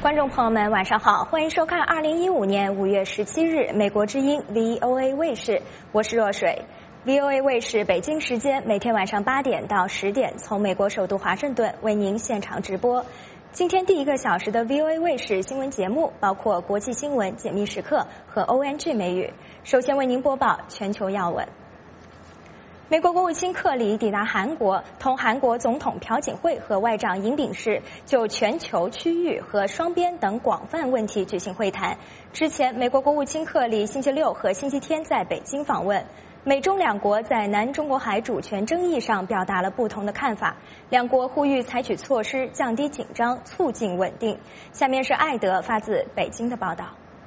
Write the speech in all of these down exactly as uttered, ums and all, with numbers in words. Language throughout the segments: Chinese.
观众朋友们，晚上好，欢迎收看二零一五年五月十七日美国之音 V O A 卫视，我是若水。V O A 卫视北京时间每天晚上八点到十点，从美国首都华盛顿为您现场直播。今天第一个小时的 V O A 卫视新闻节目包括国际新闻解密时刻和 O N G 美语。首先为您播报全球要闻。美国国务卿克里抵达韩国，同韩国总统朴槿惠和外长尹炳世就全球、区域和双边等广泛问题举行会谈。之前，美国国务卿克里星期六和星期天在北京访问。美中两国在南中国海主权争议上表达了不同的看法，两国呼吁采取措施降低紧张，促进稳定。下面是艾德发自北京的报道。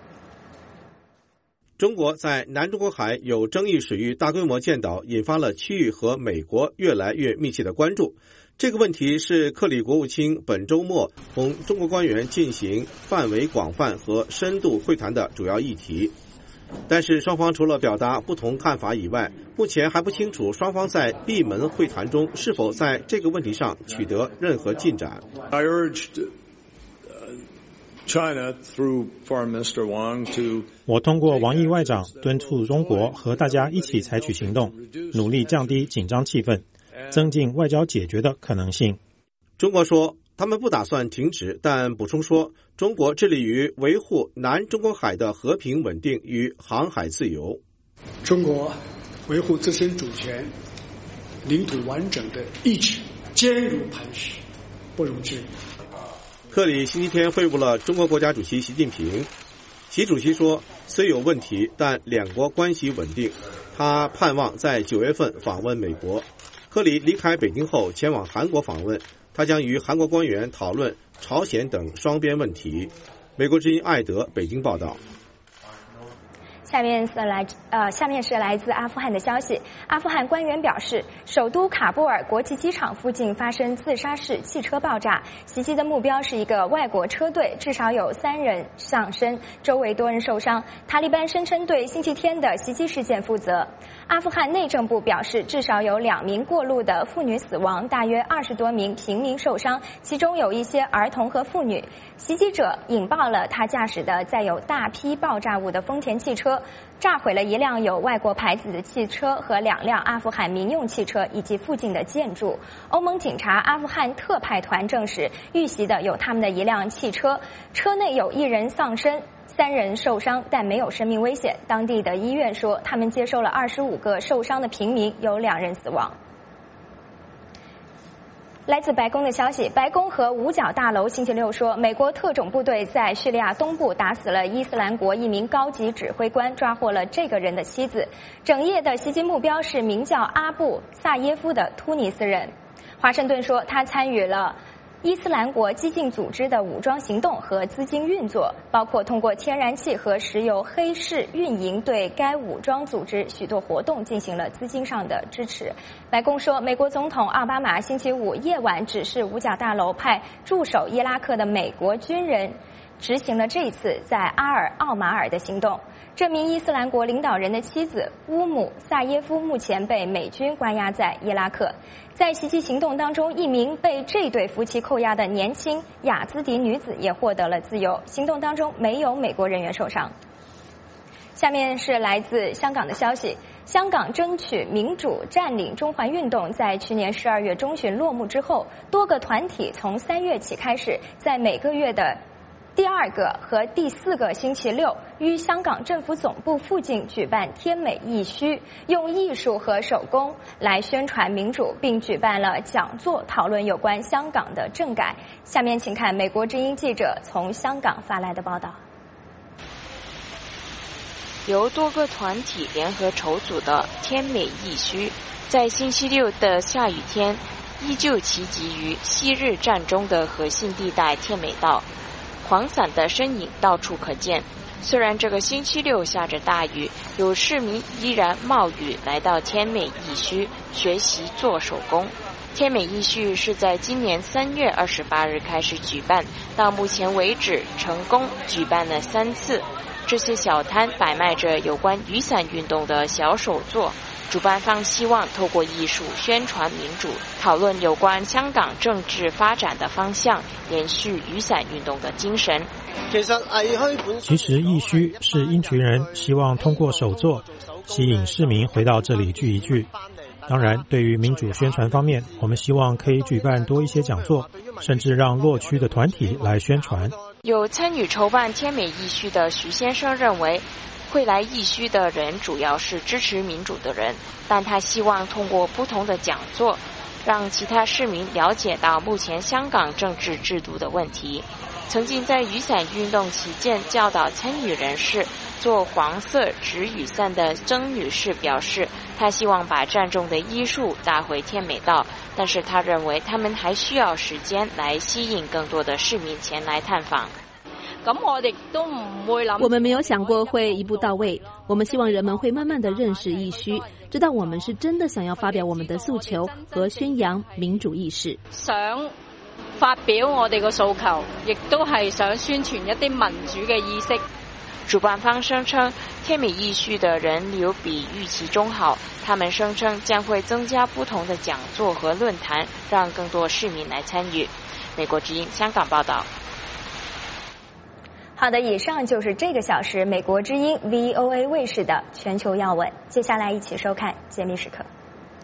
中国在南中国海有争议水域大规模建岛，引发了区域和美国越来越密切的关注。这个问题是克里国务卿本周末同中国官员进行范围广泛和深度会谈的主要议题。但是双方除了表达不同看法以外，目前还不清楚双方在闭门会谈中是否在这个问题上取得任何进展。 I urged China through Foreign Minister Wang to 我通过王毅外长敦促中国和大家一起采取行动，努力降低紧张气氛，增进外交解决的可能性。 中国说他们不打算停止，但补充说中国致力于维护南中国海的和平稳定与航海自由。 中国维护自身主权、领土完整的意志坚如磐石，不容置疑。 克里星期天会晤了中国国家主席习近平。习主席说，虽有问题，但两国关系稳定。他盼望在九月份访问美国。克里离开北京后前往韩国访问，他将与韩国官员讨论朝鲜等双边问题。美国之音艾德北京报道。 下面是来呃，下面是来自阿富汗的消息。阿富汗官员表示，首都喀布尔国际机场附近发生自杀式汽车爆炸，袭击的目标是一个外国车队，至少有三人丧生，周围多人受伤。塔利班声称对星期天的袭击事件负责。阿富汗内政部表示，至少有两名过路的妇女死亡，大约二十多名平民受伤，其中有一些儿童和妇女。袭击者引爆了他驾驶的载有大批爆炸物的丰田汽车，炸毁了一辆有外国牌子的汽车和两辆阿富汗民用汽车以及附近的建筑。欧盟警察阿富汗特派团证实，遇袭的有他们的一辆汽车，车内有一人丧生，三人受伤，但没有生命危险。当地的医院说，他们接收了二十五个受伤的平民，有两人死亡。来自白宫的消息，白宫和五角大楼星期六说，美国特种部队在叙利亚东部打死了伊斯兰国一名高级指挥官，抓获了这个人的妻子。整夜的袭击目标是名叫阿布萨耶夫的突尼斯人。华盛顿说，他参与了伊斯兰国激进组织的武装行动和资金运作，包括通过天然气和石油黑市运营，对该武装组织许多活动进行了资金上的支持。白宫说，美国总统奥巴马星期五夜晚指示五角大楼派驻守伊拉克的美国军人执行了这次在阿尔奥马尔的行动。这名伊斯兰国领导人的妻子乌姆萨耶夫目前被美军关押在伊拉克。在袭击行动当中，一名被这对夫妻扣押的年轻雅兹迪女子也获得了自由。行动当中没有美国人员受伤。下面是来自香港的消息，香港争取民主占领中环运动在去年十二月中旬落幕之后，多个团体从三月起开始，在每个月的第二个和第四个星期六，于香港政府总部附近举办天美艺墟，用艺术和手工来宣传民主，并举办了讲座讨论有关香港的政改。下面请看美国之音记者从香港发来的报道。 由多个团体联合筹组的天美艺墟，在星期六的下雨天，依旧齐集于昔日战中的核心地带天美道。狂伞的身影到处可见。虽然这个星期六下着大雨，有市民依然冒雨来到天美艺墟学习做手工。天美艺墟是在今年三月二十八日开始举办，到目前为止成功举办了三次。 这些小摊摆卖着有关雨伞运动的小手作。主办方希望透过艺术宣传民主，讨论有关香港政治发展的方向，延续雨伞运动的精神。 其实艺墟是一群人希望通过手作吸引市民回到这里聚一聚。当然，对于民主宣传方面，我们希望可以举办多一些讲座，甚至让落区的团体来宣传。 有参与筹办天美艺墟的徐先生认为，会来艺墟的人主要是支持民主的人，但他希望通过不同的讲座，让其他市民了解到目前香港政治制度的问题。曾经在雨伞运动期间教导参与人士做黄色纸雨伞的曾女士表示，她希望把战中的艺术带回天美道，但是她认为他们还需要时间来吸引更多的市民前来探访。 我们没有想过会一步到位，我们希望人们会慢慢的认识艺墟，知道我们是真的想要发表我们的诉求和宣扬民主意识。 想發表我哋嘅訴求，亦都係想宣傳一啲民主嘅意識。 主辦方聲稱，天美藝墟的人流比預期中好，他們聲稱將會增加不同的講座和論壇，讓更多市民來參與。美國之音香港報道。 好的，以上就是这个小时美国之音 V O A 卫视的全球要闻。接下来一起收看揭秘时刻。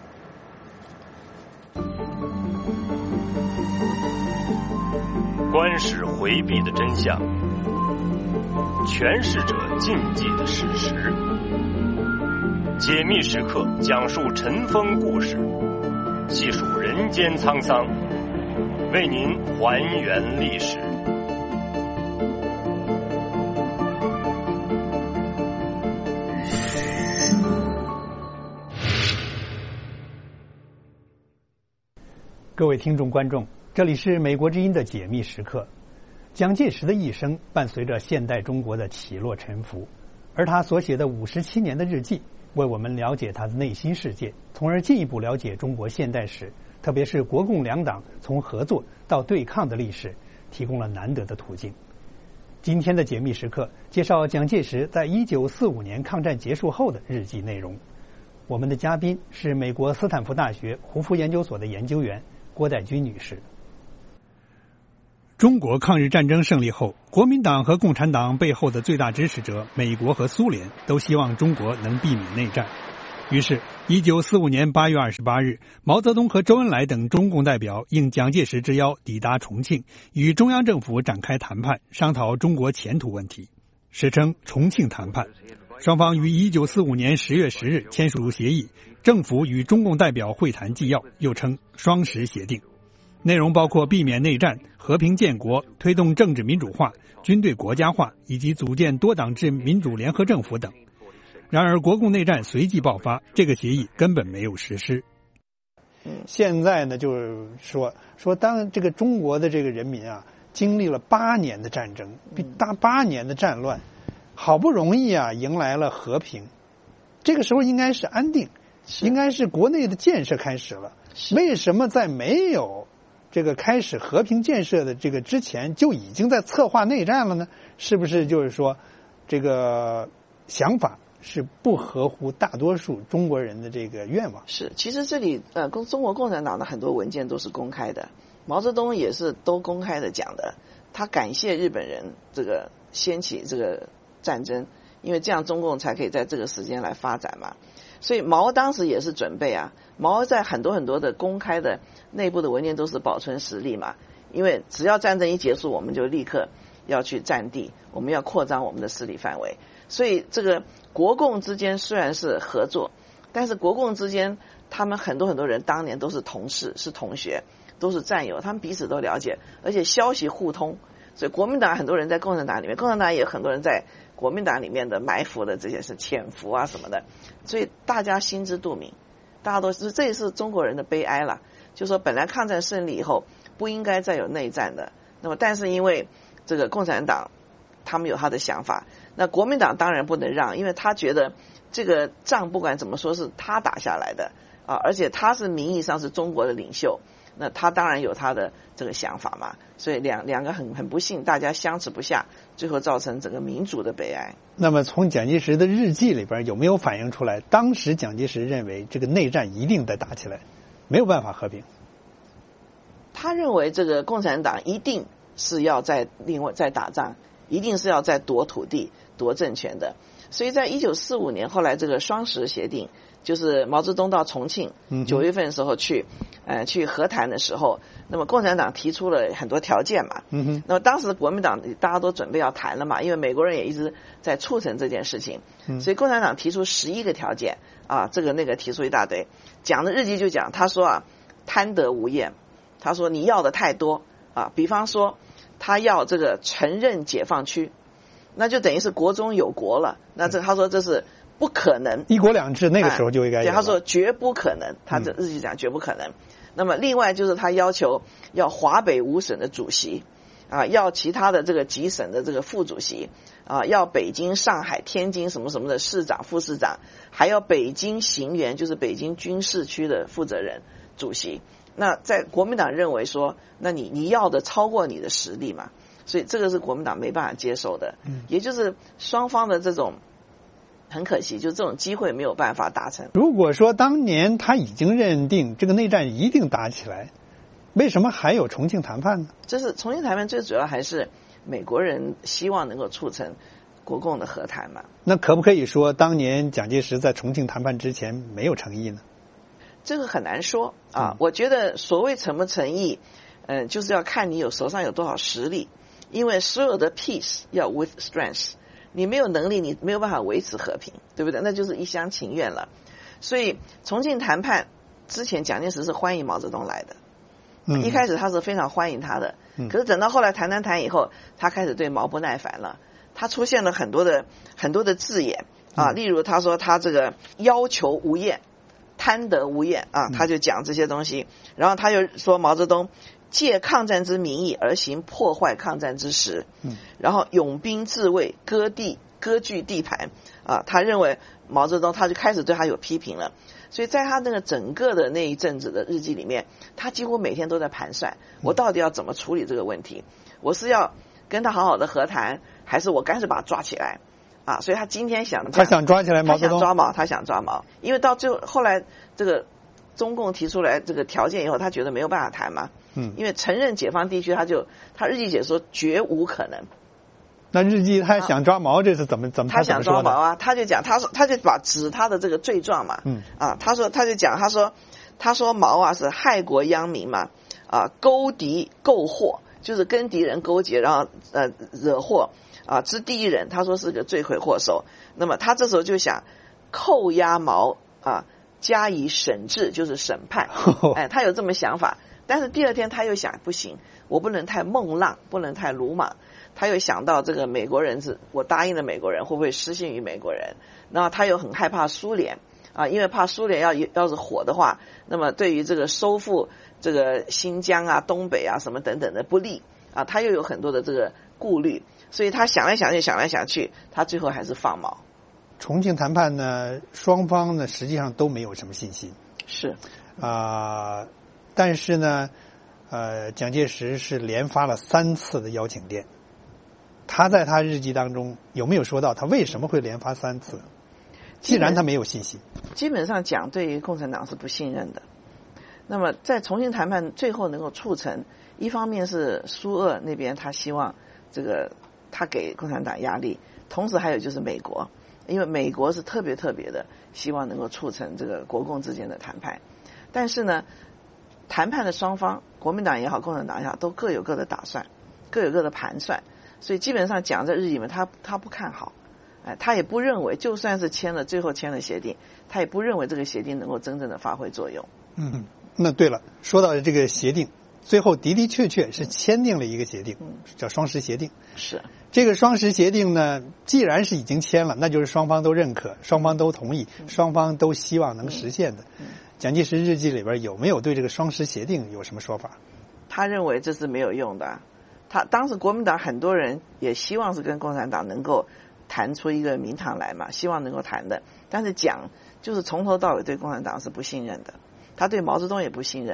官史回避的真相，诠释者禁忌的事实。解密时刻讲述尘封故事，细数人间沧桑，为您还原历史。 各位听众观众，这里是美国之音的解密时刻。蒋介石的一生伴随着现代中国的起落沉浮，而他所写的五十七年的日记，为我们了解他的内心世界，从而进一步了解中国现代史，特别是国共两党从合作到对抗的历史，提供了难得的途径。今天的解密时刻介绍蒋介石在一九四五年抗战结束后的日记内容。我们的嘉宾是美国斯坦福大学胡佛研究所的研究员郭代军女士。中国抗日战争胜利后，国民党和共产党背后的最大支持者美国和苏联都希望中国能避免内战。于是一九四五年八月二十八日，毛泽东和周恩来等中共代表应蒋介石之邀抵达重庆，与中央政府展开谈判，商讨中国前途问题，史称重庆谈判。双方于一九四五年十月十日签署协议，政府与中共代表会谈纪要，又称双十协定。内容包括避免内战、和平建国、推动政治民主化、军队国家化，以及组建多党制民主联合政府等。然而国共内战随即爆发，这个协议根本没有实施。 现在呢，就是说说当这个中国的这个人民啊，经历了八年的战争，大八年的战乱，好不容易啊迎来了和平，这个时候应该是安定，应该是国内的建设开始了。为什么在没有这个开始和平建设的这个之前就已经在策划内战了呢？是不是就是说这个想法是不合乎大多数中国人的这个愿望？ 是，其实这里呃，中国共产党的很多文件都是公开的，毛泽东也是都公开的讲的，他感谢日本人这个掀起这个战争，因为这样中共才可以在这个时间来发展嘛。所以毛当时也是准备啊，毛在很多很多的公开的内部的文件都是保存实力嘛，因为只要战争一结束，我们就立刻要去占地，我们要扩张我们的势力范围。所以这个国共之间虽然是合作，但是国共之间他们很多很多人当年都是同事，是同学，都是战友，他们彼此都了解，而且消息互通。所以国民党很多人在共产党里面，共产党也有很多人在国民党里面的埋伏的这些是潜伏啊什么的，所以大家心知肚明，大家都是，这也是中国人的悲哀了。就是说本来抗战胜利以后不应该再有内战的，那么但是因为这个共产党他们有他的想法，那国民党当然不能让，因为他觉得这个仗不管怎么说是他打下来的啊，而且他是名义上是中国的领袖， 那他当然有他的这个想法嘛，所以两两个很很不幸，大家相持不下，最后造成整个民族的悲哀。 那么从蒋介石的日记里边有没有反映出来，当时蒋介石认为这个内战一定得打起来，没有办法和平？ 他认为这个共产党一定是要在另外再打仗，一定是要再夺土地、夺政权的。所以在一九四五年后来这个双十协定，就是毛泽东到重庆九月份的时候去，呃，去和谈的时候，那么共产党提出了很多条件嘛。嗯哼。那么当时国民党大家都准备要谈了嘛，因为美国人也一直在促成这件事情，所以共产党提出十一个条件啊，这个那个提出一大堆。讲的日记就讲，他说啊，贪得无厌，他说你要的太多啊，比方说他要这个承认解放区。那就等于是国中有国了，那这他说这是不可能， 一国两制那个时候就应该有、 哎、对，他说绝不可能，他这日记讲绝不可能、嗯、那么另外就是他要求要华北五省的主席啊，要其他的这个几省的这个副主席啊，要北京、上海、天津什么什么的市长、副市长，还要北京行辕，就是北京军事区的负责人主席。那在国民党认为说，那你你要的超过你的实力嘛，所以这个是国民党没办法接受的，嗯，也就是双方的这种很可惜，就这种机会没有办法达成。 如果说当年他已经认定这个内战一定打起来，为什么还有重庆谈判呢？ 这是重庆谈判最主要还是美国人希望能够促成国共的和谈嘛。 那可不可以说当年蒋介石在重庆谈判之前没有诚意呢？ 这个很难说啊，嗯、我觉得所谓诚不诚意，嗯、呃，就是要看你有手上有多少实力。因为所有的 peace 要 with strength， 你没有能力，你没有办法维持和平，对不对？那就是一厢情愿了。所以重庆谈判之前，蒋介石是欢迎毛泽东来的，嗯、一开始他是非常欢迎他的。嗯、可是等到后来谈谈谈以后，他开始对毛不耐烦了，他出现了很多的很多的字眼啊，例如他说他这个要求无厌，贪得无厌啊，他就讲这些东西，然后他又说毛泽东借抗战之名义而行破坏抗战之实，嗯，然后拥兵自卫，割地割据地盘啊，他认为毛泽东他就开始对他有批评了，所以在他那个整个的那一阵子的日记里面，他几乎每天都在盘算，我到底要怎么处理这个问题，我是要跟他好好的和谈，还是我干脆把他抓起来啊？所以他今天想他想抓起来毛泽东， 他想抓毛，他想抓毛，因为到最后后来这个中共提出来这个条件以后，他觉得没有办法谈嘛。嗯，因为承认解放地区，他就他日记解说绝无可能。 那日记他想抓毛，这是怎么怎么他想抓毛啊？他就讲，他说他就把指他的这个罪状嘛，嗯啊，他说他就讲，他说他说毛啊是害国殃民嘛，啊勾敌购祸，就是跟敌人勾结，然后呃惹祸啊之第一人，他说是个罪魁祸首。那么他这时候就想扣押毛啊，加以审治，就是审判，哎，他有这么想法。但是第二天他又想，不行，我不能太孟浪，不能太鲁莽。他又想到这个美国人是我答应了美国人，会不会失信于美国人？然后他又很害怕苏联啊，因为怕苏联要要是火的话，那么对于这个收复这个新疆啊、东北啊什么等等的不利啊，他又有很多的这个顾虑，所以他想来想去，想来想去，他最后还是放毛。 重庆谈判呢，双方呢实际上都没有什么信心， 是啊。呃但是呢，呃，蒋介石是连发了三次的邀请电。他在他日记当中有没有说到他为什么会连发三次？既然他没有信心， 基本上讲对于共产党是不信任的。那么在重庆谈判最后能够促成，一方面是苏俄那边他希望这个他给共产党压力，同时还有就是美国，因为美国是特别特别的希望能够促成这个国共之间的谈判，但是呢。谈判的双方，国民党也好，共产党也好，都各有各的打算，各有各的盘算，所以基本上讲在日记里面，他他不看好，哎，他也不认为，就算是签了，最后签了协定，他也不认为这个协定能够真正的发挥作用。 嗯，那对了，说到这个协定，最后的的确确是签订了一个协定，嗯、叫双十协定。 是这个双十协定呢，既然是已经签了，那就是双方都认可，双方都同意，嗯、双方都希望能实现的。嗯嗯蒋介石日记里边有没有对这个双十协定有什么说法？ 他认为这是没有用的。他当时国民党很多人也希望是跟共产党能够谈出一个名堂来嘛，希望能够谈的。但是蒋就是从头到尾对共产党是不信任的，他对毛泽东也不信任，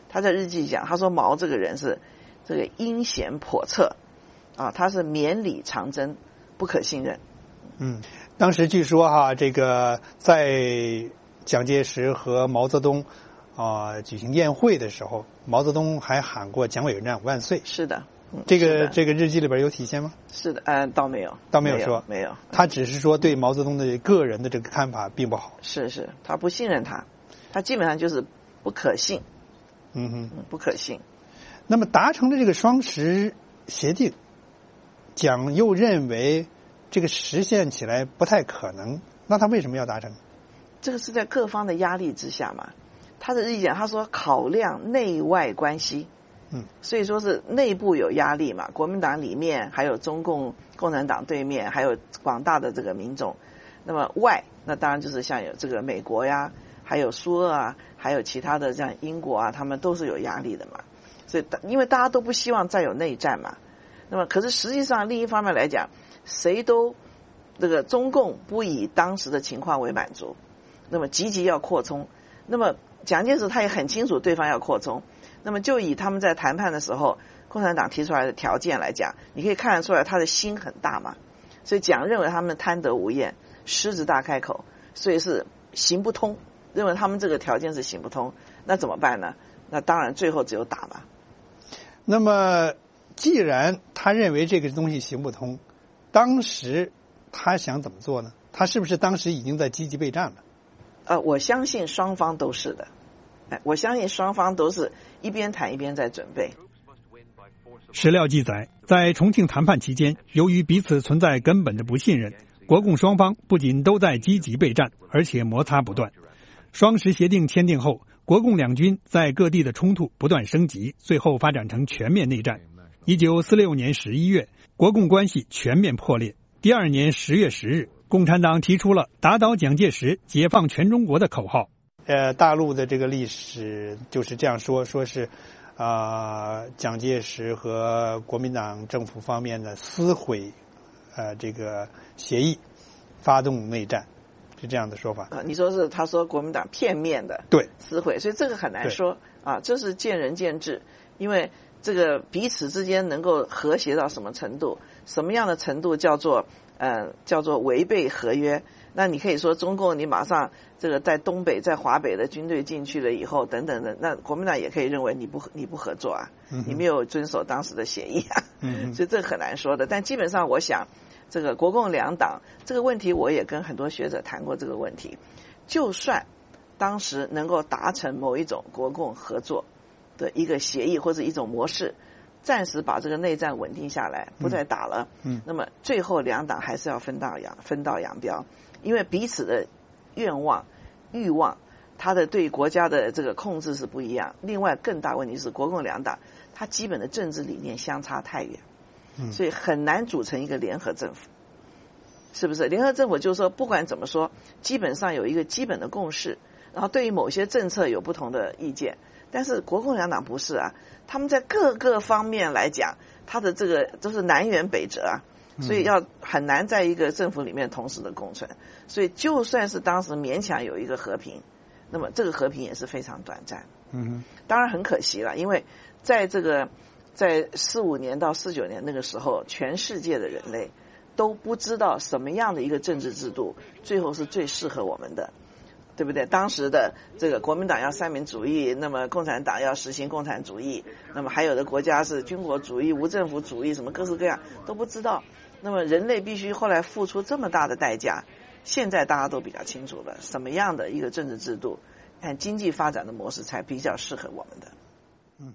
他在日记讲，他说毛这个人是这个阴险叵测啊，他是绵里藏针，不可信任。 嗯，当时据说哈，这个在蒋介石和毛泽东啊、呃、举行宴会的时候，毛泽东还喊过蒋委员长万岁。 是的。嗯、 这个这个日记里边有体现吗？ 是的，嗯、呃，倒没有， 倒没有说， 没有， 他只是说对毛泽东的个人的这个看法并不好。 是是，他不信任他，他基本上就是不可信， 嗯哼， 嗯、不可信。 那么达成的这个双十协定，蒋又认为这个实现起来不太可能，那他为什么要达成？ 这个是在各方的压力之下嘛。他的日记讲，他说考量内外关系。 嗯， 所以说是内部有压力嘛，国民党里面还有中共共产党对面还有广大的这个民众，那么外那当然就是像有这个美国呀，还有苏俄啊，还有其他的像英国啊，他们都是有压力的嘛。所以因为大家都不希望再有内战嘛，那么可是实际上另一方面来讲，谁都这个中共不以当时的情况为满足，那么积极要扩充，那么蒋介石他也很清楚对方要扩充。那么就以他们在谈判的时候，共产党提出来的条件来讲，你可以看得出来他的心很大嘛。所以蒋认为他们贪得无厌，狮子大开口，所以是行不通，认为他们这个条件是行不通，那怎么办呢？那当然最后只有打嘛。 那么既然他认为这个东西行不通，当时他想怎么做呢？他是不是当时已经在积极备战了？ 呃，我相信双方都是的。哎，我相信双方都是一边谈一边在准备。 史料记载，在重庆谈判期间，由于彼此存在根本的不信任，国共双方不仅都在积极备战，而且摩擦不断。双十协定签订后，国共两军在各地的冲突不断升级，最后发展成全面内战。一九四六年十一月，国共关系全面破裂。第二年十月十日，共产党提出了打倒蒋介石、解放全中国的口号。 呃，大陆的这个历史就是这样说，说是，啊、呃，蒋介石和国民党政府方面的撕毁，呃，这个协议，发动内战，是这样的说法。 啊，你说是他说国民党片面的对撕毁，所以这个很难说啊，这是见仁见智，因为这个彼此之间能够和谐到什么程度，什么样的程度叫做呃叫做违背合约。那你可以说中共你马上这个在东北在华北的军队进去了以后等等的，那国民党也可以认为你不你不合作啊，你没有遵守当时的协议啊， 嗯、 所以这个很难说的。但基本上我想这个国共两党这个问题，我也跟很多学者谈过这个问题，就算当时能够达成某一种国共合作的一个协议或者一种模式，暂时把这个内战稳定下来，不再打了， 嗯， 那么最后两党还是要分道扬分道扬镳，因为彼此的愿望、欲望，他的对国家的这个控制是不一样。另外，更大问题是国共两党，它基本的政治理念相差太远， 嗯， 所以很难组成一个联合政府，是不是？联合政府就是说，不管怎么说，基本上有一个基本的共识，然后对于某些政策有不同的意见。但是国共两党不是啊，他们在各个方面来讲，他的这个都是南辕北辙啊。所以要很难在一个政府里面同时的共存，所以就算是当时勉强有一个和平，那么这个和平也是非常短暂。 嗯， 当然很可惜了，因为在这个在四五年到四九年那个时候，全世界的人类都不知道什么样的一个政治制度最后是最适合我们的，对不对？当时的这个国民党要三民主义，那么共产党要实行共产主义，那么还有的国家是军国主义、无政府主义，什么各式各样都不知道。那么人类必须后来付出这么大的代价，现在大家都比较清楚了，什么样的一个政治制度、看经济发展的模式才比较适合我们的。 嗯。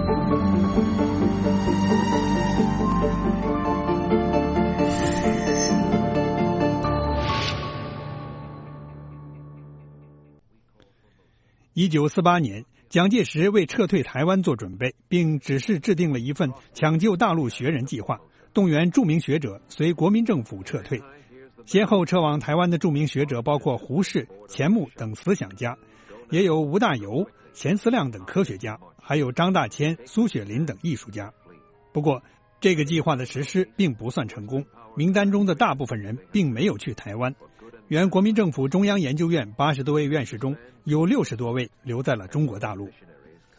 一九四八年，蒋介石为撤退台湾做准备，并指示制定了一份抢救大陆学人计划，动员著名学者随国民政府撤退。先后撤往台湾的著名学者包括胡适、钱穆等思想家，也有吴大猷、钱思亮等科学家，还有张大千、苏雪林等艺术家。不过，这个计划的实施并不算成功，名单中的大部分人并没有去台湾。原国民政府中央研究院八十多位院士中，有六十多位留在了中国大陆。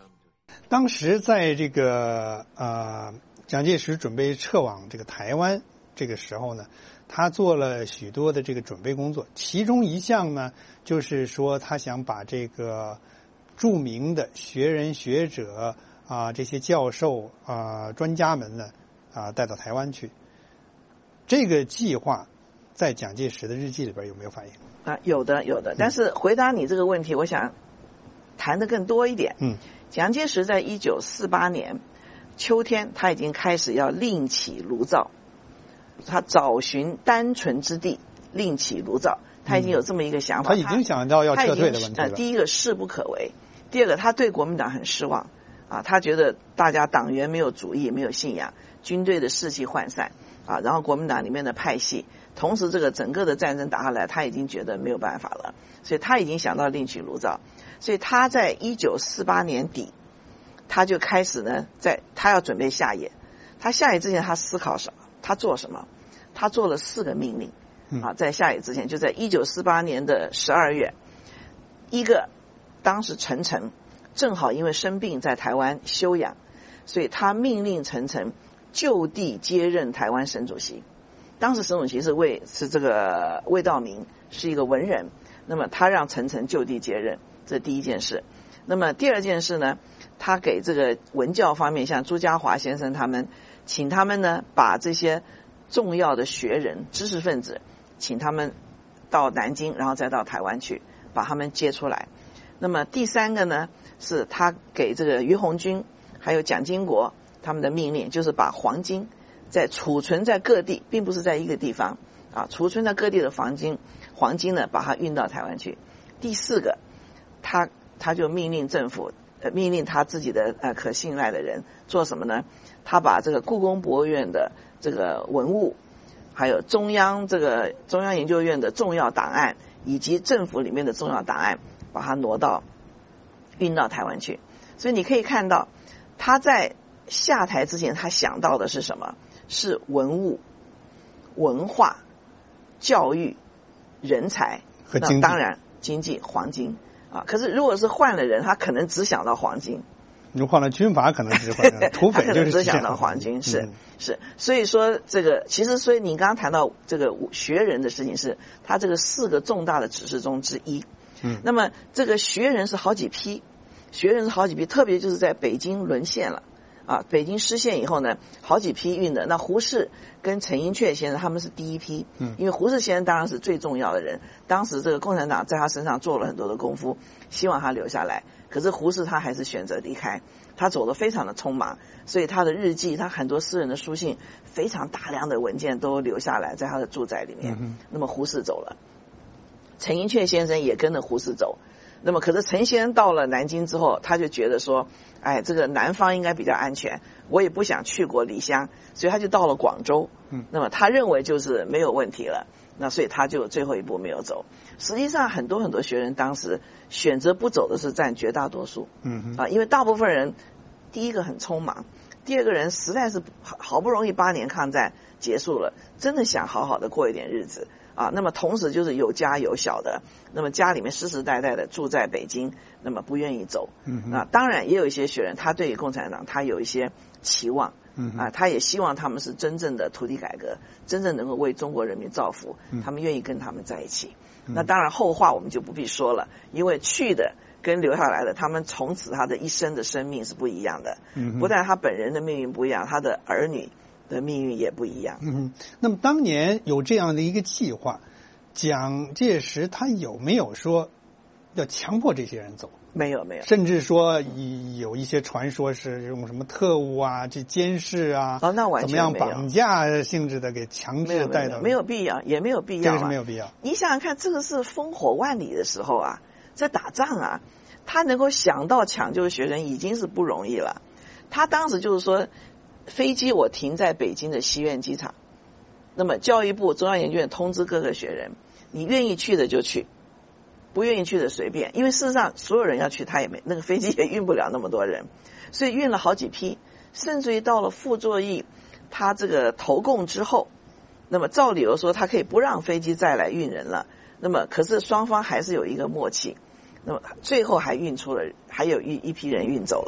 当时在这个呃蒋介石准备撤往这个台湾这个时候呢，他做了许多的这个准备工作，其中一项呢就是说他想把这个著名的学人学者啊、这些教授啊、专家们呢啊带到台湾去。这个计划在蒋介石的日记里边有没有反映？ 啊，有的有的。但是回答你这个问题，我想谈得更多一点。 嗯， 蒋介石在一九四八年秋天，他已经开始要另起炉灶，他找寻单纯之地，另起炉灶。他已经有这么一个想法， 嗯、他已经想到要撤退的问题了。 呃，第一个势不可为，第二个他对国民党很失望啊，他觉得大家党员没有主义，没有信仰，军队的士气涣散啊，然后国民党里面的派系，同时这个整个的战争打下来，他已经觉得没有办法了，所以他已经想到另起炉灶。所以他在一九四八年底，他就开始呢，在他要准备下野。他下野之前，他思考什么？他做什么？他做了四个命令啊，在下野之前，就在一九四八年的十二月，一个当时陈诚正好因为生病在台湾休养，所以他命令陈诚就地接任台湾省主席。当时省主席是魏是这个魏道明，是一个文人，那么他让陈诚就地接任，这是第一件事。那么第二件事呢，他给这个文教方面，像朱家骅先生他们，请他们呢把这些重要的学人、知识分子，请他们到南京，然后再到台湾去，把他们接出来。那么第三个呢，是他给这个于鸿钧还有蒋经国他们的命令，就是把黄金在储存在各地，并不是在一个地方啊，储存在各地的黄金，黄金呢把它运到台湾去。第四个，他他就命令政府，呃，命令他自己的呃可信赖的人做什么呢？他把这个故宫博物院的这个文物，还有中央这个中央研究院的重要档案，以及政府里面的重要档案，把它挪到运到台湾去。所以你可以看到，他在下台之前，他想到的是什么？是文物、文化、教育、人才和经济， 当然经济、黄金啊。可是如果是换了人，他可能只想到黄金。 你换了军阀，可能只换土匪， 他可能只想到黄金，是、嗯、是。所以说这个其实，所以你刚刚谈到这个学人的事情，是他这个四个重大的指示中之一。 嗯， 那么这个学人是好几批，学人是好几批，特别就是在北京沦陷了。啊，北京失陷以后呢，好几批运的。那胡适跟陈寅恪先生他们是第一批， 嗯， 因为胡适先生当然是最重要的人，当时这个共产党在他身上做了很多的功夫，希望他留下来。可是胡适他还是选择离开，他走得非常的匆忙，所以他的日记，他很多私人的书信，非常大量的文件都留下来在他的住宅里面。 嗯、 那么胡适走了，陈寅恪先生也跟着胡适走。那么可是陈先生到了南京之后，他就觉得说，哎，这个南方应该比较安全，我也不想去国离乡，所以他就到了广州。 嗯， 那么他认为就是没有问题了，那所以他就最后一步没有走。实际上很多很多学人当时选择不走的是占绝大多数。 嗯啊，因为大部分人第一个很匆忙，第二个人实在是好不容易八年抗战结束了，真的想好好的过一点日子。啊，那么同时就是有家有小的，那么家里面世世代代的住在北京，那么不愿意走。 嗯， 啊，当然也有一些学人，他对于共产党他有一些期望， 嗯， 啊，他也希望他们是真正的土地改革，真正能够为中国人民造福， 嗯， 他们愿意跟他们在一起。 嗯， 那当然后话我们就不必说了，因为去的跟留下来的，他们从此他的一生的生命是不一样的。 嗯， 不但他本人的命运不一样，他的儿女的命运也不一样。 嗯，那么当年有这样的一个计划，蒋介石他有没有说要强迫这些人走？ 没有，没有。 甚至说有一些传说是用什么特务啊、这监视啊， 哦，那完全怎么样绑架性质的给强制带到？ 没有必要，也没有必要、啊。 这个是没有必要。 你想想看，这个是烽火万里的时候啊，在打仗啊，他能够想到抢救学生已经是不容易了。他当时就是说，飞机我停在北京的西苑机场，那么教育部中央研究院通知各个学人，你愿意去的就去，不愿意去的随便。因为事实上所有人要去，他也没那个飞机也运不了那么多人，所以运了好几批，甚至于到了傅作义他这个投共之后，那么照理由说他可以不让飞机再来运人了，那么可是双方还是有一个默契，那么最后还运出了，还有一一批人运走了。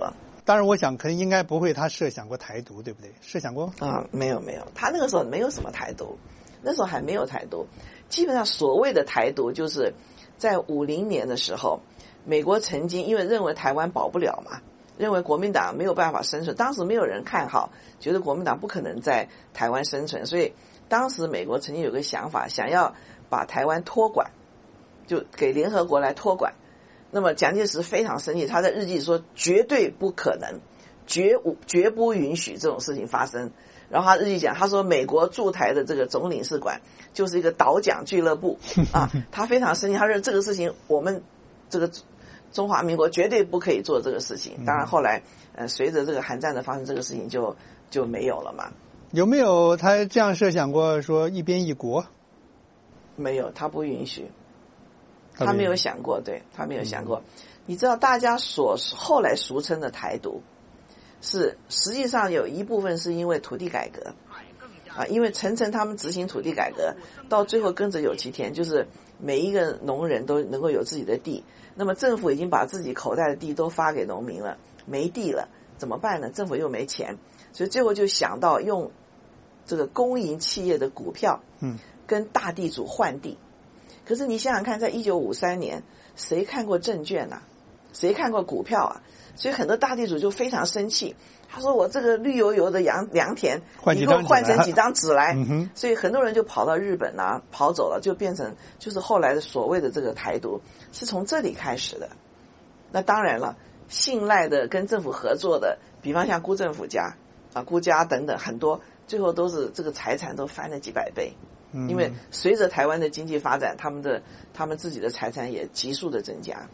当然，我想可能应该不会，他设想过台独，对不对？设想过啊？没有没有，他那个时候没有什么台独，那时候还没有台独。基本上所谓的台独，就是在五零年的时候，美国曾经因为认为台湾保不了嘛，认为国民党没有办法生存，当时没有人看好，觉得国民党不可能在台湾生存，所以当时美国曾经有个想法，想要把台湾托管，就给联合国来托管。那么蒋介石非常生气，他在日记说绝对不可能，绝无绝不允许这种事情发生。然后他日记讲，他说美国驻台的这个总领事馆就是一个倒蒋俱乐部啊，他非常生气，他说这个事情我们这个中华民国绝对不可以做这个事情。当然后来呃随着这个韩战的发生，这个事情就就没有了嘛。 有没有他这样设想过说一边一国？ 没有，他不允许。他没有想过，对，他没有想过。你知道大家所后来俗称的台独，是实际上有一部分是因为土地改革啊，因为陈诚他们执行土地改革，到最后耕者有其田，就是每一个农人都能够有自己的地。那么政府已经把自己口袋的地都发给农民了，没地了怎么办呢？政府又没钱，所以最后就想到用这个公营企业的股票，嗯，跟大地主换地。可是你想想看，在一九五三年，谁看过证券啊？谁看过股票啊？所以很多大地主就非常生气，他说：“我这个绿油油的洋良田，你给我换成几张纸来。嗯”所以很多人就跑到日本啊，跑走了，就变成就是后来的所谓的这个台独，是从这里开始的。那当然了，信赖的跟政府合作的，比方像辜振甫家啊、辜家等等，很多最后都是这个财产都翻了几百倍。因为随着台湾的经济发展，他们的他们自己的财产也急速的增加。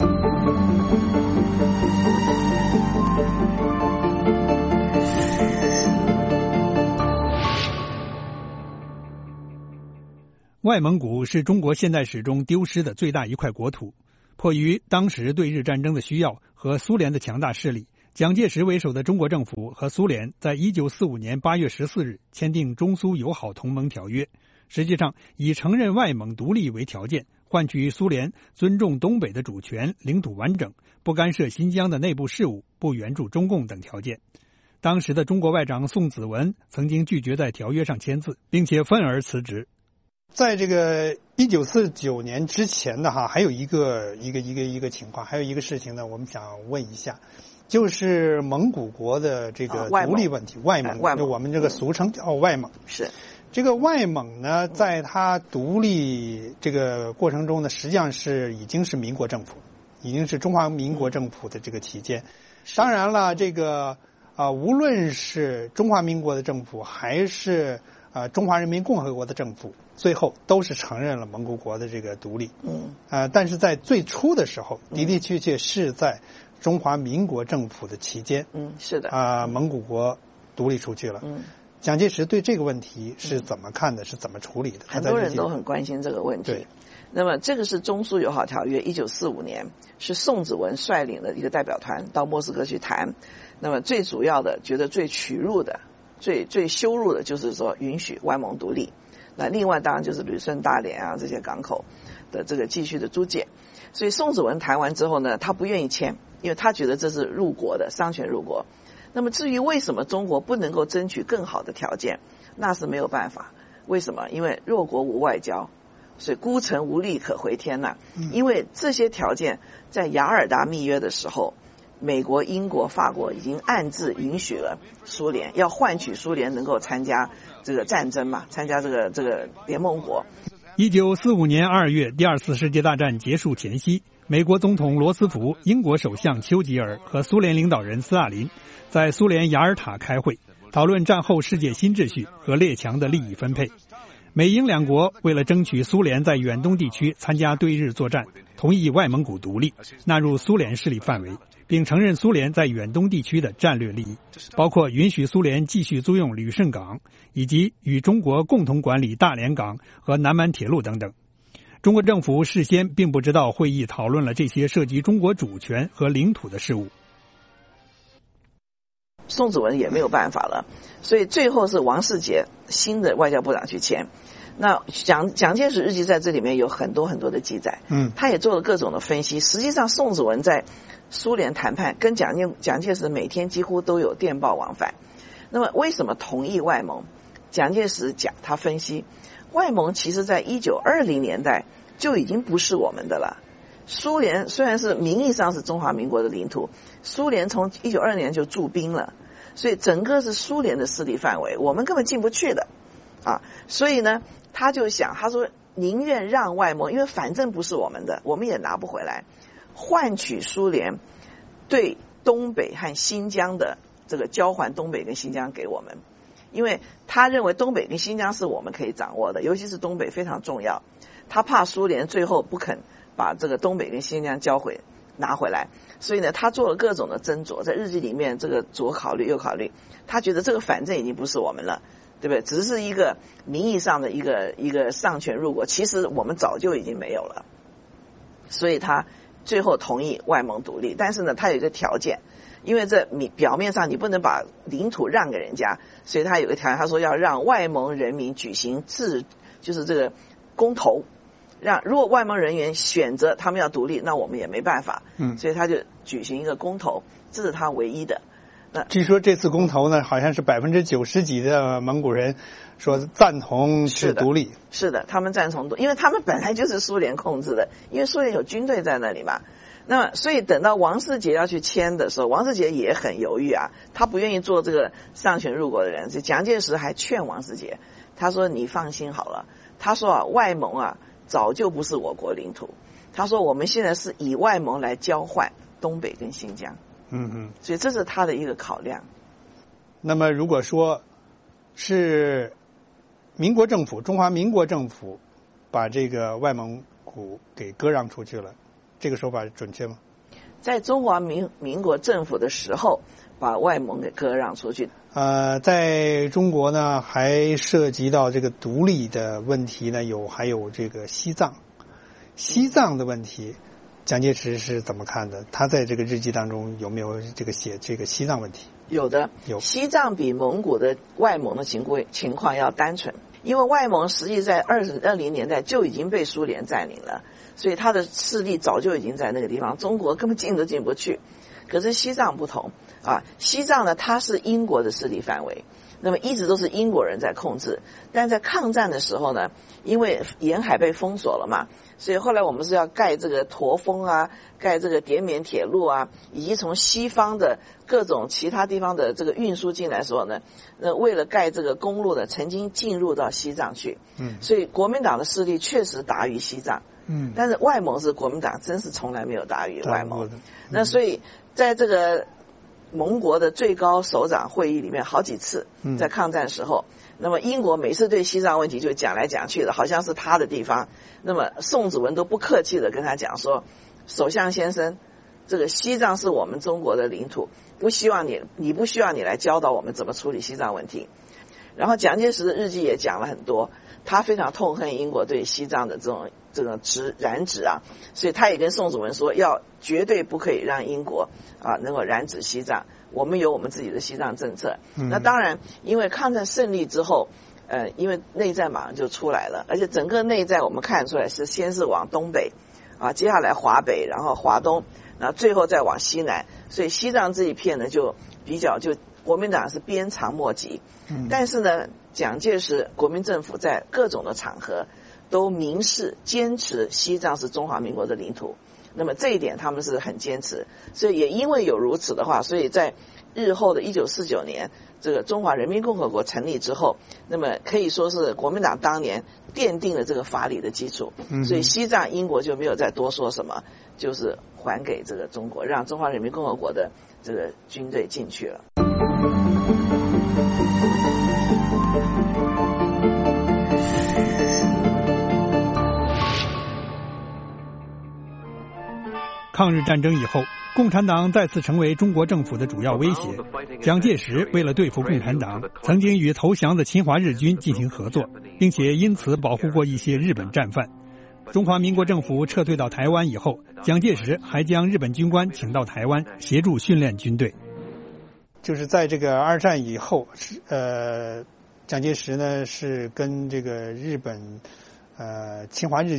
外蒙古是中国现代史中丢失的最大一块国土。迫于当时对日战争的需要和苏联的强大势力，蒋介石为首的中国政府和苏联在一九四五年八月十四日签订中苏友好同盟条约，实际上以承认外蒙独立为条件，换取苏联尊重东北的主权、领土完整，不干涉新疆的内部事务，不援助中共等条件。当时的中国外长宋子文曾经拒绝在条约上签字，并且愤而辞职。 在这个一九四九年之前的哈，还有一个一个一个一个情况，还有一个事情呢，我们想问一下，就是蒙古国的这个独立问题，外蒙，就我们这个俗称叫外蒙。 是这个外蒙呢，在它独立这个过程中呢，实际上是已经是民国政府，已经是中华民国政府的这个期间。当然了，这个啊、呃，无论是中华民国的政府，还是啊、呃、中华人民共和国的政府，最后都是承认了蒙古国的这个独立。嗯。啊、呃，但是在最初的时候，的的确确是在中华民国政府的期间。 嗯，是的。 啊、呃，蒙古国独立出去了。嗯。蒋介石对这个问题是怎么看的？是怎么处理的？ 很多人都很关心这个问题。 对。 那么这个是中苏友好条约，一九四五年是宋子文率领的一个代表团到莫斯科去谈。那么最主要的，觉得最屈辱的、最最羞辱的，就是说允许外蒙独立。那另外当然就是旅顺、大连啊这些港口的这个继续的租借。所以宋子文谈完之后呢，他不愿意签，因为他觉得这是入国的，商权入国。那么至于为什么中国不能够争取更好的条件，那是没有办法。为什么？因为弱国无外交，所以孤城无力可回天呐、啊。因为这些条件在雅尔达密约的时候，美国、英国、法国已经暗自允许了苏联，要换取苏联能够参加这个战争嘛，参加这个这个联盟国。 一九四五年二月，第二次世界大战结束前夕，美国总统罗斯福、英国首相丘吉尔和苏联领导人斯大林在苏联雅尔塔开会，讨论战后世界新秩序和列强的利益分配。美英两国为了争取苏联在远东地区参加对日作战，同意外蒙古独立，纳入苏联势力范围，并承认苏联在远东地区的战略利益，包括允许苏联继续租用旅顺港，以及与中国共同管理大连港和南满铁路等等。中国政府事先并不知道会议讨论了这些涉及中国主权和领土的事务。 宋子文也没有办法了，所以最后是王世杰新的外交部长去签。那蒋蒋介石日记在这里面有很多很多的记载，嗯，他也做了各种的分析。实际上，宋子文在苏联谈判，跟蒋介蒋介石每天几乎都有电报往返。那么为什么同意外盟？蒋介石讲，他分析，外盟其实在一九二零年代就已经不是我们的了。苏联虽然是名义上是中华民国的领土，苏联从一九二零年就驻兵了，所以整个是苏联的势力范围，我们根本进不去的啊。所以呢，他就想，他说宁愿让外盟，因为反正不是我们的，我们也拿不回来，换取苏联对东北和新疆的这个交还东北跟新疆给我们，因为他认为东北跟新疆是我们可以掌握的，尤其是东北非常重要，他怕苏联最后不肯把这个东北跟新疆交回拿回来，所以呢，他做了各种的斟酌，在日记里面这个左考虑右考虑，他觉得这个反正已经不是我们了，对不对？只是一个名义上的一个一个上权入国，其实我们早就已经没有了，所以他最后同意外盟独立，但是呢，他有一个条件，因为这你表面上你不能把领土让给人家，所以他有个条件，他说要让外盟人民举行自就是这个公投。让如果外盟人员选择他们要独立，那我们也没办法，嗯，所以他就举行一个公投，这是他唯一的。那据说这次公投呢，好像是百分之九十几的蒙古人说赞同是独立， 是的，是的，他们赞同独，因为他们本来就是苏联控制的，因为苏联有军队在那里嘛。那么，所以等到王世杰要去签的时候，王世杰也很犹豫啊，他不愿意做这个上权入国的人。蒋介石还劝王世杰，他说：“你放心好了。”他说啊，外盟啊。早就不是我国领土，他说我们现在是以外盟来交换东北跟新疆， 嗯嗯， 所以这是他的一个考量。 那么如果说是民国政府，中华民国政府把这个外蒙古给割让出去了，这个说法准确吗？ 在中华民民国政府的时候，把外蒙给割让出去。 呃，在中国呢，还涉及到这个独立的问题呢，有还有这个西藏，西藏的问题，蒋介石是怎么看的？他在这个日记当中有没有这个写这个西藏问题？ 有的， 有。 西藏比蒙古的外蒙的情况情况要单纯，因为外蒙实际在二十二零年代就已经被苏联占领了，所以他的势力早就已经在那个地方，中国根本进都进不去。可是西藏不同啊，西藏呢，它是英国的势力范围，那么一直都是英国人在控制。但在抗战的时候呢，因为沿海被封锁了嘛，所以后来我们是要盖这个驼峰啊，盖这个滇缅铁路啊，以及从西方的各种其他地方的这个运输进来的时候呢，那为了盖这个公路呢，曾经进入到西藏去。嗯，所以国民党的势力确实达于西藏。嗯，但是外蒙是国民党真是从来没有达于外蒙。嗯、那所以在这个盟国的最高首长会议里面好几次，在抗战时候，嗯、那么英国每次对西藏问题就讲来讲去的，好像是他的地方。那么宋子文都不客气的跟他讲说，首相先生，这个西藏是我们中国的领土，不希望你，你不需要你来教导我们怎么处理西藏问题。然后蒋介石的日记也讲了很多，他非常痛恨英国对西藏的这种这种殖染指啊，所以他也跟宋子文说，要绝对不可以让英国啊能够染指西藏，我们有我们自己的西藏政策。嗯、那当然，因为抗战胜利之后，呃，因为内战马上就出来了，而且整个内战我们看出来是先是往东北，啊，接下来华北，然后华东，然后最后再往西南，所以西藏这一片呢就比较就国民党是鞭长莫及。嗯、但是呢，蒋介石国民政府在各种的场合都明示坚持西藏是中华民国的领土，那么这一点他们是很坚持，所以也因为有如此的话，所以在日后的一九四九年这个中华人民共和国成立之后，那么可以说是国民党当年奠定了这个法理的基础，嗯、所以西藏英国就没有再多说什么，就是还给这个中国，让中华人民共和国的这个军队进去了。 抗日战争以后，共产党再次成为中国政府的主要威胁。蒋介石为了对付共产党，曾经与投降的侵华日军进行合作，并且因此保护过一些日本战犯。中华民国政府撤退到台湾以后，蒋介石还将日本军官请到台湾协助训练军队。 就是在这个二战以后，呃，蒋介石呢是跟这个日本呃侵华日军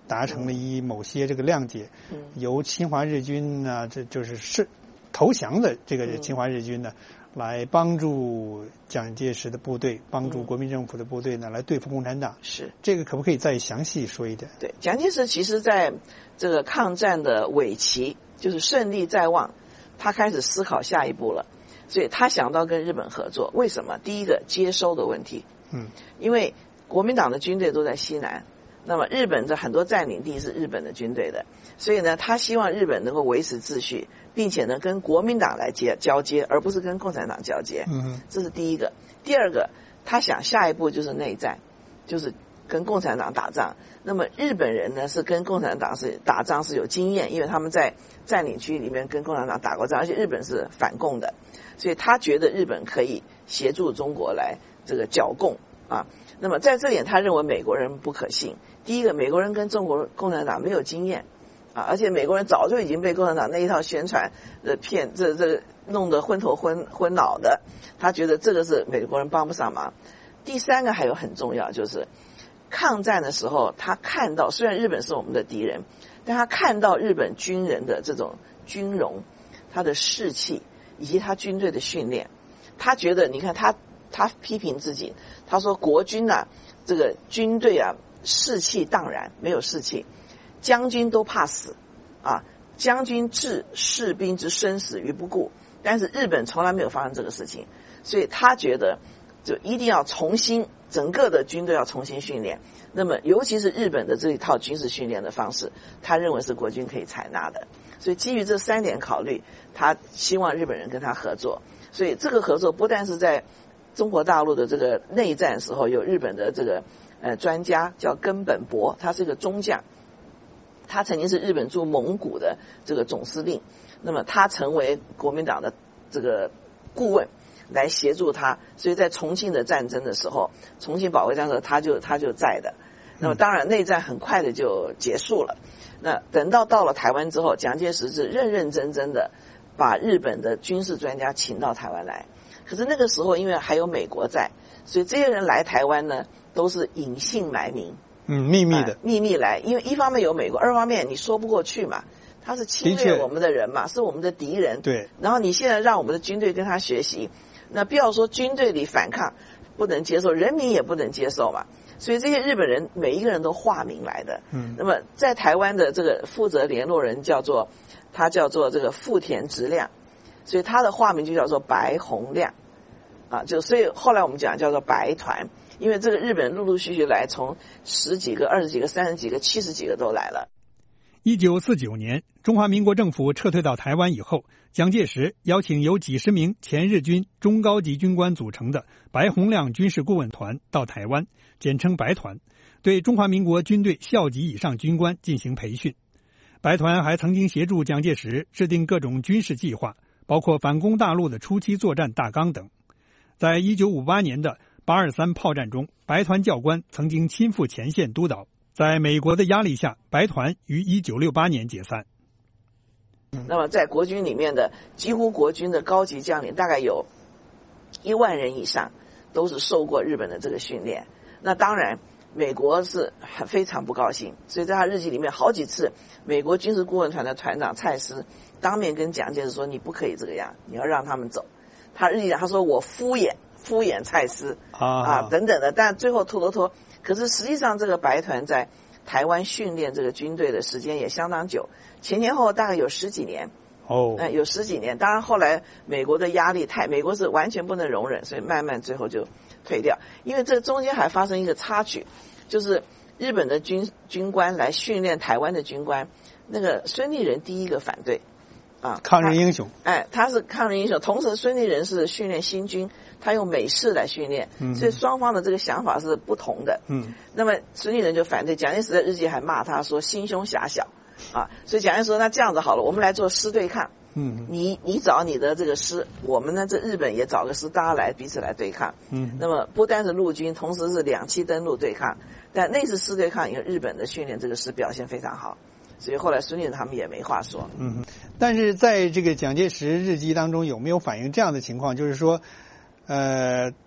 达成了一某些这个谅解，嗯、由侵华日军呢，这就是是投降的这个侵华日军呢。嗯来帮助蒋介石的部队，帮助国民政府的部队呢，来对付共产党。 是这个可不可以再详细说一点？ 对，蒋介石其实在这个抗战的尾期，就是胜利在望，他开始思考下一步了，所以他想到跟日本合作。为什么？第一个接收的问题，嗯，因为国民党的军队都在西南，那么日本的很多占领地是日本的军队的，所以呢，他希望日本能够维持秩序。并且呢，跟国民党来接交接，而不是跟共产党交接。嗯，这是第一个。第二个，他想下一步就是内战，就是跟共产党打仗。那么日本人呢，是跟共产党是打仗是有经验，因为他们在占领区里面跟共产党打过仗，而且日本是反共的，所以他觉得日本可以协助中国来这个剿共啊。那么在这点，他认为美国人不可信。第一个，美国人跟中国共产党没有经验。啊！而且美国人早就已经被共产党那一套宣传的骗，这这弄得昏头昏昏脑的。他觉得这个是美国人帮不上忙。第三个还有很重要，就是抗战的时候，他看到虽然日本是我们的敌人，但他看到日本军人的这种军容、他的士气以及他军队的训练，他觉得你看他他批评自己，他说国军啊，这个军队啊士气荡然，没有士气。将军都怕死，啊，将军置士兵之生死于不顾。但是日本从来没有发生这个事情，所以他觉得就一定要重新整个的军队要重新训练。那么尤其是日本的这一套军事训练的方式，他认为是国军可以采纳的。所以基于这三点考虑，他希望日本人跟他合作。所以这个合作不但是在中国大陆的这个内战时候有日本的这个呃专家叫根本博，他是一个中将。他曾经是日本驻蒙古的这个总司令，那么他成为国民党的这个顾问，来协助他。所以在重庆的战争的时候，重庆保卫战的时候，他就他就在的。那么当然内战很快的就结束了。那等到到了台湾之后，蒋介石是认认真真的把日本的军事专家请到台湾来。可是那个时候因为还有美国在，所以这些人来台湾呢，都是隐姓埋名。 嗯，秘密的、 啊，秘密来，因为一方面有美国，二方面你说不过去嘛，他是侵略我们的人嘛，是我们的敌人。 对。 然后你现在让我们的军队跟他学习，那不要说军队里反抗不能接受，人民也不能接受嘛。所以这些日本人每一个人都化名来的。嗯。那么在台湾的这个负责联络人叫做他叫做这个富田直亮，所以他的化名就叫做白洪亮，啊，就所以后来我们讲叫做白团。因为这个日本陆陆续续来，从十几个、二十几个、三十几个、七十几个都来了。 一九四九年，中华民国政府撤退到台湾以后，蒋介石邀请由几十名前日军中高级军官组成的白洪亮军事顾问团到台湾，简称白团，对中华民国军队校级以上军官进行培训。白团还曾经协助蒋介石制定各种军事计划，包括反攻大陆的初期作战大纲等。在一九五八年的八二三炮战中，白团教官曾经亲赴前线督导。在美国的压力下，白团于一九六八年解散。 那么在国军里面的几乎国军的高级将领大概有一万人以上都是受过日本的这个训练。那当然美国是非常不高兴，所以在他日记里面好几次，美国军事顾问团的团长蔡斯当面跟蒋介石说，你不可以这个样，你要让他们走。他日记他说我敷衍敷衍蔡斯 啊, 啊等等的，但最后拖拖拖。可是实际上这个白团在台湾训练这个军队的时间也相当久，前前后后大概有十几年。哦，呃，有十几年。当然后来美国的压力太，美国是完全不能容忍，所以慢慢最后就退掉。因为这中间还发生一个插曲，就是日本的军军官来训练台湾的军官，那个孙立人第一个反对。啊， 抗日英雄， 哎，他是抗日英雄，同时孙立人是训练新军，他用美式来训练，嗯，所以双方的这个想法是不同的。嗯，那么孙立人就反对，蒋介石的日记还骂他说心胸狭小，啊，所以蒋介石说那这样子好了，我们来做师对抗。嗯，你你找你的这个师，我们呢这日本也找个师，大家来彼此来对抗。嗯，那么不单是陆军，同时是两栖登陆对抗，但那次师对抗，因为日本的训练这个师表现非常好。所以后来孙立人他们也没话说。 嗯，但是在这个蒋介石日记当中有没有反映这样的情况？就是说，呃，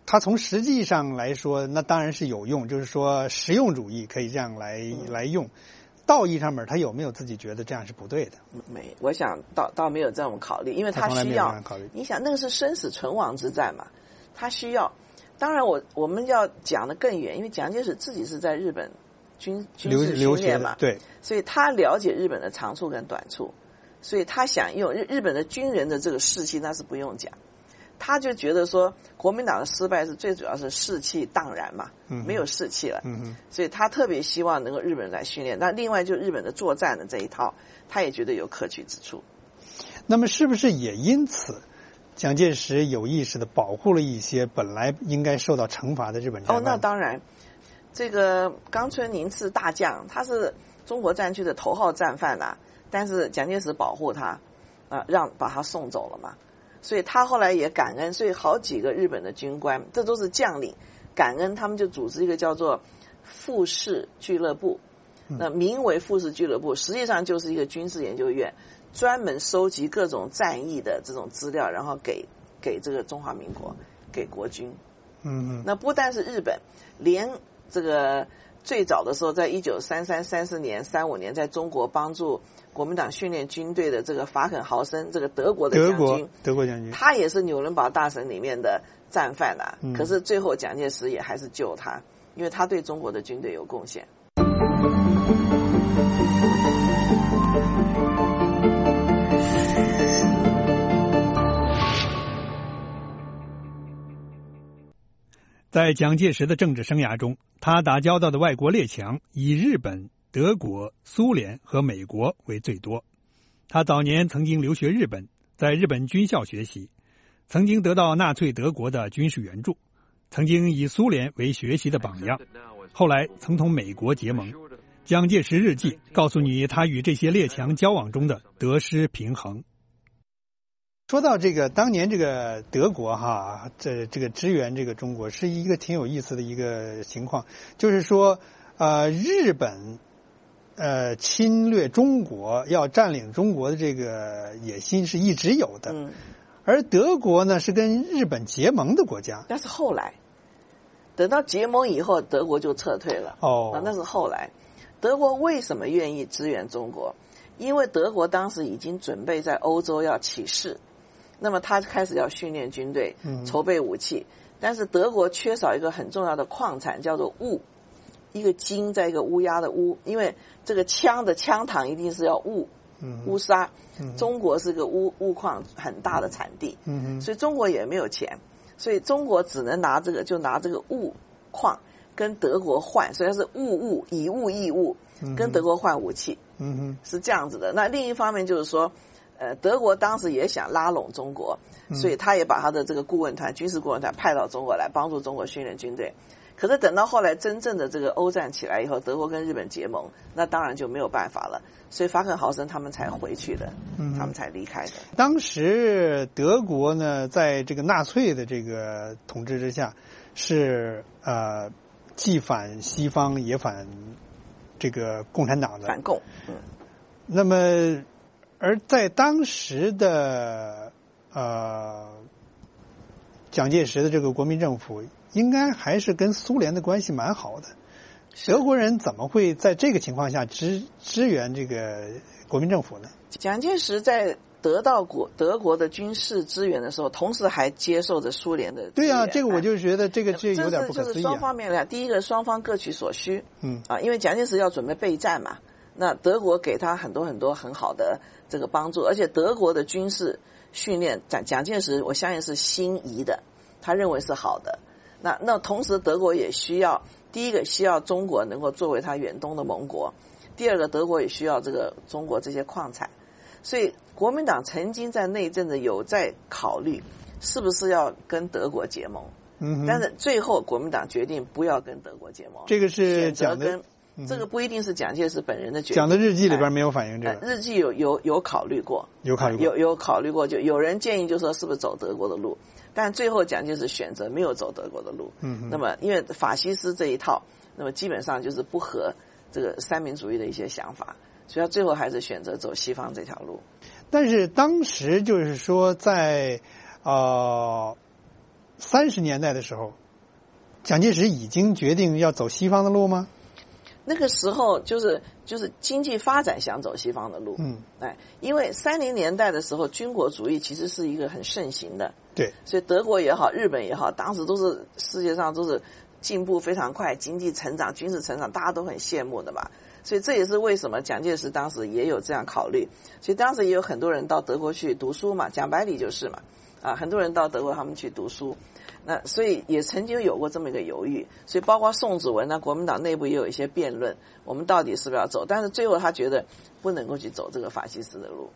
它从实际上来说，那当然是有用，就是说实用主义可以这样来、嗯、来用。道义上面，他有没有自己觉得这样是不对的？ 没，我想倒倒没有这种考虑，因为他需要。你想，那个是生死存亡之战嘛，他需要。当然我，我我们要讲得更远，因为蒋介石自己是在日本军军事训练嘛， 对， 所以他了解日本的长处跟短处，所以他想用日日本的军人的这个士气，那是不用讲。他就觉得说，国民党的失败是最主要是士气荡然嘛，嗯、没有士气了， 嗯、 所以他特别希望能够日本人来训练。那另外就日本的作战的这一套，他也觉得有可取之处。 那么是不是也因此，蒋介石有意识的保护了一些本来应该受到惩罚的日本战犯？ 哦，那当然，这个冈村宁次大将，他是中国战区的头号战犯啊，但是蒋介石保护他，啊、呃，让把他送走了嘛。所以他后来也感恩，所以好几个日本的军官，这都是将领，感恩他们就组织一个叫做富士俱乐部，那名为富士俱乐部，实际上就是一个军事研究院，专门收集各种战役的这种资料，然后给给这个中华民国，给国军。 嗯， 那不但是日本，连这个最早的时候，在一九三三、三四年、三五年，在中国帮助国民党训练军队的这个法肯豪森，这个德国的将军， 德国将军， 他也是纽伦堡大审里面的战犯啊。 嗯、 可是最后蒋介石也还是救他，因为他对中国的军队有贡献。 在蒋介石的政治生涯中，他打交道的外国列强以日本、德国、苏联和美国为最多。他早年曾经留学日本，在日本军校学习，曾经得到纳粹德国的军事援助，曾经以苏联为学习的榜样，后来曾同美国结盟。蒋介石日记告诉你他与这些列强交往中的得失平衡。 说到这个当年这个德国哈，这这个支援这个中国是一个挺有意思的一个情况，就是说呃日本呃侵略中国要占领中国的这个野心是一直有的， 嗯， 而德国呢是跟日本结盟的国家， 那是后来，等到结盟以后，德国就撤退了。 哦， 啊，那是后来。德国为什么愿意支援中国？因为德国当时已经准备在欧洲要起事。那么他开始要训练军队，筹备武器，嗯、但是德国缺少一个很重要的矿产，叫做钨，一个金在一个乌鸦的乌，因为这个枪的枪膛一定是要钨， 嗯、 乌纱， 嗯、 中国是个钨钨矿很大的产地， 嗯、 所以中国也没有钱，所以中国只能拿这个就拿这个钨矿跟德国换，所以是物物以物易物，跟德国换武器， 嗯、 是这样子的。那另一方面就是说。呃，德国当时也想拉拢中国，所以他也把他的这个顾问团、军事顾问团派到中国来帮助中国训练军队。可是等到后来真正的这个欧战起来以后，德国跟日本结盟，那当然就没有办法了，所以法肯豪森他们才回去的，他们才离开的。 当时德国呢，在这个纳粹的这个统治之下，是呃既反西方也反这个共产党的反共。嗯， 那么。而在当时的呃蒋介石的这个国民政府，应该还是跟苏联的关系蛮好的。德国人怎么会在这个情况下支支援这个国民政府呢？ 蒋介石在得到国德国的军事支援的时候，同时还接受着苏联的支援。 对啊，这个我就觉得这个这有点不可思议、啊。 这是就是双方面来，第一个双方各取所需。 嗯啊，因为蒋介石要准备备战嘛。那德国给他很多很多很好的这个帮助，而且德国的军事训练，蒋蒋介石我相信是心仪的，他认为是好的。那那同时德国也需要，第一个需要中国能够作为他远东的盟国，第二个德国也需要这个中国这些矿产，所以国民党曾经在内政的有在考虑是不是要跟德国结盟， 嗯， 但是最后国民党决定不要跟德国结盟， 这个是讲的。 这个不一定是蒋介石本人的决定。 讲的日记里边没有反映这个。 呃、日记有有有考虑过， 有考虑过， 有有考虑过，就有人建议就说是不是走德国的路，但最后蒋介石选择没有走德国的路。 嗯， 那么因为法西斯这一套，那么基本上就是不合这个三民主义的一些想法，所以他最后还是选择走西方这条路。 但是当时就是说在呃三十年代的时候，蒋介石已经决定要走西方的路吗？ 那个时候就是就是经济发展想走西方的路， 嗯， 哎，因为三零年代的时候，军国主义其实是一个很盛行的， 对， 所以德国也好，日本也好，当时都是世界上都是进步非常快，经济成长、军事成长，大家都很羡慕的嘛。所以这也是为什么蒋介石当时也有这样考虑。所以当时也有很多人到德国去读书嘛，讲白理就是嘛，啊，很多人到德国他们去读书。那所以也曾经有过这么一个犹豫，所以包括宋子文呢，国民党内部也有一些辩论，我们到底是不是要走？但是最后他觉得不能够去走这个法西斯的路。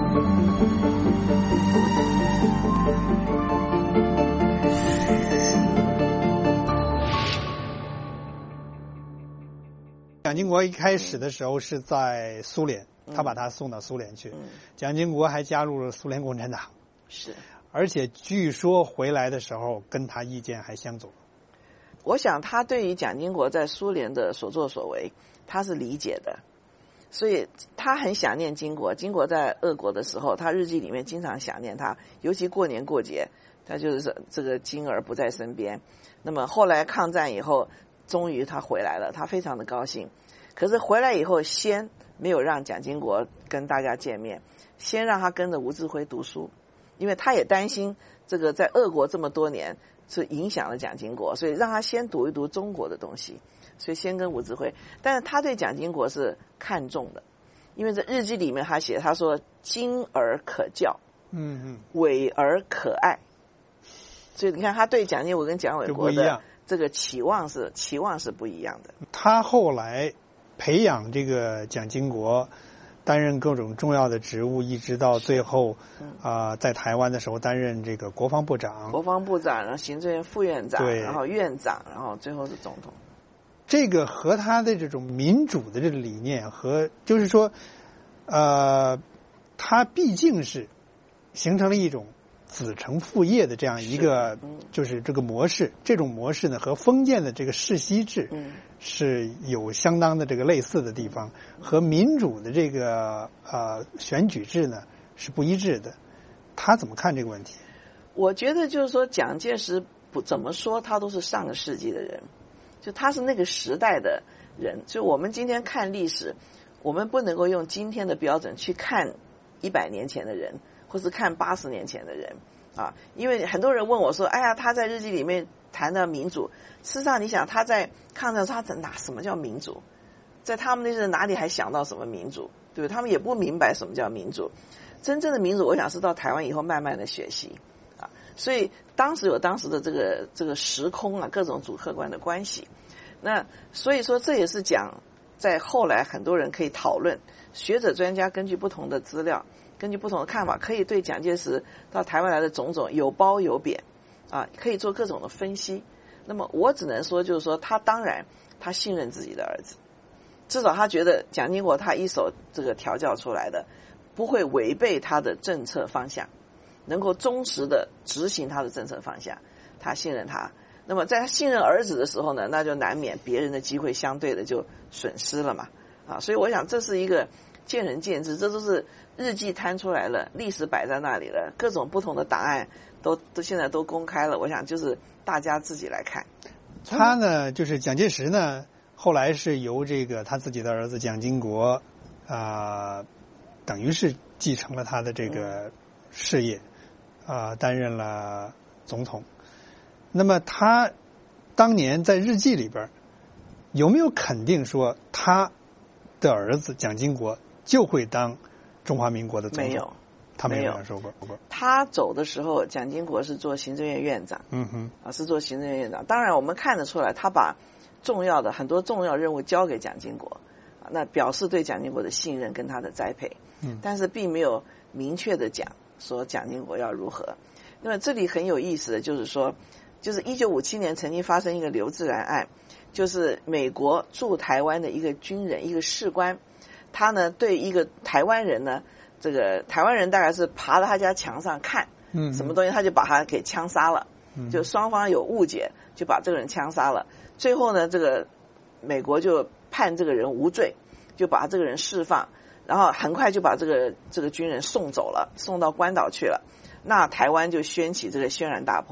蒋经国一开始的时候是在苏联，他把他送到苏联去，蒋经国还加入了苏联共产党， 是。 而且据说回来的时候跟他意见还相左。 我想他对于蒋经国在苏联的所作所为他是理解的，所以他很想念经国。经国在俄国的时候，他日记里面经常想念他，尤其过年过节，他就是这个经儿不在身边。那么后来抗战以后，终于他回来了，他非常的高兴。可是回来以后，先没有让蒋经国跟大家见面，先让他跟着吴志辉读书。因为他也担心这个在俄国这么多年是影响了蒋经国，所以让他先读一读中国的东西，所以先跟吴志辉。但是他对蒋经国是看重的，因为在日记里面他写，他说精而可教， 嗯嗯， 伟而可爱。所以你看他对蒋经国跟蒋纬国的这个期望是期望是不一样的。 他后来培养这个蒋经国担任各种重要的职务，一直到最后啊、呃，在台湾的时候担任这个国防部长， 国防部长，然后行政院副院长， 对， 然后院长，然后最后是总统。 这个和他的这种民主的这个理念和就是说，呃，他毕竟是形成了一种子承父业的这样一个，嗯、就是这个模式。这种模式呢，和封建的这个世袭制，嗯。是有相当的这个类似的地方，和民主的这个呃选举制呢是不一致的。他怎么看这个问题？ 我觉得就是说，蒋介石不怎么说，他都是上个世纪的人，就他是那个时代的人。就我们今天看历史，我们不能够用今天的标准去看一百年前的人，或是看八十年前的人啊。因为很多人问我说：“哎呀，他在日记里面谈到民主。”事实上，你想他在抗战时候，他哪什么叫民主？在他们那些人哪里还想到什么民主？对不对？他们也不明白什么叫民主。真正的民主，我想是到台湾以后慢慢的学习啊。所以当时有当时的这个这个时空啊，各种主客观的关系。那所以说，这也是讲在后来很多人可以讨论，学者专家根据不同的资料，根据不同的看法，可以对蒋介石到台湾来的种种有褒有贬啊，可以做各种的分析。那么我只能说，就是说他当然他信任自己的儿子，至少他觉得蒋经国他一手这个调教出来的，不会违背他的政策方向，能够忠实的执行他的政策方向，他信任他。那么在他信任儿子的时候呢，那就难免别人的机会相对的就损失了嘛，啊，所以我想这是一个见仁见智，这都是日记摊出来了，历史摆在那里了，各种不同的答案都都现在都公开了，我想就是大家自己来看。 他呢，就是蒋介石呢，后来是由这个他自己的儿子蒋经国啊、呃，等于是继承了他的这个事业啊、呃，担任了总统。那么他当年在日记里边有没有肯定说他的儿子蒋经国就会当中华民国的总统？ 没有。 他没有说过。 他走的时候，蒋经国是做行政院院长， 嗯哼， 啊，是做行政院院长。当然，我们看得出来，他把重要的很多重要任务交给蒋经国，啊，那表示对蒋经国的信任跟他的栽培。 嗯， 但是并没有明确的讲说蒋经国要如何。那么这里很有意思的就是说，就是一九五七年曾经发生一个刘自然案，就是美国驻台湾的一个军人，一个士官，他呢对一个台湾人呢。这个台湾人大概是爬到他家墙上看，嗯，什么东西，他就把他给枪杀了，嗯，就双方有误解，就把这个人枪杀了。最后呢，这个美国就判这个人无罪，就把这个人释放，然后很快就把这个这个军人送走了，送到关岛去了。那台湾就掀起这个轩然大波。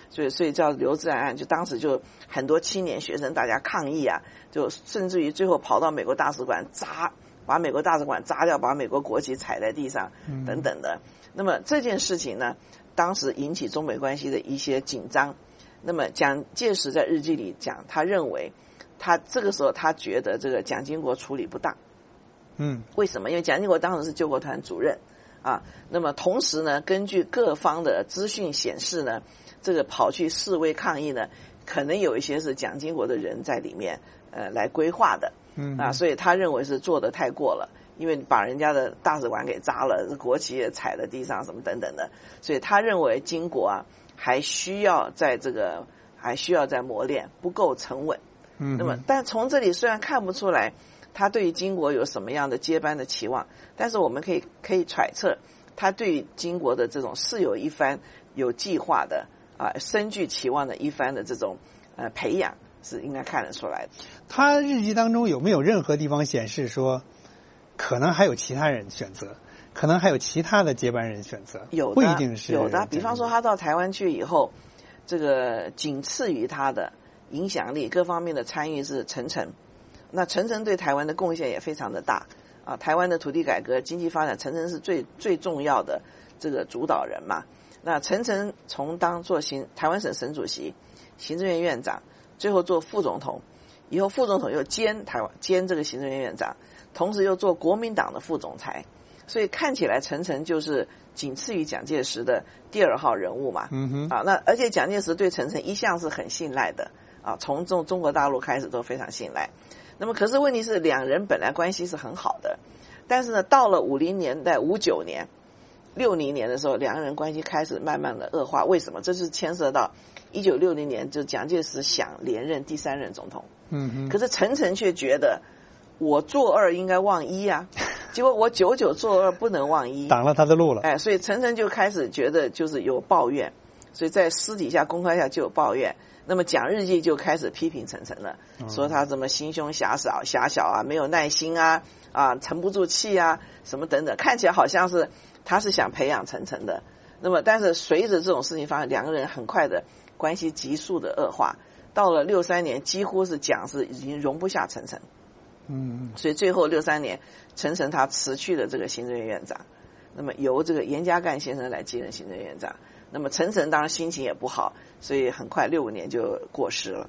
所以所以叫留置案案，就当时就很多青年学生大家抗议啊，就甚至于最后跑到美国大使馆砸，把美国大使馆砸掉，把美国国旗踩在地上等等的。那么这件事情呢，当时引起中美关系的一些紧张。那么蒋介石在日记里讲，他认为他这个时候他觉得这个蒋经国处理不当。 嗯， 为什么？因为蒋经国当时是救国团主任啊。那么同时呢，根据各方的资讯显示呢，这个跑去示威抗议呢，可能有一些是蒋经国的人在里面呃来规划的。 嗯啊，所以他认为是做得太过了，因为把人家的大使馆给砸了，国旗也踩在地上，什么等等的，所以他认为经国啊还需要在这个还需要再磨练，不够沉稳。 嗯， 那么但从这里虽然看不出来他对于经国有什么样的接班的期望，但是我们可以可以揣测他对于经国的这种是有一番有计划的啊深具期望的一番的这种呃培养是应该看得出来的。 他日记当中有没有任何地方显示说可能还有其他人选择，可能还有其他的接班人选择？ 有的， 不一定是有的。比方说他到台湾去以后，这个仅次于他的影响力各方面的参与是陈诚。那陈诚对台湾的贡献也非常的大啊，台湾的土地改革经济发展，陈诚是最最重要的这个主导人嘛。那陈诚从当做行台湾省省主席、行政院院长，最后做副总统，以后副总统又兼台湾兼这个行政院院长，同时又做国民党的副总裁，所以看起来陈诚就是仅次于蒋介石的第二号人物嘛。 嗯哼， 啊，那而且蒋介石对陈诚一向是很信赖的啊，从中中国大陆开始都非常信赖。那么可是问题是两人本来关系是很好的，但是呢到了五零年代五九年六零年的时候，两个人关系开始慢慢的恶化。为什么？这是牵涉到一九六零年就蒋介石想连任第三任总统， 嗯哼， 可是陈诚却觉得我做二应该忘一啊，结果我久久做二不能忘一， 挡了他的路了。 哎，所以陈诚就开始觉得就是有抱怨，所以在私底下公开下就有抱怨。那么蒋日记就开始批评陈诚了，说他怎么心胸狭小狭小啊，没有耐心啊，啊沉不住气啊，什么等等，看起来好像是他是想培养陈诚的。那么但是随着这种事情发生，两个人很快的关系急速的恶化，到了六三年几乎是蒋是已经容不下陈诚。 嗯， 所以最后六三年陈诚他辞去了这个行政院院长，那么由这个严家淦先生来接任行政院院长。那么陈诚当然心情也不好，所以很快六五年就过世了。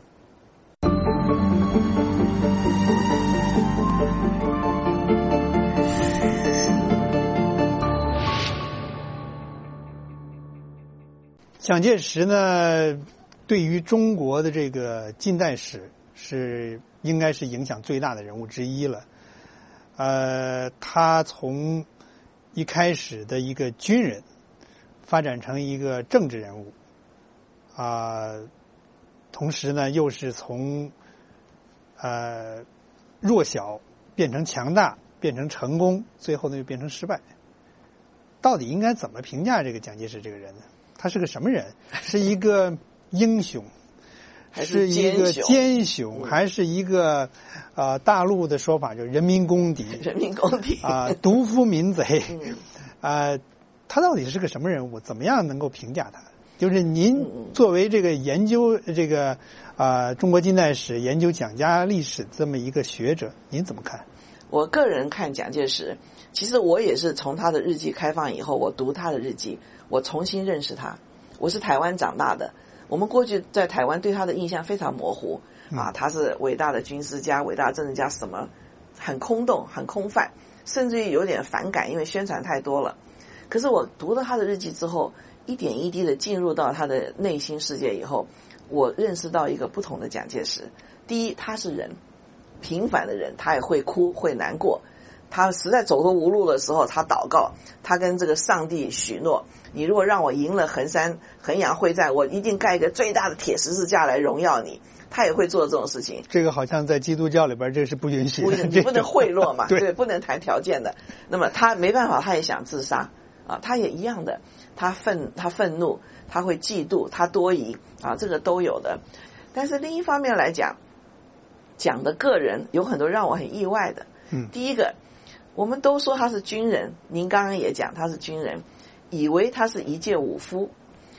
蒋介石呢，对于中国的这个近代史是应该是影响最大的人物之一了。呃，他从一开始的一个军人发展成一个政治人物，啊、呃，同时呢又是从呃弱小变成强大，变成成功，最后呢又变成失败。到底应该怎么评价这个蒋介石这个人呢？他是个什么人？是一个英雄，是一个奸雄，还是一个呃大陆的说法就是人民公敌？ 人民公敌啊、呃，独夫民贼啊。呃他到底是个什么人物？怎么样能够评价他？就是您作为这个研究这个啊、呃、中国近代史、研究蒋家历史这么一个学者，您怎么看？ 我个人看蒋介石，其实我也是从他的日记开放以后，我读他的日记，我重新认识他。我是台湾长大的，我们过去在台湾对他的印象非常模糊啊，他是伟大的军事家、伟大的政治家，什么很空洞、很空泛，甚至于有点反感，因为宣传太多了。可是我读了他的日记之后，一点一滴的进入到他的内心世界以后，我认识到一个不同的蒋介石。第一，他是人，平凡的人，他也会哭会难过，他实在走投无路的时候，他祷告，他跟这个上帝许诺，你如果让我赢了衡山衡阳会战，我一定盖一个最大的铁十字架来荣耀你。他也会做这种事情。 这个好像在基督教里边这是不允许的， 你不能贿赂嘛， 对, 对，不能谈条件的。那么他没办法，他也想自杀啊，他也一样的，他愤他愤怒，他会嫉妒，他多疑啊，这个都有的。但是另一方面来讲，讲的个人有很多让我很意外的。 嗯， 第一个，我们都说他是军人，您刚刚也讲他是军人，以为他是一介武夫，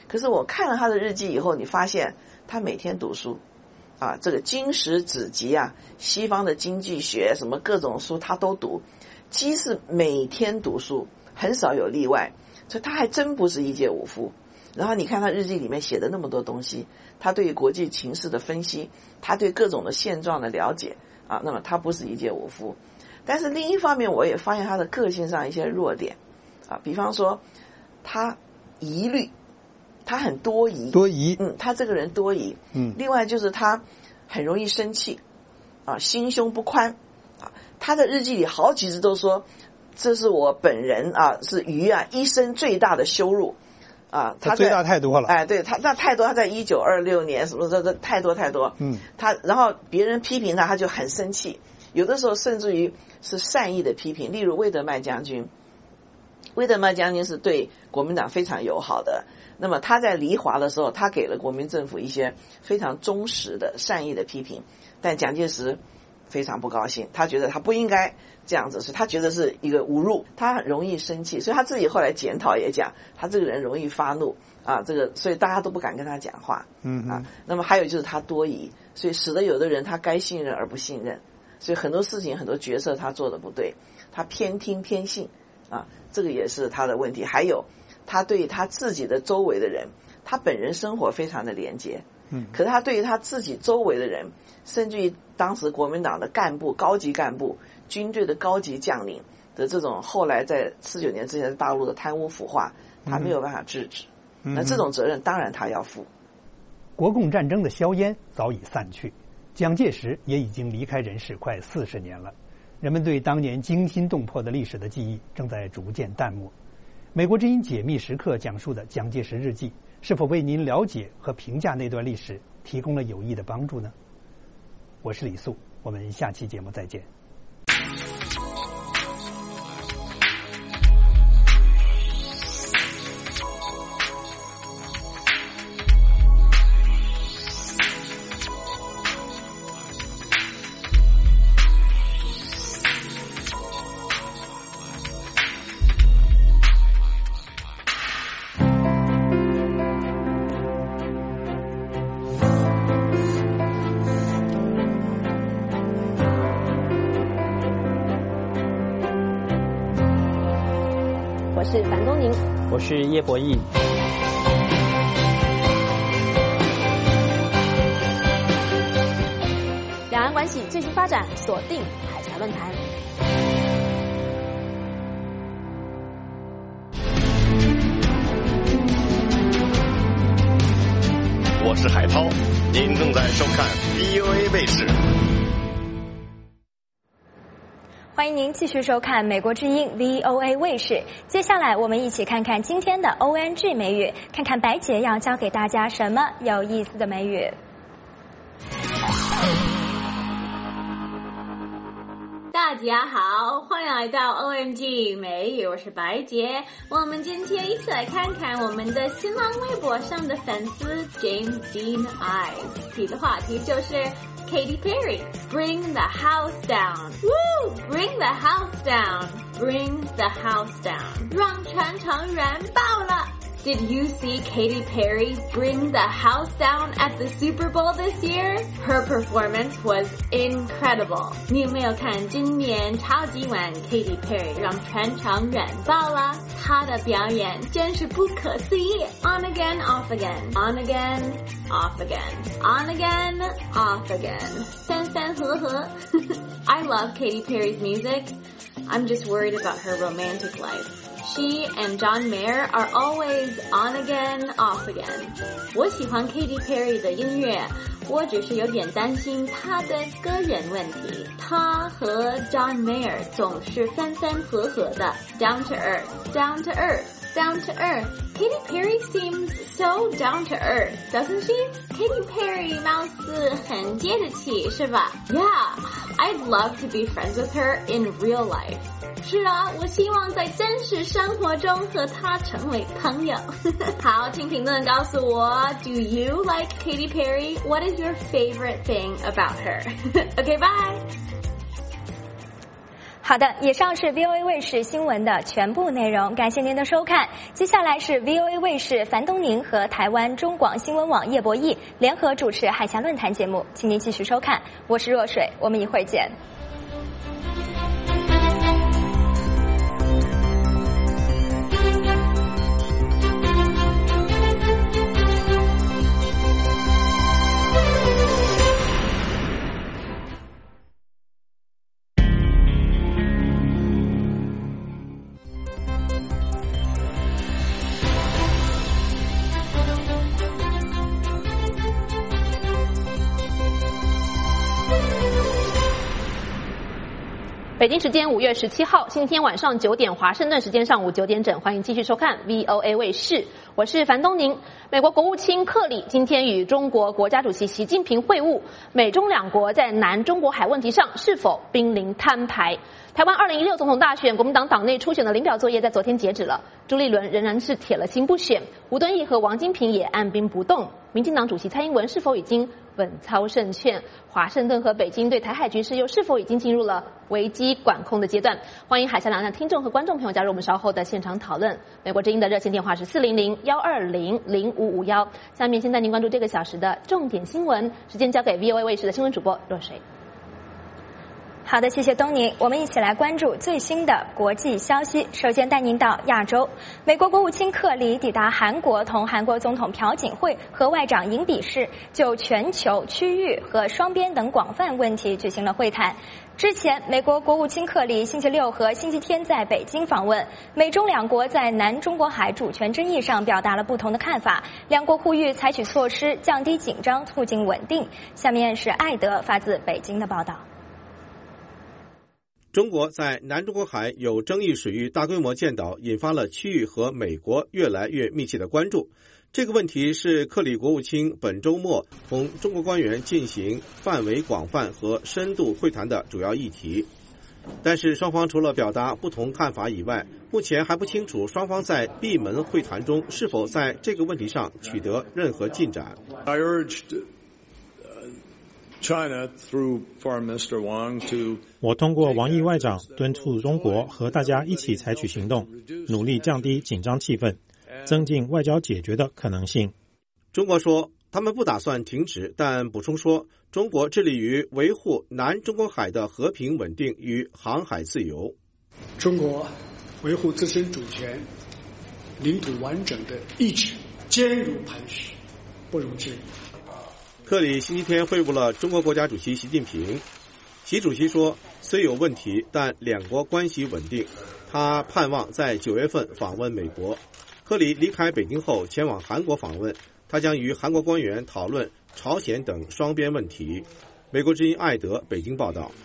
可是我看了他的日记以后，你发现他每天读书啊，这个经史子集啊，西方的经济学什么各种书他都读，几是每天读书，很少有例外，所以他还真不是一介武夫。然后你看他日记里面写的那么多东西，他对国际情势的分析，他对各种的现状的了解啊，那么他不是一介武夫。但是另一方面，我也发现他的个性上一些弱点啊，比方说他疑虑，他很多疑， 多疑， 嗯，他这个人多疑， 嗯， 另外就是他很容易生气，啊，心胸不宽，啊，他的日记里好几次都说，这是我本人啊，是鱼啊一生最大的羞辱。啊，他最大太多了， 哎，对他那太多，他在一九二六年什么的，这太多太多， 嗯， 他然后别人批评他，他就很生气，有的时候甚至于是善意的批评，例如魏德迈将军，魏德迈将军是对国民党非常友好的，那么他在离华的时候，他给了国民政府一些非常忠实的善意的批评，但蒋介石非常不高兴，他觉得他不应该这样子，是他觉得是一个侮辱，他很容易生气，所以他自己后来检讨也讲，他这个人容易发怒啊，这个所以大家都不敢跟他讲话， 嗯啊，那么还有就是他多疑，所以使得有的人他该信任而不信任，所以很多事情很多决策他做的不对，他偏听偏信啊，这个也是他的问题。还有他对他自己的周围的人，他本人生活非常的廉洁， 嗯， 可是他对于他自己周围的人，甚至于当时国民党的干部、高级干部、军队的高级将领的这种后来在四九年之前大陆的贪污腐化，他没有办法制止， 嗯、 那这种责任当然他要负。 国共战争的硝烟早已散去，蒋介石也已经离开人世快四十年了，人们对当年惊心动魄的历史的记忆正在逐渐淡漠。美国之音解密时刻讲述的蒋介石日记，是否为您了解和评价那段历史提供了有益的帮助呢？我是李素，我们下期节目再见。 我是樊东宁， 我是叶博弈。 两岸关系最新发展，锁定海峡论坛。 我是海涛，您正在收看 V O A 卫视。 欢迎您继续收看美国之音 V O A 卫视。接下来我们一起看看今天的 O N G 美语，看看白姐要教给大家什么有意思的美语。 大家好，欢迎来到 O M G 美语，我是白洁。我们今天一起来看看我们的新浪微博上的粉丝 James Dean Eyes 提的话题就是 Katy Perry Bring the House Down Woo Bring the House Down Bring the House Down 让全城燃爆了。Did you see Katy Perry bring the house down at the Super Bowl this year? Her performance was incredible. 你有没有看今年超级碗 Katy Perry 让全场燃爆了？她的表演真是不可思议。On again, off again. On again, off again. On again, off again. 三三合合。I love Katy Perry's music. I'm just worried about her romantic life.She and John Mayer are always on again, off again. 我喜欢 Katy Perry 的音乐，我只是有点担心她的个人问题。她和 John Mayer 总是分分合合的 ，down to earth, down to earth, down to earth. Katy Perry seems so down to earth, doesn't she? Katy Perry 貌似很接地气，是吧 ？Yeah, I'd love to be friends with her in real life.是啊，我希望在真实生活中和她成为朋友。好，请评论告诉我 ，Do you like Katy Perry? What is your favorite thing about her? Okay, bye. 好的，以上是 V O A 卫视新闻的全部内容，感谢您的收看。接下来是 V O A 卫视樊东宁和台湾中广新闻网叶博弈联合主持海峡论坛节目，请您继续收看。我是若水，我们一会儿见。 北京时间五月十七号星期天晚上九点，华盛顿时间上午九点整，欢迎继续收看 V O A 卫视，我是樊东宁。美国国务卿克里今天与中国国家主席习近平会晤，美中两国在南中国海问题上是否濒临摊牌？台湾二零一六总统大选，国民党党内初选的领表作业在昨天截止了，朱立伦仍然是铁了心不选，吴敦义和王金平也按兵不动。民进党主席蔡英文是否已经稳操胜券？华盛顿和北京对台海局势又是否已经进入了危机管控的阶段？欢迎海峡两岸听众和观众朋友加入我们稍后的现场讨论。美国之音的热线电话是四零零幺二零零五五幺。下面先带您关注这个小时的重点新闻，时间交给 V O A 卫视的新闻主播若水。 好的，谢谢东宁。我们一起来关注最新的国际消息。首先带您到亚洲，美国国务卿克里抵达韩国，同韩国总统朴槿惠和外长尹比世就全球、区域和双边等广泛问题举行了会谈。之前，美国国务卿克里星期六和星期天在北京访问，美中两国在南中国海主权争议上表达了不同的看法，两国呼吁采取措施降低紧张，促进稳定。下面是艾德发自北京的报道。 中国在南中国海有争议水域大规模建岛，引发了区域和美国越来越密切的关注。这个问题是克里国务卿本周末同中国官员进行范围广泛和深度会谈的主要议题。但是双方除了表达不同看法以外，目前还不清楚双方在闭门会谈中是否在这个问题上取得任何进展。 I urged China through Foreign Minister Wang to 我通过王毅外长敦促中国和大家一起采取行动，努力降低紧张气氛，增进外交解决的可能性。 中国说他们不打算停止，但补充说中国致力于维护南中国海的和平稳定与航海自由。 中国维护自身主权、领土完整的意志坚如磐石，不容置疑。 克里星期天会晤了中国国家主席习近平。习主席说，虽有问题，但两国关系稳定。他盼望在九月份访问美国。克里离开北京后前往韩国访问，他将与韩国官员讨论朝鲜等双边问题。美国之音艾德北京报道。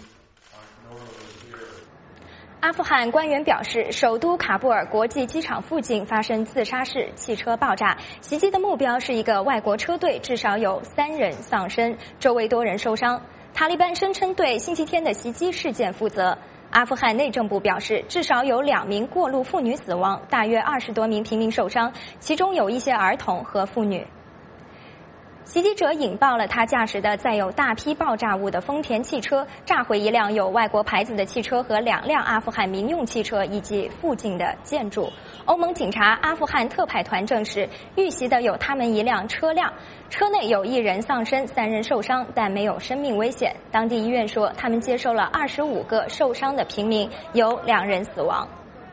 阿富汗官员表示，首都喀布尔国际机场附近发生自杀式汽车爆炸，袭击的目标是一个外国车队，至少有三人丧生，周围多人受伤。塔利班声称对星期天的袭击事件负责。阿富汗内政部表示，至少有两名过路妇女死亡，大约二十多名平民受伤，其中有一些儿童和妇女。袭击者引爆了他驾驶的载有大批爆炸物的丰田汽车，炸毁一辆有外国牌子的汽车和两辆阿富汗民用汽车以及附近的建筑。欧盟警察阿富汗特派团证实，遇袭的有他们一辆车辆，车内有一人丧生，三人受伤，但没有生命危险。当地医院说，他们接收了二十五个受伤的平民，有两人死亡。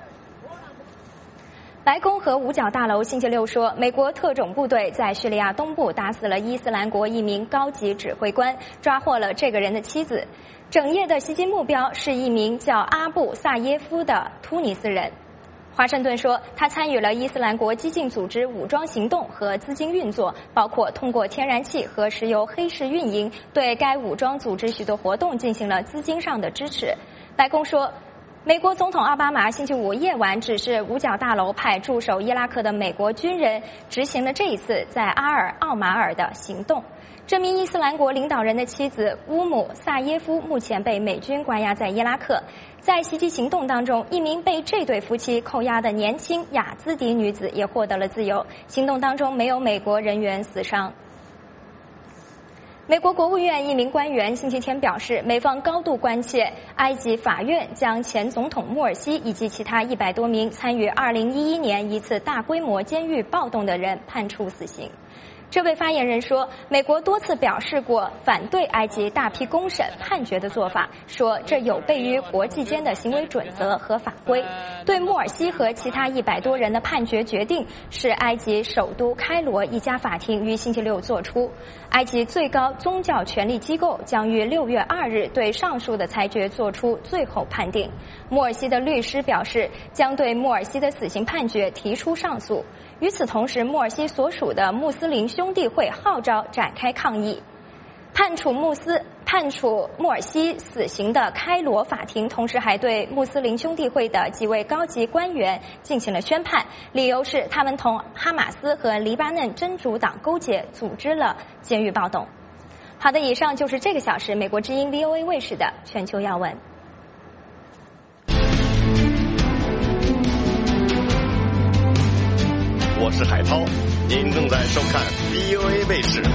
白宫和五角大楼星期六说，美国特种部队在叙利亚东部打死了伊斯兰国一名高级指挥官，抓获了这个人的妻子。整夜的袭击目标是一名叫阿布萨耶夫的突尼斯人。华盛顿说，他参与了伊斯兰国激进组织武装行动和资金运作，包括通过天然气和石油黑市运营，对该武装组织许多活动进行了资金上的支持。白宫说，美国总统奥巴马星期五夜晚指示五角大楼派驻守伊拉克的美国军人执行了这一次在阿尔奥马尔的行动。这名伊斯兰国领导人的妻子乌姆萨耶夫目前被美军关押在伊拉克。在袭击行动当中，一名被这对夫妻扣押的年轻雅兹迪女子也获得了自由。行动当中没有美国人员死伤。 美国国务院一名官员星期天表示，美方高度关切埃及法院将前总统穆尔西以及其他一百多名参与二零一一年一次大规模监狱暴动的人判处死刑。这位发言人说，美国多次表示过反对埃及大批公审判决的做法，说这有悖于国际间的行为准则和法规。对穆尔西和其他一百多人的判决决定是埃及首都开罗一家法庭于星期六作出。埃及最高宗教权力机构将于六月二日对上述的裁决作出最后判定。穆尔西的律师表示，将对穆尔西的死刑判决提出上诉。与此同时，穆尔西所属的穆斯林兄弟会号召展开抗议。判处穆斯判处穆尔西死刑的开罗法庭，同时还对穆斯林兄弟会的几位高级官员进行了宣判，理由是他们同哈马斯和黎巴嫩真主党勾结，组织了监狱暴动。好的，以上就是这个小时美国之音 V O A 卫视的全球要闻。 我是海涛，您正在收看 V O A 卫视。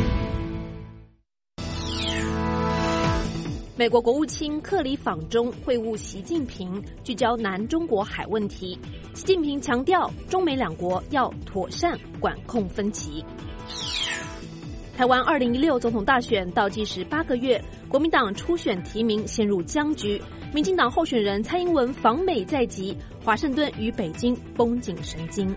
美国国务卿克里访中会晤习近平，聚焦南中国海问题。习近平强调，中美两国要妥善管控分歧。台湾二零一六总统大选倒计时八个月，国民党初选提名陷入僵局，民进党候选人蔡英文访美在即，华盛顿与北京绷紧神经。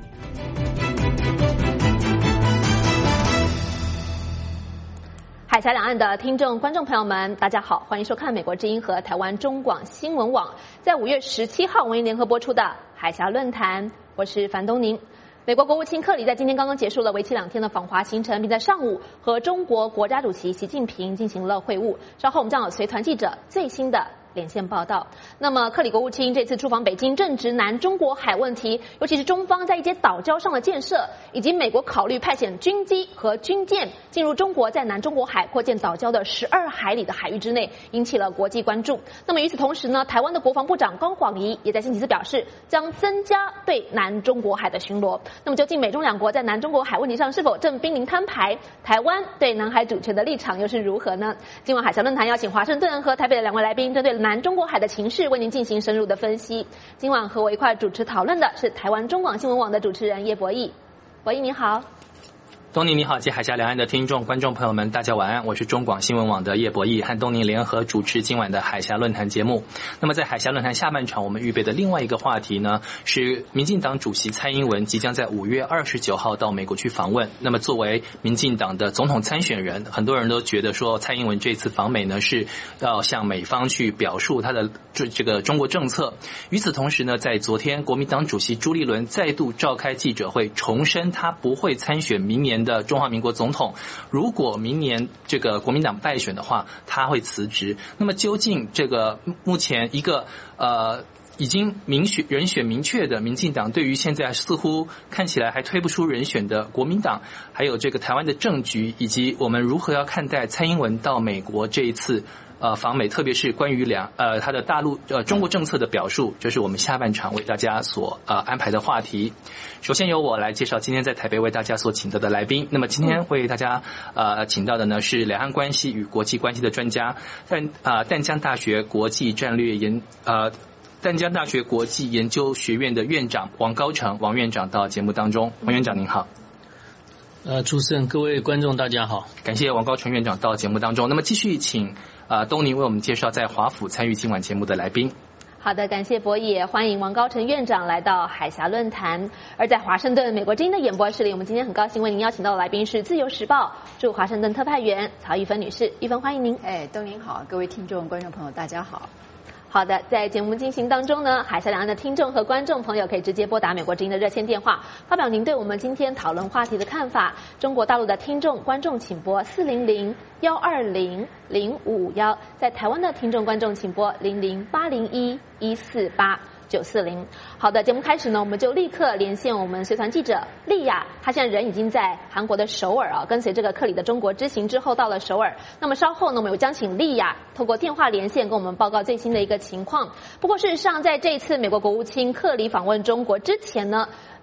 海峡两岸的听众、观众朋友们，大家好，欢迎收看美国之音和台湾中广新闻网在五月十七号为您联合播出的海峡论坛，我是樊东宁。美国国务卿克里在今天刚刚结束了为期两天的访华行程，并在上午和中国国家主席习近平进行了会晤。稍后我们将有随团记者最新的连线报道。那么克里国务卿这次出访北京，正值南中国海问题，尤其是中方在一些岛礁上的建设，以及美国考虑派遣军机和军舰进入中国在南中国海扩建岛礁的十二海里的海域之内，引起了国际关注。那么与此同时呢，台湾的国防部长高广仪也在星期四表示，将增加对南中国海的巡逻。那么究竟美中两国在南中国海问题上是否正濒临摊牌？台湾对南海主权的立场又是如何呢？今晚海峡论坛邀请华盛顿和台北的两位来宾，针对南中国海的情势为您进行深入的分析。今晚和我一块主持讨论的是台湾中广新闻网的主持人叶博弈。博弈你好。 东宁你好，及海峡两岸的听众观众朋友们，大家晚安，我是中广新闻网的叶博弈，和东宁联合主持今晚的海峡论坛节目。那么在海峡论坛下半场，我们预备的另外一个话题呢，是民进党主席蔡英文即将在五月二十九号到美国去访问。那么作为民进党的总统参选人，很多人都觉得说蔡英文这次访美呢是要向美方去表述他的这个中国政策。与此同时呢，在昨天国民党主席朱立伦再度召开记者会，重申他不会参选明年的中华民国总统，如果明年这个国民党败选的话，他会辞职。那么究竟这个目前一个呃已经明选人选明确的民进党，对于现在似乎看起来还推不出人选的国民党，还有这个台湾的政局，以及我们如何要看待蔡英文到美国这一次呃访美，特别是关于两呃他的大陆呃中国政策的表述，这是我们下半场为大家所呃安排的话题。首先由我来介绍今天在台北为大家所请到的来宾。那么今天为大家呃请到的呢是两岸关系与国际关系的专家，淡啊、呃、淡江大学国际战略研呃淡江大学国际研究学院的院长王高成王院长到节目当中。王院长您好。 呃，主持人各位观众大家好， 感谢王高成院长到节目当中。那么继续请呃东宁为我们介绍在华府参与今晚节目的来宾。 好的，感谢博弈，欢迎王高成院长来到海峡论坛。而在华盛顿美国之音的演播室里，我们今天很高兴为您邀请到的来宾是自由时报驻华盛顿特派员曹玉芬女士。玉芬，欢迎您。 哎，东宁好，各位听众观众朋友大家好。 好的，在节目进行当中呢，海峡两岸的听众和观众朋友可以直接拨打美国之音的热线电话，发表您对我们今天讨论话题的看法。中国大陆的听众观众请拨四零零幺二零零五五幺，在台湾的听众观众请拨零零八零一一四八九四零。好的，节目开始呢，我们就立刻连线我们随团记者丽亚，她现在人已经在韩国的首尔啊，跟随这个克里的中国之行之后到了首尔。那么稍后呢，我们有将请丽亚透过电话连线跟我们报告最新的一个情况。不过事实上，在这一次美国国务卿克里访问中国之前呢，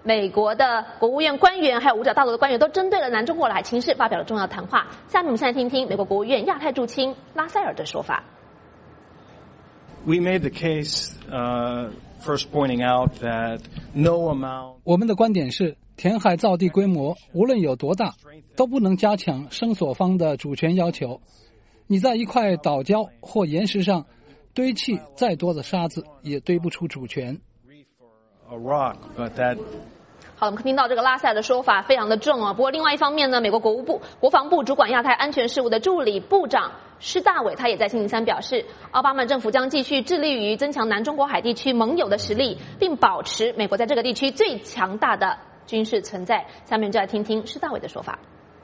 美国的国务院官员还有五角大楼的官员都针对了南中国海情势发表了重要谈话。下面我们先来听听美国国务院亚太驻青拉塞尔的说法。 We made the case, uh, first pointing out that no amount. 我们的观点是，填海造地规模无论有多大，都不能加强声索方的主权要求。你在一块岛礁或岩石上堆砌再多的沙子，也堆不出主权。 A rock, but that 好了，我们听到这个拉塞尔的说法非常的重啊。不过另外一方面呢，美国国务部国防部主管亚太安全事务的助理部长施大伟，他也在星期三表示，奥巴马政府将继续致力于增强南中国海地区盟友的实力，并保持美国在这个地区最强大的军事存在。下面就来听听施大伟的说法。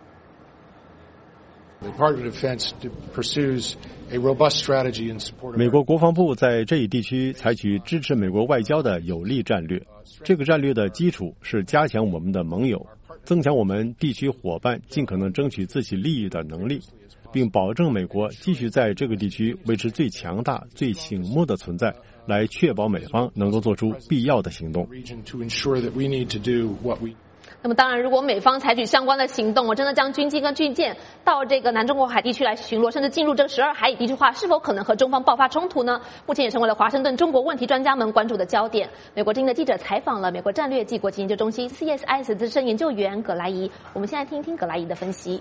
美国国防部在这一地区采取支持美国外交的有力战略，这个战略的基础是加强我们的盟友，增强我们地区伙伴尽可能争取自己利益的能力，并保证美国继续在这个地区维持最强大、最醒目的存在，来确保美方能够做出必要的行动。 那么当然，如果美方采取相关的行动，我真的将军机跟军舰到这个南中国海地区来巡逻，甚至进入这个十二海里地区的话，是否可能和中方爆发冲突呢？目前也成为了华盛顿中国问题专家们关注的焦点。美国之音的记者采访了美国战略暨国际研究中心 C S I S 资深研究员葛莱仪，我们现在听听葛莱仪的分析。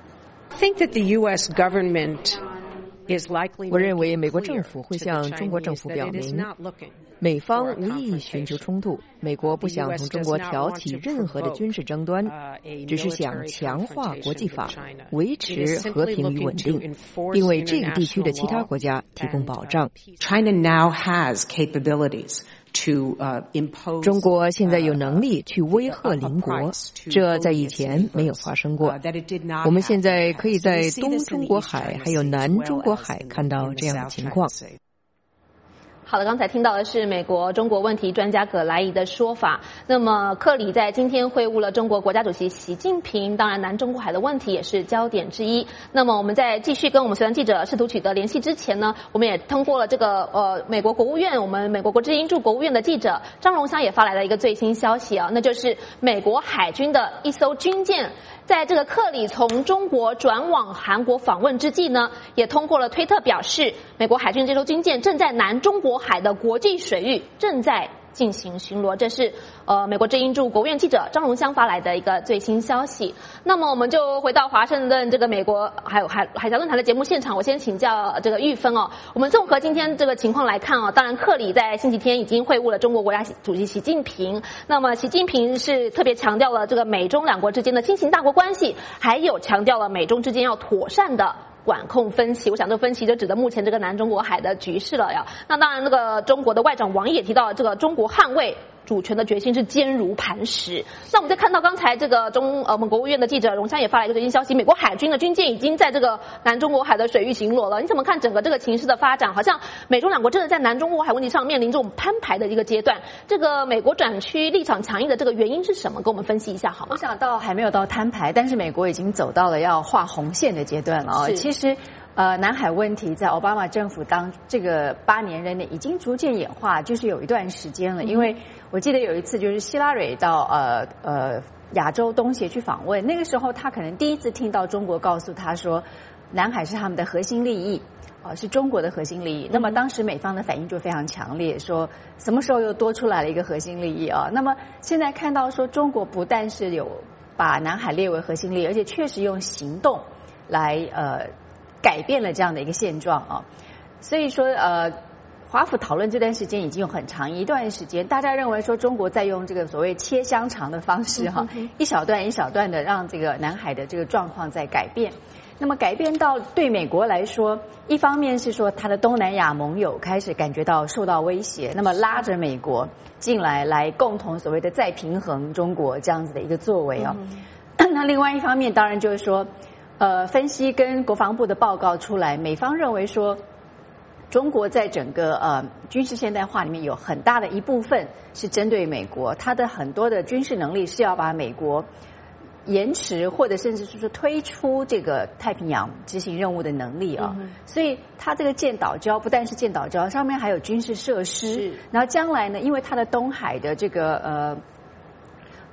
I think that the U S government is likely. 我认为美国政府会向中国政府表明，美方无意寻求冲突，美国不想同中国挑起任何的军事争端，只是想强化国际法，维持和平与稳定，并为这个地区的其他国家提供保障。 China now has capabilities to impose. 中国现在有能力去威吓邻国，这在以前没有发生过。我们现在可以在东中国海还有南中国海看到这样的情况。 好的，刚才听到的是美国中国问题专家葛莱仪的说法。那么克里在今天会晤了中国国家主席习近平，当然南中国海的问题也是焦点之一。那么我们在继续跟我们随团记者试图取得联系之前呢，我们也通过了这个呃美国国务院，我们美国国之音驻国务院的记者张荣香也发来了一个最新消息啊，那就是美国海军的一艘军舰在这个克里从中国转往韩国访问之际呢，也通过了推特表示，美国海军这艘军舰正在南中国海的国际水域正在进行巡逻。这是呃美国之音驻国务院记者张荣香发来的一个最新消息。那么我们就回到华盛顿这个美国还有海海峡论坛的节目现场，我先请教这个玉芬哦。我们综合今天这个情况来看哦，当然克里在星期天已经会晤了中国国家主席习近平。那么习近平是特别强调了这个美中两国之间的新型大国关系，还有强调了美中之间要妥善的管控分歧。我想这个分歧就指的目前这个南中国海的局势了呀。那当然，那个中国的外长王毅也提到了这个中国捍卫主权的决心是坚如磐石。那我们再看到刚才这个中呃我们国务院的记者荣香也发来一个最新消息，美国海军的军舰已经在这个南中国海的水域巡逻了。你怎么看整个这个情势的发展？好像美中两国真的在南中国海问题上面临这种摊牌的一个阶段。这个美国转趋立场强硬的这个原因是什么？跟我们分析一下好吗？ 我想到还没有到摊牌，但是美国已经走到了要画红线的阶段了哦。其实呃，南海问题在奥巴马政府当这个八年任内已经逐渐演化，就是有一段时间了。因为我记得有一次就是希拉蕊到呃呃亚洲东协去访问，那个时候他可能第一次听到中国告诉他说，南海是他们的核心利益，呃是中国的核心利益。那么当时美方的反应就非常强烈，说什么时候又多出来了一个核心利益啊？那么现在看到说中国不但是有把南海列为核心利益，而且确实用行动来呃。改变了这样的一个现状啊，所以说呃，华府讨论这段时间已经有很长一段时间，大家认为说中国在用这个所谓切香肠的方式哈、啊，一小段一小段的让这个南海的这个状况在改变。那么改变到对美国来说，一方面是说它的东南亚盟友开始感觉到受到威胁，那么拉着美国进来来共同所谓的再平衡中国这样子的一个作为啊。嗯、那另外一方面当然就是说。呃，分析跟国防部的报告出来，美方认为说，中国在整个呃军事现代化里面有很大的一部分是针对美国，它的很多的军事能力是要把美国延迟或者甚至是说推出这个太平洋执行任务的能力啊，嗯、所以它这个建岛礁不但是建岛礁，上面还有军事设施，然后将来呢，因为它的东海的这个呃。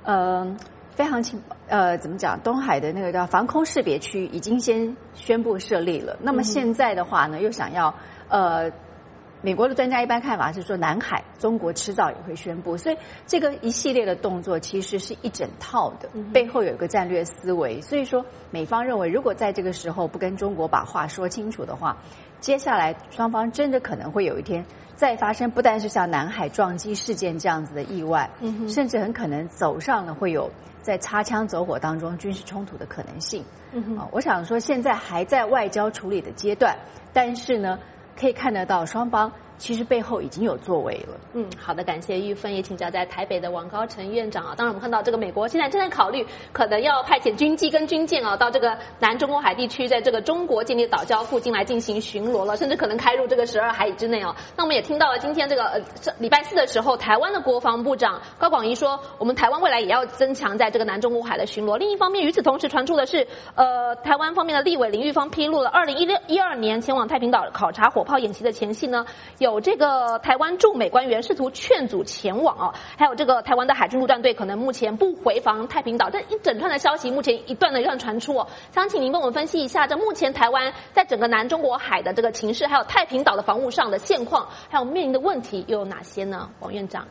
呃非常情呃怎么讲，东海的那个叫防空识别区已经先宣布设立了。那么现在的话呢，又想要呃。美国的专家一般看法是说，南海中国迟早也会宣布，所以这个一系列的动作其实是一整套的，背后有一个战略思维。所以说，美方认为，如果在这个时候不跟中国把话说清楚的话，接下来双方真的可能会有一天再发生，不但是像南海撞击事件这样子的意外，嗯、甚至很可能走上了会有在擦枪走火当中军事冲突的可能性。嗯、啊，我想说，现在还在外交处理的阶段，但是呢。可以看得到，双方其实背后已经有作为了。 嗯，好的，感谢玉芬，也请教在台北的王高成院长啊。当然，我们看到这个美国现在正在考虑，可能要派遣军机跟军舰啊到这个南中国海地区，在这个中国建立岛礁附近来进行巡逻了，甚至可能开入这个十二海里之内哦。那我们也听到了今天这个呃礼拜四的时候，台湾的国防部长高广仪说，我们台湾未来也要增强在这个南中国海的巡逻。另一方面，与此同时传出的是，呃，台湾方面的立委林玉芳披露了，二零一六一二年前往太平岛考察火炮演习的前夕呢，有这个台湾驻美官员试图劝阻前往哦，还有这个台湾的海军陆战队可能目前不回防太平岛，这一整串的消息目前一段的一段传出哦。想请您帮我们分析一下，这目前台湾在整个南中国海的这个情势，还有太平岛的防务上的现况，还有面临的问题又有哪些呢？王院长。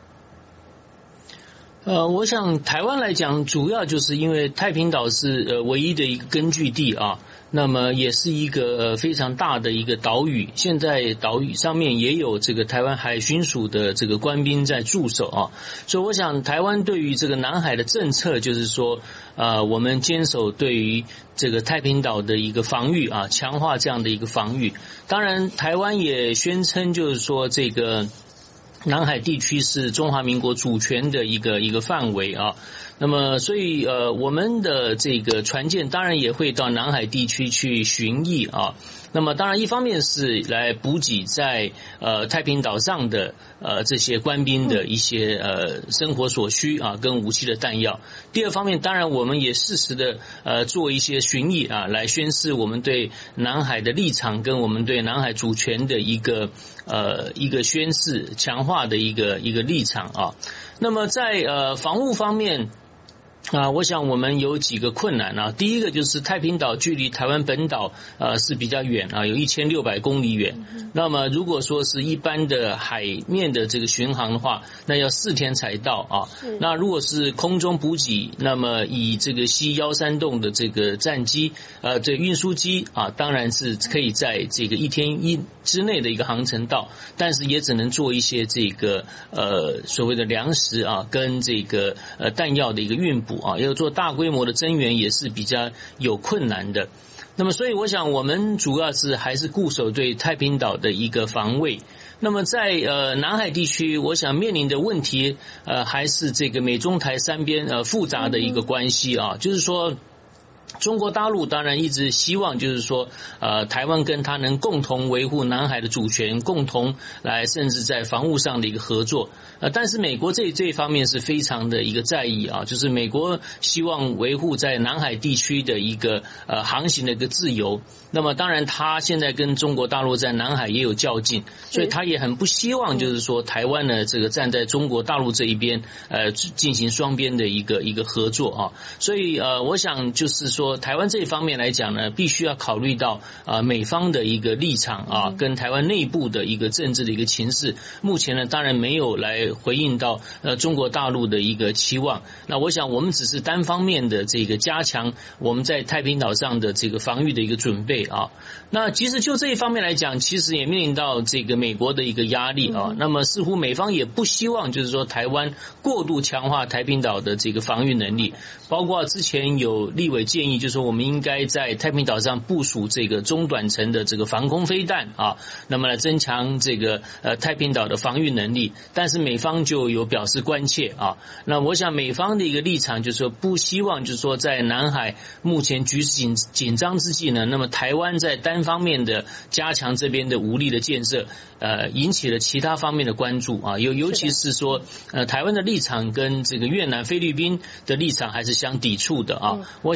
呃，我想台湾来讲，主要就是因为太平岛是呃唯一的一个根据地啊。那么也是一个呃非常大的一个岛屿，现在岛屿上面也有这个台湾海巡署的这个官兵在驻守啊，所以我想台湾对于这个南海的政策就是说，呃，我们坚守对于这个太平岛的一个防御啊，强化这样的一个防御。当然，台湾也宣称就是说这个南海地区是中华民国主权的一个一个范围啊。那么，所以呃，我们的这个船舰当然也会到南海地区去巡弋啊。那么，当然一方面是来补给在呃太平岛上的呃这些官兵的一些呃生活所需啊，跟武器的弹药。第二方面，当然我们也适时的呃做一些巡弋啊，来宣示我们对南海的立场，跟我们对南海主权的一个呃一个宣示，强化的一个一个立场啊。那么在呃防务方面。啊，我想我们有几个困难啊。第一个就是太平岛距离台湾本岛呃是比较远啊，有一千六百公里远。那么如果说是一般的海面的这个巡航的话，那要四天才到啊。那如果是空中补给，那么以这个 C 一三洞的这个战机呃这运输机啊，当然是可以在这个一天一之内的一个航程到，但是也只能做一些这个呃所谓的粮食啊跟这个呃弹药的一个运补。啊，要做大规模的增援也是比较有困难的。那么，所以我想我们主要是还是固守对太平岛的一个防卫。那么在呃南海地区，我想面临的问题呃还是这个美中台三边呃复杂的一个关系啊，就是说。中国大陆当然一直希望就是说呃台湾跟他能共同维护南海的主权，共同来甚至在防务上的一个合作。呃但是美国这这一方面是非常的一个在意啊，就是美国希望维护在南海地区的一个呃航行的一个自由。那么当然他现在跟中国大陆在南海也有较劲，所以他也很不希望就是说台湾呢这个站在中国大陆这一边呃进行双边的一个一个合作啊。所以呃我想就是说说台湾这一方面来讲呢，必须要考虑到啊、呃、美方的一个立场啊，跟台湾内部的一个政治的一个情势。目前呢，当然没有来回应到呃中国大陆的一个期望。那我想我们只是单方面的这个加强我们在太平岛上的这个防御的一个准备啊。那其实就这一方面来讲，其实也面临到这个美国的一个压力啊。那么似乎美方也不希望就是说台湾过度强化太平岛的这个防御能力，包括之前有立委建议，就是说我们应该在太平岛上部署这个中短程的这个防空飞弹啊，那么来增强这个呃太平岛的防御能力。但是美方就有表示关切啊。那我想美方的一个立场就是说不希望就是说在南海目前局势紧紧张之际呢，那么台湾在单方面的加强这边的武力的建设，呃，引起了其他方面的关注啊，尤尤其是说，呃，台湾的立场跟这个越南、菲律宾的立场还是相抵触的啊。我想美国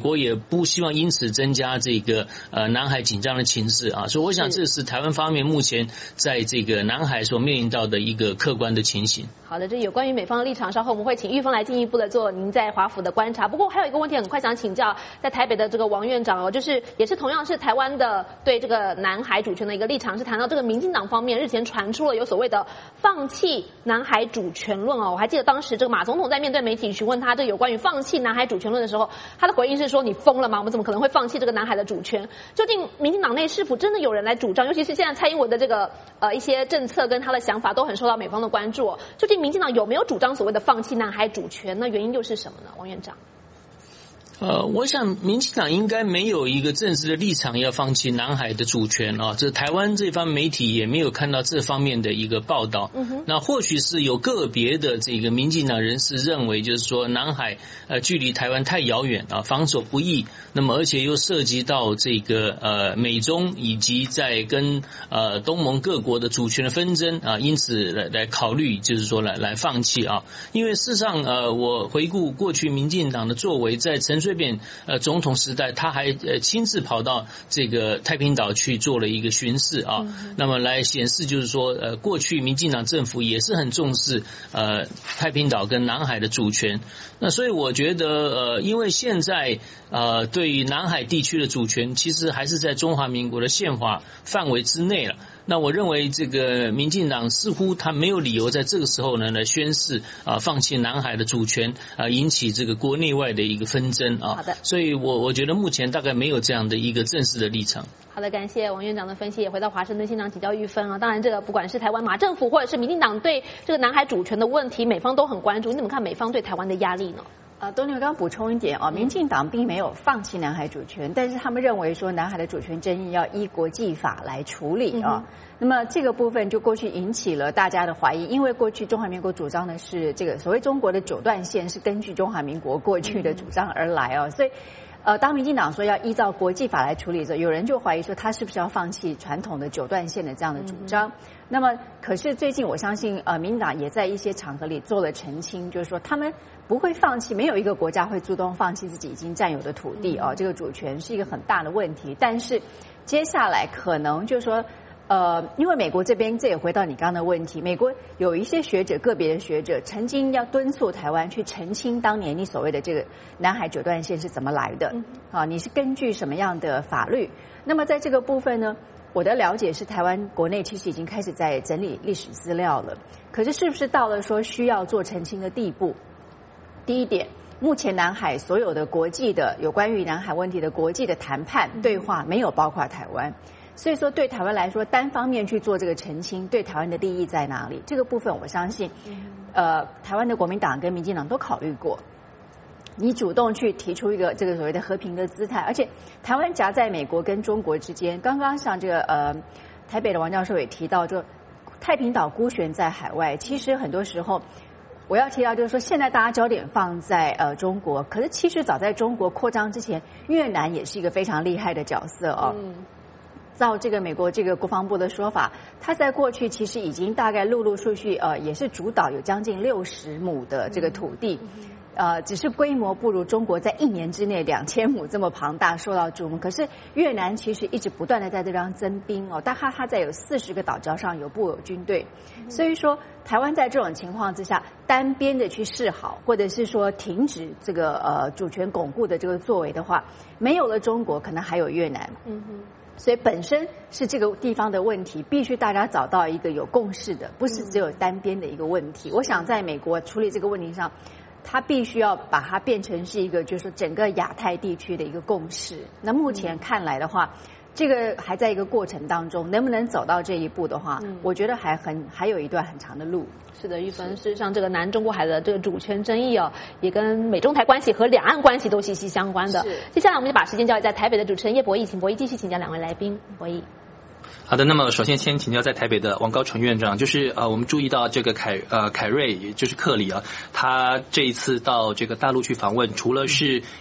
国也不希望因此增加这个呃南海紧张的情势啊，所以我想这是台湾方面目前在这个南海所面临到的一个客观的情形。 好的，这有关于美方的立场，稍后我们会请玉峰来进一步的做您在华府的观察。不过还有一个问题，很快想请教在台北的这个王院长哦，就是也是同样是台湾的对这个南海主权的一个立场，是谈到这个民进党方面日前传出了有所谓的放弃南海主权论哦。我还记得当时这个马总统在面对媒体询问他这个有关于放弃南海主权论的时候，他的回应是说：“你疯了吗？我们怎么可能会放弃这个南海的主权？”究竟民进党内是否真的有人来主张？尤其是现在蔡英文的这个呃一些政策跟他的想法都很受到美方的关注哦。究竟民进党有没有主张所谓的放弃南海主权？那原因又是什么呢？王院长。 呃，我想民进党应该没有一个正式的立场要放弃南海的主权啊，这台湾这方媒体也没有看到这方面的一个报道。嗯哼，那或许是有个别的这个民进党人士认为，就是说南海呃距离台湾太遥远啊，防守不易，那么而且又涉及到这个呃美中以及在跟呃东盟各国的主权的纷争啊，因此来来考虑就是说来来放弃啊，因为事实上呃我回顾过去民进党的作为，在陈水扁呃总统时代，他还呃亲自跑到这个太平岛去做了一个巡视啊，嗯、那么来显示就是说呃过去民进党政府也是很重视呃太平岛跟南海的主权，那所以我觉得呃因为现在呃对于南海地区的主权其实还是在中华民国的宪法范围之内了。那我认为这个民进党似乎他没有理由在这个时候呢来宣示啊、呃、放弃南海的主权啊、呃、引起这个国内外的一个纷争啊。好的，所以我我觉得目前大概没有这样的一个正式的立场。 好的，感谢王院长的分析，也回到华盛顿现场请教玉芬啊。当然，这个不管是台湾马政府或者是民进党对这个南海主权的问题，美方都很关注。你怎么看美方对台湾的压力呢？ 呃，东牛刚补充一点啊，民进党并没有放弃南海主权，但是他们认为说南海的主权争议要依国际法来处理啊。嗯、那么这个部分就过去引起了大家的怀疑，因为过去中华民国主张的是这个所谓中国的九段线是根据中华民国过去的主张而来啊，所以。呃，当民进党说要依照国际法来处理的时候，有人就怀疑说他是不是要放弃传统的九段线的这样的主张。嗯、那么，可是最近我相信，呃，民进党也在一些场合里做了澄清，就是说他们不会放弃，没有一个国家会主动放弃自己已经占有的土地哦，这个主权是一个很大的问题。但是接下来可能就是说。呃，因为美国这边，这也回到你刚刚的问题，美国有一些学者，个别的学者曾经要敦促台湾去澄清当年你所谓的这个南海九段线是怎么来的，啊，你是根据什么样的法律？那么在这个部分呢，我的了解是台湾国内其实已经开始在整理历史资料了，可是是不是到了说需要做澄清的地步？第一点，目前南海所有的国际的有关于南海问题的国际的谈判对话没有包括台湾。所以说，对台湾来说，单方面去做这个澄清，对台湾的利益在哪里？这个部分，我相信，呃，台湾的国民党跟民进党都考虑过。你主动去提出一个这个所谓的和平的姿态，而且台湾夹在美国跟中国之间，刚刚像这个呃，台北的王教授也提到，就太平岛孤悬在海外，其实很多时候。我要提到就是说，现在大家焦点放在呃中国，可是其实早在中国扩张之前，越南也是一个非常厉害的角色哦。嗯照这个美国这个国防部的说法，他在过去其实已经大概陆陆续续呃也是主导有将近六十亩的这个土地，呃只是规模不如中国在一年之内两千亩这么庞大受到注目。可是越南其实一直不断的在这边增兵哦，大概它在有四十个岛礁上有布有军队，所以说台湾在这种情况之下单边的去示好，或者是说停止这个呃主权巩固的这个作为的话，没有了中国，可能还有越南。嗯哼。所以本身是这个地方的问题，必须大家找到一个有共识的，不是只有单边的一个问题。我想在美国处理这个问题上，他必须要把它变成是一个，就是说整个亚太地区的一个共识。那目前看来的话，这个还在一个过程当中，能不能走到这一步的话，嗯、我觉得还很还有一段很长的路。 是的，玉芬，事实上这个南中国海的这个主权争议哦，也跟美中台关系和两岸关系都息息相关的。接下来我们就把时间交给在台北的主持人叶博弈，请博弈继续请教两位来宾。博弈。 好的，那么首先先请教在台北的王高成院长，就是呃，我们注意到这个凯呃凯瑞，也就是克里啊，他这一次到这个大陆去访问，除了是要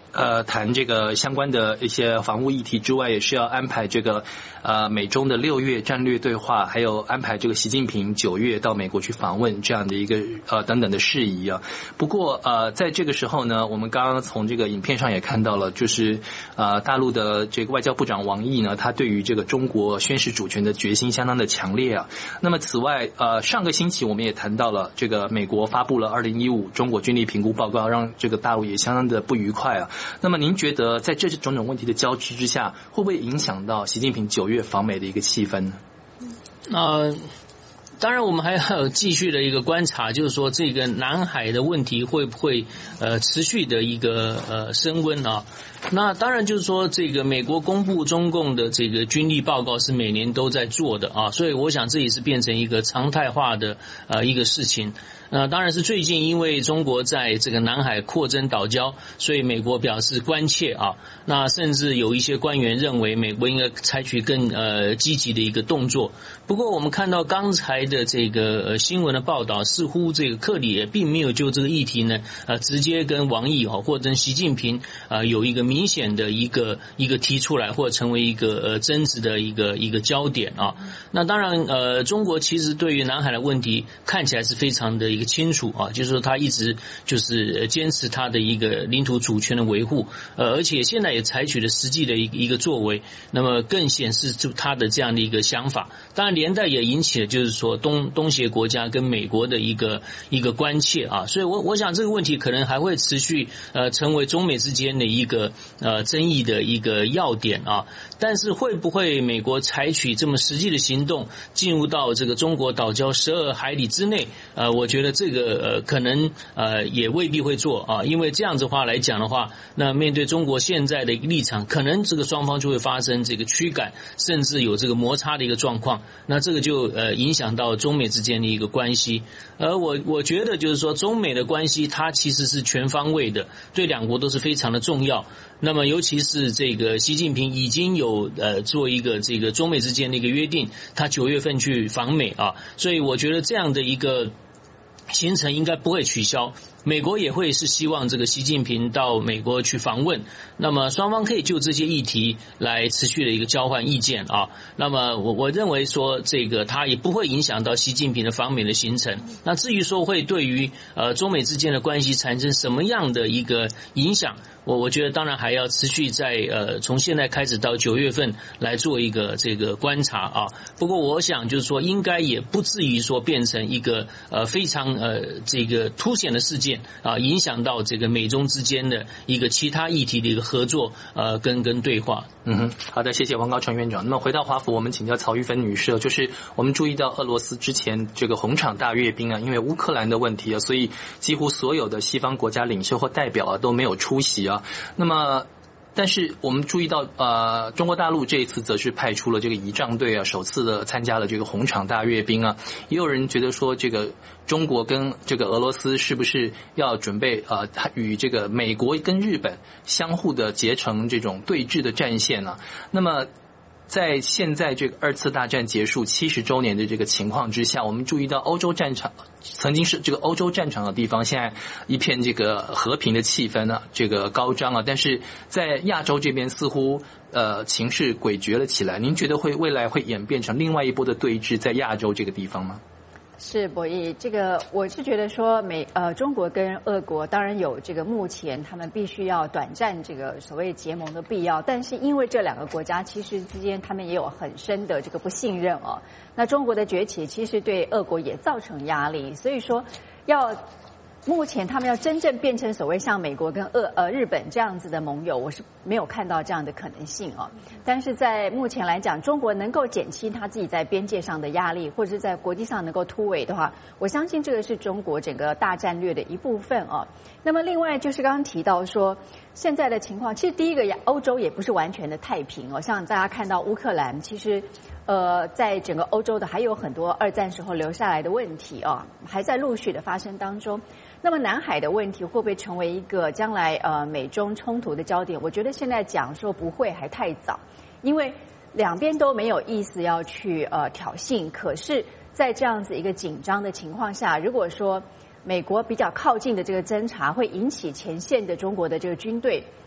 呃谈这个相关的一些防务议题之外，也是要安排这个呃美中的六月战略对话，还有安排这个习近平九月到美国去访问这样的一个呃等等的事宜啊。不过呃在这个时候呢，我们刚刚从这个影片上也看到了，就是呃大陆的这个外交部长王毅呢，他对于这个中国宣示主权的决心相当的强烈啊。那么此外呃上个星期我们也谈到了这个美国发布了二零一五中国军力评估报告，让这个大陆也相当的不愉快啊。那么您觉得在这种种问题的交织之下，会不会影响到习近平九月访美的一个气氛呢？ 呃当然我们还要继续的一个观察，就是说这个南海的问题会不会呃持续的一个呃升温啊。那当然就是说这个美国公布中共的这个军力报告是每年都在做的啊，所以我想这也是变成一个常态化的呃一个事情。呃，当然是最近因为中国在这个南海扩增岛礁，所以美国表示关切啊。那甚至有一些官员认为美国应该采取更呃积极的一个动作。不过我们看到刚才的这个呃新闻的报道，似乎这个克里也并没有就这个议题呢呃直接跟王毅啊或者跟习近平呃有一个明显的一个一个提出来，或者成为一个呃争执的一个一个焦点啊。那当然呃中国其实对于南海的问题看起来是非常的一个清楚啊，就是说他一直就是坚持他的一个领土主权的维护，呃，而且现在也采取了实际的一个一个作为，那么更显示出他的这样的一个想法。当然连带也引起了就是说东东协国家跟美国的一个一个关切啊，所以我我想这个问题可能还会持续呃成为中美之间的一个呃争议的一个要点啊。但是会不会美国采取这么实际的行动进入到这个中国岛礁十二海里之内，呃我觉得这个呃可能呃也未必会做啊，因为这样子的话来讲的话，那面对中国现在的一个立场，可能这个双方就会发生这个驱赶，甚至有这个摩擦的一个状况，那这个就呃影响到中美之间的一个关系。而我我觉得就是说中美的关系它其实是全方位的，对两国都是非常的重要。那么尤其是这个习近平已经有呃做一个这个中美之间的一个约定，他九月份去访美啊，所以我觉得这样的一个行程应该不会取消。美国也会是希望这个习近平到美国去访问，那么双方可以就这些议题来持续的一个交换意见啊。那么我我认为说这个它也不会影响到习近平的访美的行程。那至于说会对于呃中美之间的关系产生什么样的一个影响，我我觉得当然还要持续在呃从现在开始到九月份来做一个这个观察啊。不过我想就是说应该也不至于说变成一个呃非常呃这个凸显的事件啊，影响到这个美中之间的一个其他议题的一个合作呃跟跟对话。 嗯哼，好的，谢谢王高成院长。那么回到华府，我们请教曹玉芬女士，就是我们注意到俄罗斯之前这个红场大阅兵啊，因为乌克兰的问题啊，所以几乎所有的西方国家领袖或代表啊都没有出席啊。那么但是我们注意到呃中国大陆这一次则是派出了这个仪仗队啊，首次的参加了这个红场大阅兵啊。也有人觉得说这个中国跟这个俄罗斯是不是要准备呃与这个美国跟日本相互的结成这种对峙的战线呢？那么在现在这个二次大战结束七十周年的这个情况之下，我们注意到欧洲战场曾经是这个欧洲战场的地方，现在一片这个和平的气氛啊，这个高涨啊，但是在亚洲这边似乎呃情势诡谲了起来。您觉得会未来会演变成另外一波的对峙在亚洲这个地方吗？ 是博弈，这个我是觉得说美呃中国跟俄国当然有这个目前他们必须要短暂这个所谓结盟的必要，但是因为这两个国家其实之间他们也有很深的这个不信任哦。那中国的崛起其实对俄国也造成压力，所以说要目前他们要真正变成所谓像美国跟俄呃日本这样子的盟友，我是没有看到这样的可能性哦。但是在目前来讲，中国能够减轻他自己在边界上的压力，或者是在国际上能够突围的话，我相信这个是中国整个大战略的一部分哦。那么另外就是刚刚提到说现在的情况，其实第一个欧洲也不是完全的太平哦，像大家看到乌克兰，其实呃在整个欧洲的还有很多二战时候留下来的问题哦，还在陆续的发生当中。那么南海的问题会不会成为一个将来呃美中冲突的焦点？我觉得现在讲说不会还太早，因为两边都没有意思要去呃挑衅。可是，在这样子一个紧张的情况下，如果说美国比较靠近的这个侦察会引起前线的中国的这个军队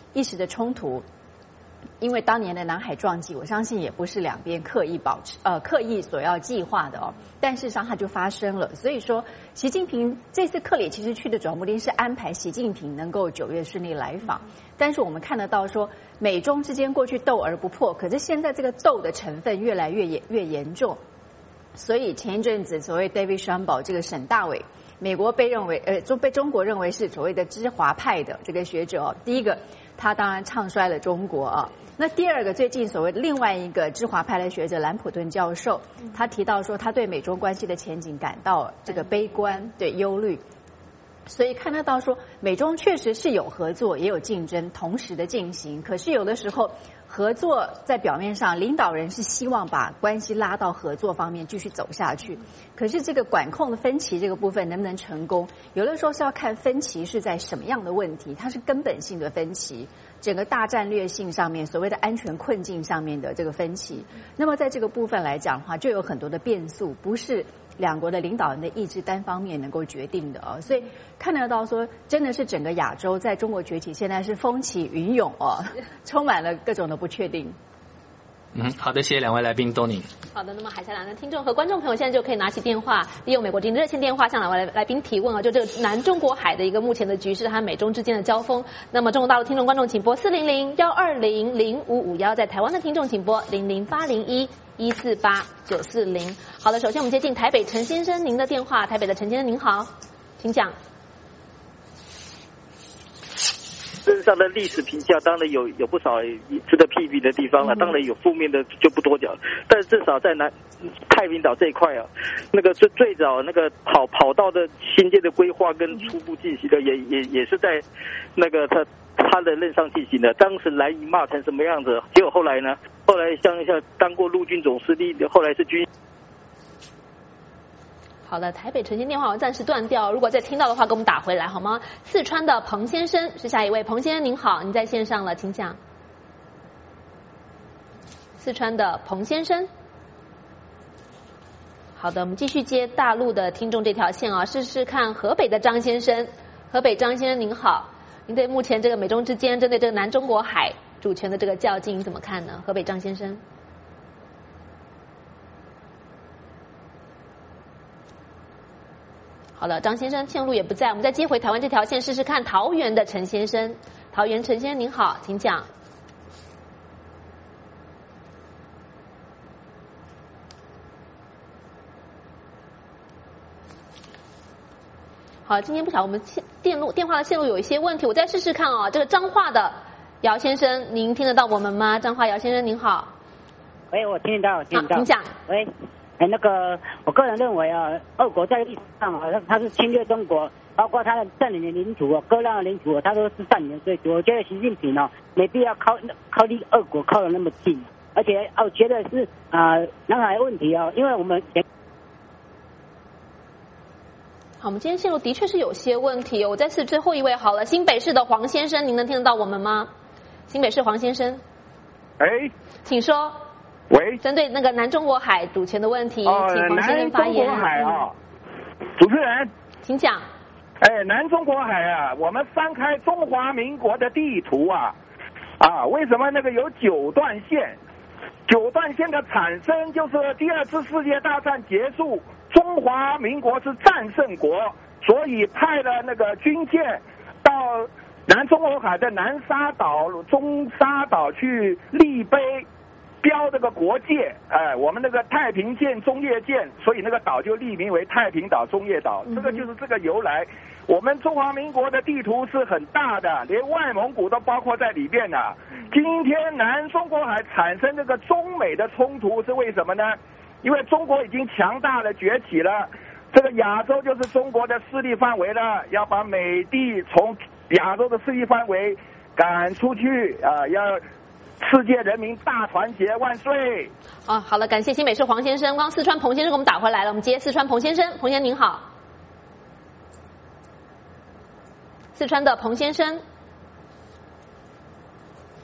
一时的冲突。因为当年的南海撞击，我相信也不是两边刻意保持呃刻意所要计划的哦，但事实上它就发生了。所以说，习近平这次克里其实去的主要目的是安排习近平能够九月顺利来访。但是我们看得到说，美中之间过去斗而不破，可是现在这个斗的成分越来越严越严重。所以前一阵子所谓 David Shambaugh 这个沈大伟，美国被认为呃中被中国认为是所谓的知华派的这个学者哦，第一个。他当然唱衰了中国啊。那第二个，最近所谓的另外一个知华派的学者兰普顿教授，他提到说，他对美中关系的前景感到这个悲观，对忧虑。所以看得到说，美中确实是有合作，也有竞争，同时的进行。可是有的时候，合作在表面上，领导人是希望把关系拉到合作方面继续走下去。可是这个管控的分歧这个部分能不能成功，有的时候是要看分歧是在什么样的问题，它是根本性的分歧，整个大战略性上面，所谓的安全困境上面的这个分歧。那么在这个部分来讲的话，就有很多的变数，不是两国的领导人的意志单方面能够决定的哦。所以看得到说，真的是整个亚洲在中国崛起，现在是风起云涌哦，充满了各种的不确定。 嗯，好的，谢谢两位来宾多宁。 好的，那么海峡两岸的听众和观众朋友现在就可以拿起电话，利用美国之音热线电话向两位来宾提问啊，就这个南中国海的一个目前的局势和美中之间的交锋。那么中国大陆听众观众请拨四零零幺二零零五五幺，在台湾的听众请拨零零八零一一四八九四零。好的，首先我们接进台北陈先生您的电话，台北的陈先生您好，请讲。 身上的历史评价当然有有不少值得批评的地方了，当然有负面的就不多讲。但是至少在南太平岛这一块啊，那个最最早那个跑跑道的新建的规划跟初步进行的也也也是在那个他他的任上进行的。当时蓝营骂成什么样子，结果后来呢？后来像像当过陆军总司令，后来是军。 好的，台北陈先电话我暂时断掉，如果再听到的话，给我们打回来好吗？四川的彭先生是下一位，彭先生您好，您在线上了，请讲。四川的彭先生，好的，我们继续接大陆的听众这条线啊，试试看河北的张先生，河北张先生您好，您对目前这个美中之间针对这个南中国海主权的这个较劲怎么看呢？河北张先生。好了，张先生线路也不在，我们再接回台湾这条线试试看。桃园的陈先生，桃园陈先生您好，请讲。好，今天不晓得我们电路电话的线路有一些问题，我再试试看哦。这个彰化的姚先生，您听得到我们吗？彰化姚先生您好。 喂，我听得到，听得到。 请讲。 喂。哎，那个，我个人认为啊，俄国在历史上好像它是侵略中国，包括它的占领的领土啊，割让的领土啊，它都是占领。所以我觉得习近平哦，没必要靠靠离俄国靠得那么近，而且我觉得是啊、呃，南海问题啊，因为我们前。 好，我们今天线路的确是有些问题，我再次最后一位好了，新北市的黄先生，您能听得到我们吗？新北市黄先生， 哎， 请说。 喂， 针对那个南中国海主权的问题， 哦、 请黄先生发言。 南中国海啊、哦，主持人， 请讲。 哎，南中国海啊，我们翻开中华民国的地图啊，啊，为什么那个有九段线？九段线的产生就是第二次世界大战结束，中华民国是战胜国，所以派了那个军舰到南中国海的南沙岛、中沙岛去立碑。标这个国界，哎，我们那个太平舰、中业舰，所以那个岛就立名为太平岛、中业岛，这个就是这个由来。我们中华民国的地图是很大的，连外蒙古都包括在里面了。今天南中国海产生这个中美的冲突是为什么呢？因为中国已经强大了、崛起了，这个亚洲就是中国的势力范围了，要把美帝从亚洲的势力范围赶出去啊、呃！要。世界人民大团结万岁！ 啊，好了，感谢新北市黄先生，刚四川彭先生给我们打回来了，我们接四川彭先生，彭先生您好。四川的彭先生，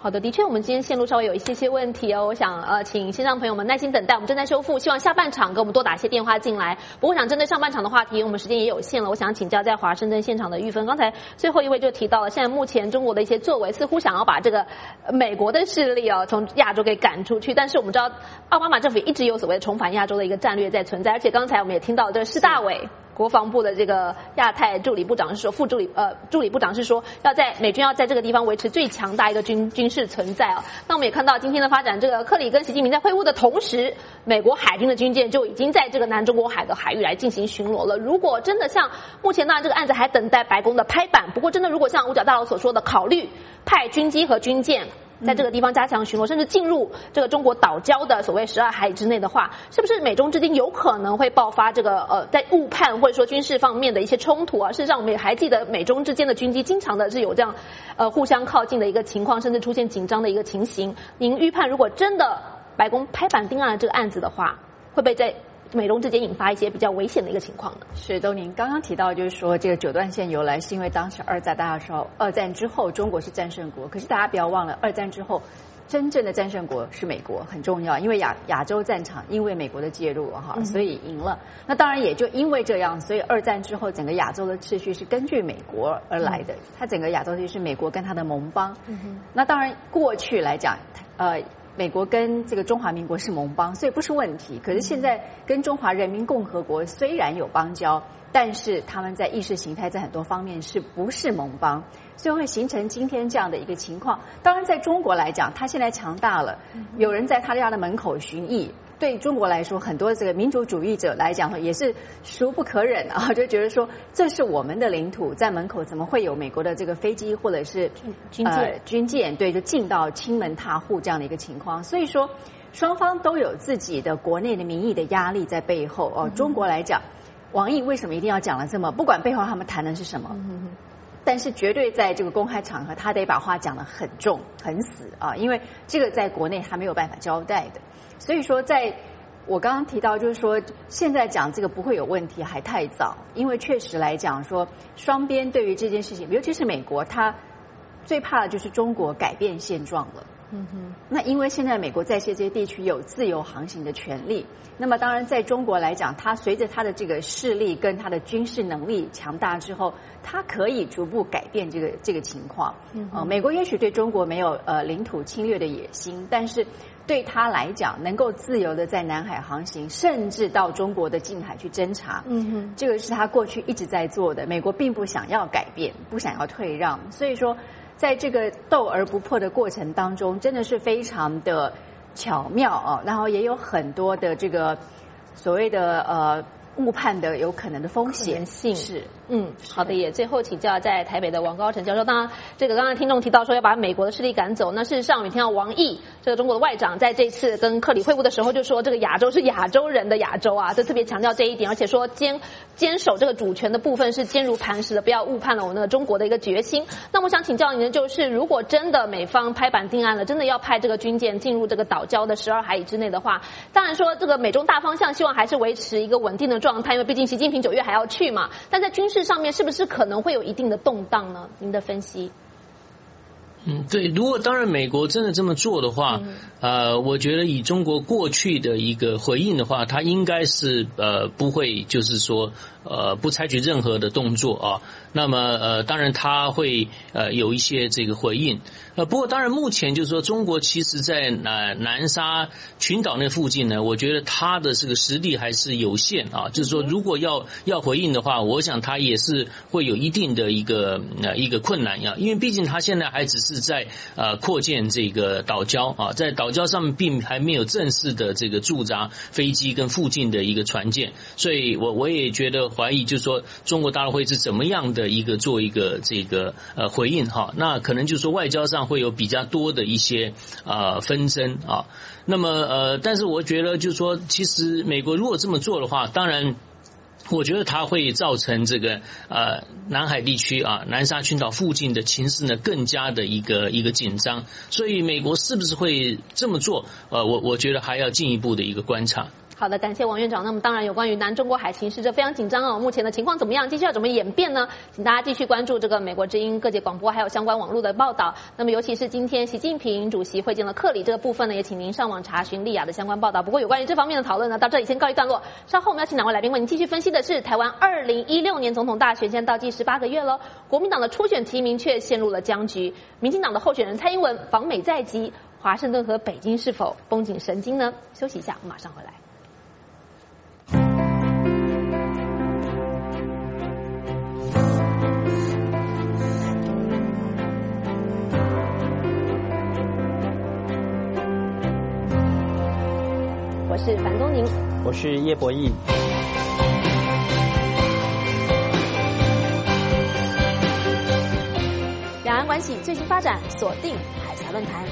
好的，的确，我们今天线路稍微有一些些问题哦。我想呃，请线上朋友们耐心等待，我们正在修复。希望下半场给我们多打一些电话进来。不过，想针对上半场的话题，我们时间也有限了。我想请教在华盛顿现场的玉芬，刚才最后一位就提到了，现在目前中国的一些作为，似乎想要把这个美国的势力哦从亚洲给赶出去。但是我们知道，奥巴马政府也一直有所谓的重返亚洲的一个战略在存在，而且刚才我们也听到这个施大伟。国防部的这个亚太助理部长是说，副助理呃助理部长是说，要在美军要在这个地方维持最强大一个军军事存在啊。那我们也看到今天的发展，这个克里跟习近平在会晤的同时，美国海军的军舰就已经在这个南中国海的海域来进行巡逻了。如果真的像目前当然这个案子还等待白宫的拍板，不过真的如果像五角大楼所说的，考虑派军机和军舰。在这个地方加强巡逻，甚至进入这个中国岛礁的所谓十二海里之内的话，是不是美中之间有可能会爆发这个呃在误判或者说军事方面的一些冲突啊？事实上，我们也还记得美中之间的军机经常的是有这样呃互相靠近的一个情况，甚至出现紧张的一个情形。您预判，如果真的白宫拍板定案了这个案子的话，会不会在美中之间引发一些比较危险的一个情况呢？ 是，东宁刚刚提到，就是说这个九段线由来是因为当时二战大的时候，二战之后中国是战胜国，可是大家不要忘了，二战之后真正的战胜国是美国，很重要，因为亚亚洲战场因为美国的介入哈，所以赢了。那当然也就因为这样，所以二战之后整个亚洲的秩序是根据美国而来的，它整个亚洲秩序是美国跟它的盟邦。那当然过去来讲，呃。美国跟这个中华民国是盟邦，所以不是问题。可是现在跟中华人民共和国虽然有邦交，但是他们在意识形态在很多方面是不是盟邦，所以会形成今天这样的一个情况。当然在中国来讲，它现在强大了，有人在他家的门口巡弋，对中国来说，很多这个民主主义者来讲也是孰不可忍啊，就觉得说这是我们的领土，在门口怎么会有美国的这个飞机或者是军舰、呃、 军舰对，就进到亲门踏户这样的一个情况。所以说双方都有自己的国内的民意的压力在背后哦。中国来讲，王毅为什么一定要讲了这么，不管背后他们谈的是什么，嗯，但是绝对在这个公开场合他得把话讲得很重很死啊，因为这个在国内他没有办法交代的。所以说在我刚刚提到就是说现在讲这个不会有问题还太早，因为确实来讲说双边对于这件事情，尤其是美国，他最怕的就是中国改变现状了。嗯哼，那因为现在美国在这些地区有自由航行的权利，那么当然在中国来讲，它随着它的这个势力跟它的军事能力强大之后，它可以逐步改变这个这个情况。嗯，呃，美国也许对中国没有呃领土侵略的野心，但是对他来讲，能够自由的在南海航行，甚至到中国的近海去侦察，嗯哼，这个是他过去一直在做的。美国并不想要改变，不想要退让，所以说在这个斗而不破的过程当中，真的是非常的巧妙啊，然后也有很多的这个所谓的呃误判的有可能的风险性是。嗯，好的，也最后请教在台北的王高成教授。当然，这个刚刚听众提到说要把美国的势力赶走，那事实上我们听到王毅这个中国的外长在这次跟克里会晤的时候就说，这个亚洲是亚洲人的亚洲啊，这特别强调这一点，而且说坚坚守这个主权的部分是坚如磐石的，不要误判了我们那个中国的一个决心。那我想请教您的就是，如果真的美方拍板定案了，真的要派这个军舰进入这个岛礁的十二海里之内的话，当然说这个美中大方向希望还是维持一个稳定的状态，因为毕竟习近平九月还要去嘛。但在军事上面是不是可能会有一定的动荡呢？您的分析？ 嗯，对，如果当然美国真的这么做的话，嗯、呃，我觉得以中国过去的一个回应的话，它应该是呃不会就是说呃不采取任何的动作啊。那么呃当然它会呃有一些这个回应。呃不过当然目前就是说中国其实在呃南沙群岛那附近呢，我觉得它的这个实力还是有限啊，就是说如果要要回应的话，我想它也是会有一定的一个呃一个困难呀，因为毕竟它现在还只是在呃扩建这个岛礁啊，在岛礁上面并还没有正式的这个驻扎飞机跟附近的一个船舰，所以我我也觉得怀疑就是说中国大陆会是怎么样的一个做一个这个呃回应哈，那可能就是说外交上会有比较多的一些呃纷争啊，那么呃但是我觉得就是说其实美国如果这么做的话，当然我觉得它会造成这个呃南海地区啊南沙群岛附近的情势呢更加的一个一个紧张，所以美国是不是会这么做？呃，我我觉得还要进一步的一个观察。 好的，感谢王院长。那么当然有关于南中国海情势这非常紧张哦，目前的情况怎么样？接下来怎么演变呢？请大家继续关注这个美国之音各界广播还有相关网络的报道。那么尤其是今天习近平主席会见了克里这个部分呢，也请您上网查询利雅的相关报道。不过有关于这方面的讨论呢，到这里先告一段落。稍后我们要请两位来宾为您继续分析的是台湾二零一六年总统大选现在倒计十八个月了，国民党的初选提名却陷入了僵局，民进党的候选人蔡英文访美在即，华盛顿和北京是否绷紧神经呢？休息一下，马上回来。我是樊东宁， 我是叶博弈。 两岸关系最新发展，锁定海峡论坛。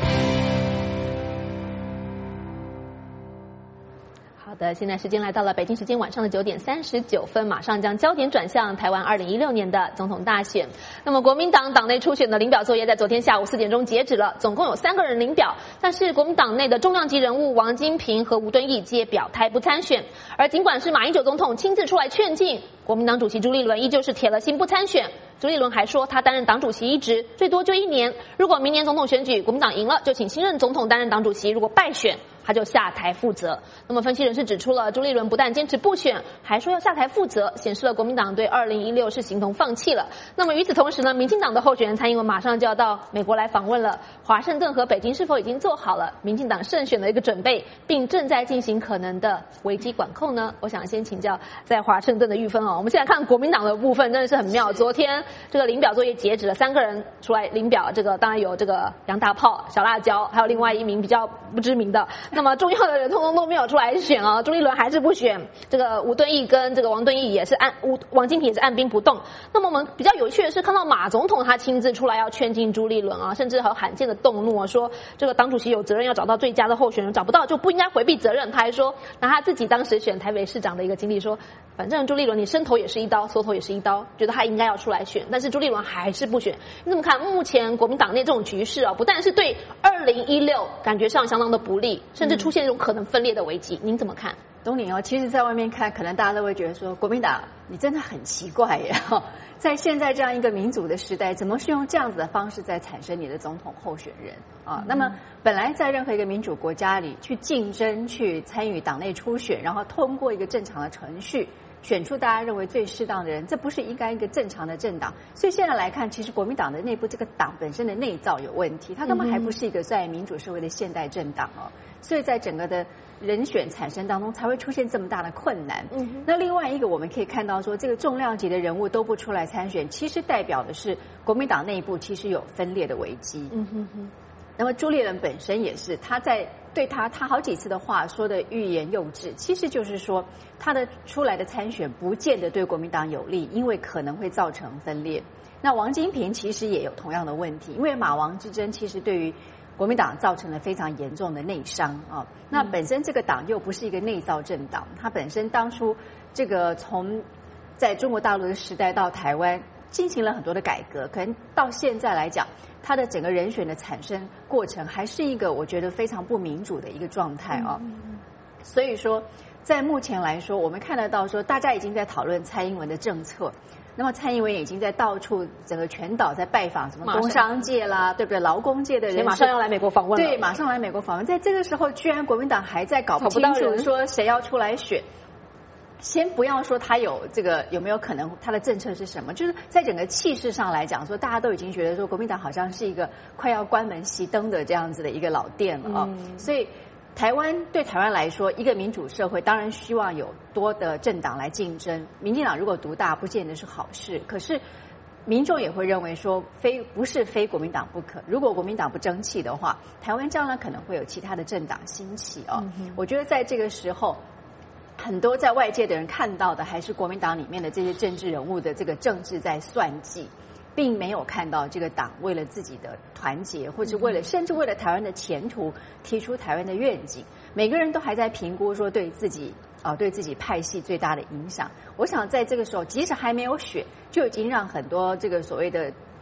好的，现在时间来到了北京时间晚上的九点三十九分，马上将焦点转向台湾二零一六年的总统大选。那么国民党党内初选的领表作业在昨天下午四点钟截止了，总共有三个人领表，但是国民党内的重量级人物王金平和吴敦义皆表态不参选。而尽管是马英九总统亲自出来劝进，国民党主席朱立伦依旧是铁了心不参选。朱立伦还说，他担任党主席一职最多就一年，如果明年总统选举国民党赢了，就请新任总统担任党主席；如果败选，他就下台负责。那么分析人士指出了，朱立伦不但坚持不选，还说要下台负责，显示了国民党对二零一六是形同放弃了。那么与此同时呢，民进党的候选人蔡英文马上就要到美国来访问了，华盛顿和北京是否已经做好了民进党胜选的一个准备，并正在进行可能的危机管控呢？我想先请教在华盛顿的玉芬哦。我们现在看国民党的部分真的是很妙，昨天这个领表作业截止了，三个人出来领表，这个当然有这个杨大炮、小辣椒，还有另外一名比较不知名的。那么重要的人通通都没有出来选啊，朱立伦还是不选，这个吴敦义跟这个王敦义也是按吴王金平也是按兵不动。那么我们比较有趣的是看到马总统他亲自出来要劝进朱立伦啊，甚至还有罕见的动怒啊，说这个党主席有责任要找到最佳的候选人，找不到就不应该回避责任。他还说拿他自己当时选台北市长的一个经历说，反正朱立伦你伸头也是一刀，缩头也是一刀，觉得他应该要出来选，但是朱立伦还是不选。你怎么看目前国民党内这种局势啊？不但是对二零一六感觉上相当的不利，甚至出现这种可能分裂的危机，您怎么看？ 东宁哦，其实在外面看，可能大家都会觉得说，国民党你真的很奇怪耶！在现在这样一个民主的时代，怎么是用这样子的方式在产生你的总统候选人啊？嗯、那么本来在任何一个民主国家里去竞争、去参与党内初选，然后通过一个正常的程序，选出大家认为最适当的人，这不是应该一个正常的政党。所以现在来看，其实国民党的内部这个党本身的内造有问题，它根本还不是一个在民主社会的现代政党哦。所以在整个的人选产生当中，才会出现这么大的困难。嗯、那另外一个我们可以看到说，这个重量级的人物都不出来参选，其实代表的是国民党内部其实有分裂的危机。嗯哼哼。那么朱立伦本身也是，他在对他他好几次的话说的欲言又止，其实就是说他的出来的参选不见得对国民党有利，因为可能会造成分裂。那王金平其实也有同样的问题，因为马王之争其实对于国民党造成了非常严重的内伤啊。那本身这个党又不是一个内造政党，它本身当初这个从在中国大陆的时代到台湾进行了很多的改革，可能到现在来讲，它的整个人选的产生过程还是一个我觉得非常不民主的一个状态啊。所以说，在目前来说，我们看得到说，大家已经在讨论蔡英文的政策。那么蔡英文已经在到处整个全岛在拜访什么工商界啦，对不对？劳工界的人， 马上要来美国访问了。 对，马上来美国访问。在这个时候，居然国民党还在搞不清楚说谁要出来选。先不要说他有这个有没有可能他的政策是什么，就是在整个气势上来讲，说大家都已经觉得说国民党好像是一个快要关门熄灯的这样子的一个老店了啊、嗯。所以台湾对台湾来说，一个民主社会当然希望有多的政党来竞争。民进党如果独大，不见得是好事。可是民众也会认为说，非不是非国民党不可。如果国民党不争气的话，台湾将来可能会有其他的政党兴起哦。嗯、我觉得在这个时候，很多在外界的人看到的还是国民党里面的这些政治人物的这个政治在算计。并没有看到这个党为了自己的团结，或是为了甚至为了台湾的前途提出台湾的愿景，每个人都还在评估说对自己啊、呃、对自己派系最大的影响。我想在这个时候，即使还没有选，就已经让很多这个所谓的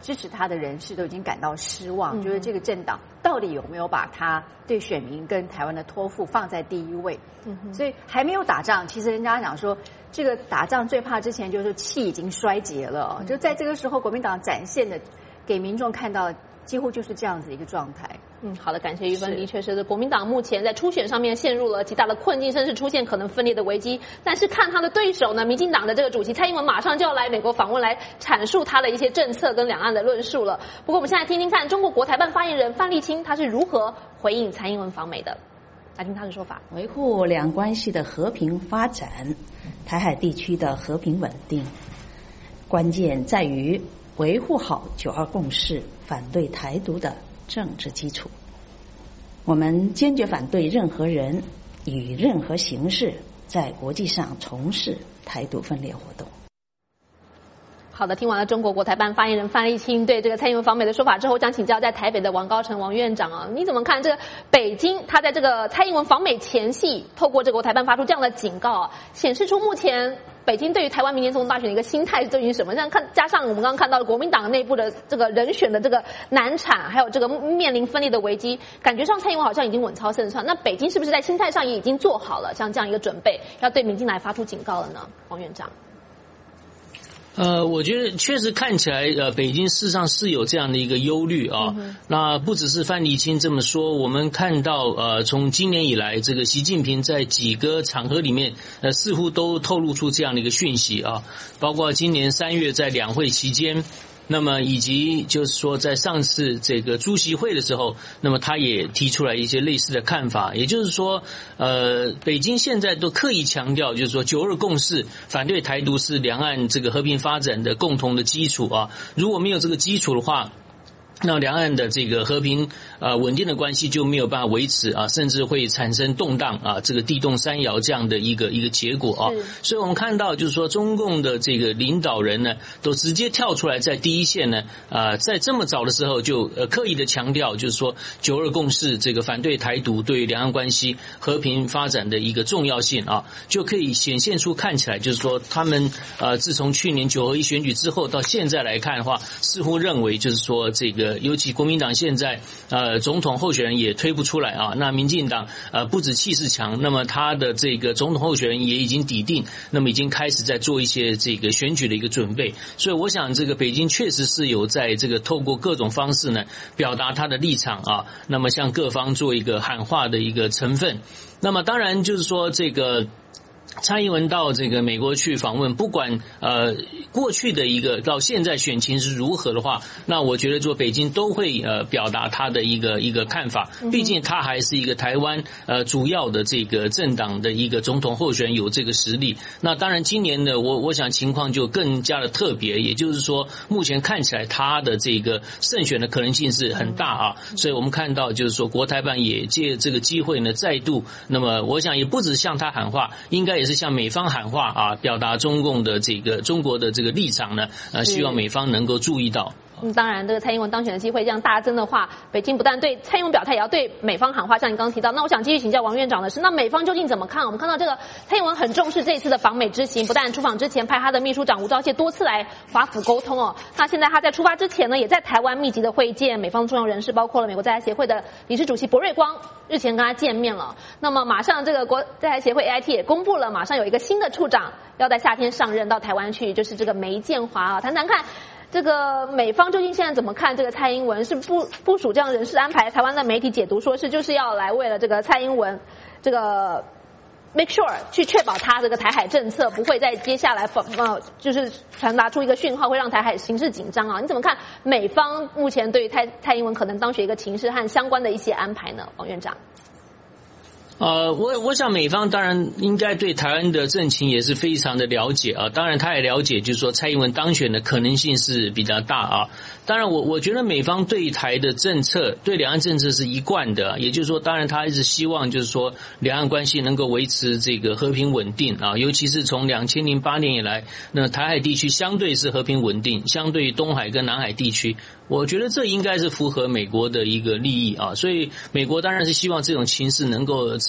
支持他的人士都已经感到失望， 嗯、 就是这个政党到底有没有把他对选民跟台湾的托付放在第一位。嗯、所以还没有打仗，其实人家讲说，这个打仗最怕之前就是气已经衰竭了，嗯、就在这个时候，国民党展现的给民众看到，几乎就是这样子一个状态。 嗯，好的，感谢玉芬。的确是国民党目前在初选上面陷入了极大的困境，甚至出现可能分裂的危机。但是看他的对手呢，民进党的这个主席蔡英文马上就要来美国访问，来阐述他的一些政策跟两岸的论述了。不过我们现在听听看中国国台办发言人范丽清他是如何回应蔡英文访美的，来听他的说法。 维护两岸关系的和平发展，台海地区的和平稳定，关键在于维护好九二共识，反对台独的政治基础。我们坚决反对任何人以任何形式在国际上从事台独分裂活动。 好的，听完了中国国台办发言人范丽清对这个蔡英文访美的说法之后，我想请教在台北的王高成王院长啊，你怎么看这个北京他在这个蔡英文访美前夕，透过这个国台办发出这样的警告啊，显示出目前北京对于台湾明年总统大选的一个心态究竟是什么？这样看，加上我们刚刚看到的国民党内部的这个人选的这个难产，还有这个面临分裂的危机，感觉上蔡英文好像已经稳操胜算。那北京是不是在心态上也已经做好了像这样一个准备，要对民进党发出警告了呢？王院长。 呃，我觉得确实看起来，呃，北京事实上是有这样的一个忧虑啊。嗯、那不只是范丽清这么说，我们看到，呃，从今年以来，这个习近平在几个场合里面，呃，似乎都透露出这样的一个讯息啊，包括今年三月在两会期间。那么以及就是说在上次这个朱习会的时候，那么他也提出来一些类似的看法，也就是说呃北京现在都刻意强调就是说九二共识，反对台独是两岸这个和平发展的共同的基础啊，如果没有这个基础的话，那两岸的这个和平呃稳定的关系就没有办法维持啊，甚至会产生动荡啊，这个地动山摇这样的一个一个结果啊。所以我们看到就是说中共的这个领导人呢，都直接跳出来在第一线呢，啊，在这么早的时候就呃刻意的强调，就是说九二共识这个反对台独对两岸关系和平发展的一个重要性啊，就可以显现出看起来就是说他们呃自从去年九合一选举之后到现在来看的话，似乎认为就是说这个。尤其国民党现在呃总统候选人也推不出来啊，那民进党呃不止气势强，那么他的这个总统候选人也已经底定，那么已经开始在做一些这个选举的一个准备，所以我想这个北京确实是有在这个透过各种方式呢表达他的立场啊，那么向各方做一个喊话的一个成分。那么当然就是说这个蔡英文到这个美国去访问，不管呃过去的一个到现在选情是如何的话，那我觉得说北京都会呃表达他的一个一个看法，毕竟他还是一个台湾呃主要的这个政党的一个总统候选人，有这个实力。那当然今年呢，我我想情况就更加的特别，也就是说目前看起来他的这个胜选的可能性是很大啊，所以我们看到就是说国台办也借这个机会呢再度，那么我想也不止向他喊话，应该也是向美方喊话啊，表达中共的这个中国的这个立场呢，呃，希望美方能够注意到。 嗯，当然，这个蔡英文当选的机会这样大增的话，北京不但对蔡英文表态，也要对美方喊话。像你刚刚提到，那我想继续请教王院长的是，那美方究竟怎么看？我们看到这个蔡英文很重视这一次的访美之行，不但出访之前派他的秘书长吴钊燮多次来华府沟通哦。那现在他在出发之前呢，也在台湾密集的会见美方重要人士，包括了美国在台协会的理事主席博瑞光，日前跟他见面了。那么马上这个国在台协会 A I T 也公布了，马上有一个新的处长要在夏天上任到台湾去，就是这个梅建华啊，谈谈看。这个美方究竟现在怎么看这个蔡英文？是部部署这样人事安排？台湾的媒体解读说是就是要来为了这个蔡英文这个 make sure 去确保他这个台海政策不会在接下来呃就是传达出一个讯号，会让台海形势紧张啊？你怎么看美方目前对于蔡蔡英文可能当选一个情势和相关的一些安排呢？王院长。 呃，我我想美方当然应该对台湾的政情也是非常的了解啊，当然他也了解，就是说蔡英文当选的可能性是比较大啊。当然我我觉得美方对台的政策，对两岸政策是一贯的，也就是说，当然他一直希望就是说两岸关系能够维持这个和平稳定啊，尤其是从两千零八年以来，那台海地区相对是和平稳定，相对于东海跟南海地区。我觉得这应该是符合美国的一个利益啊，所以美国当然是希望这种情势能够持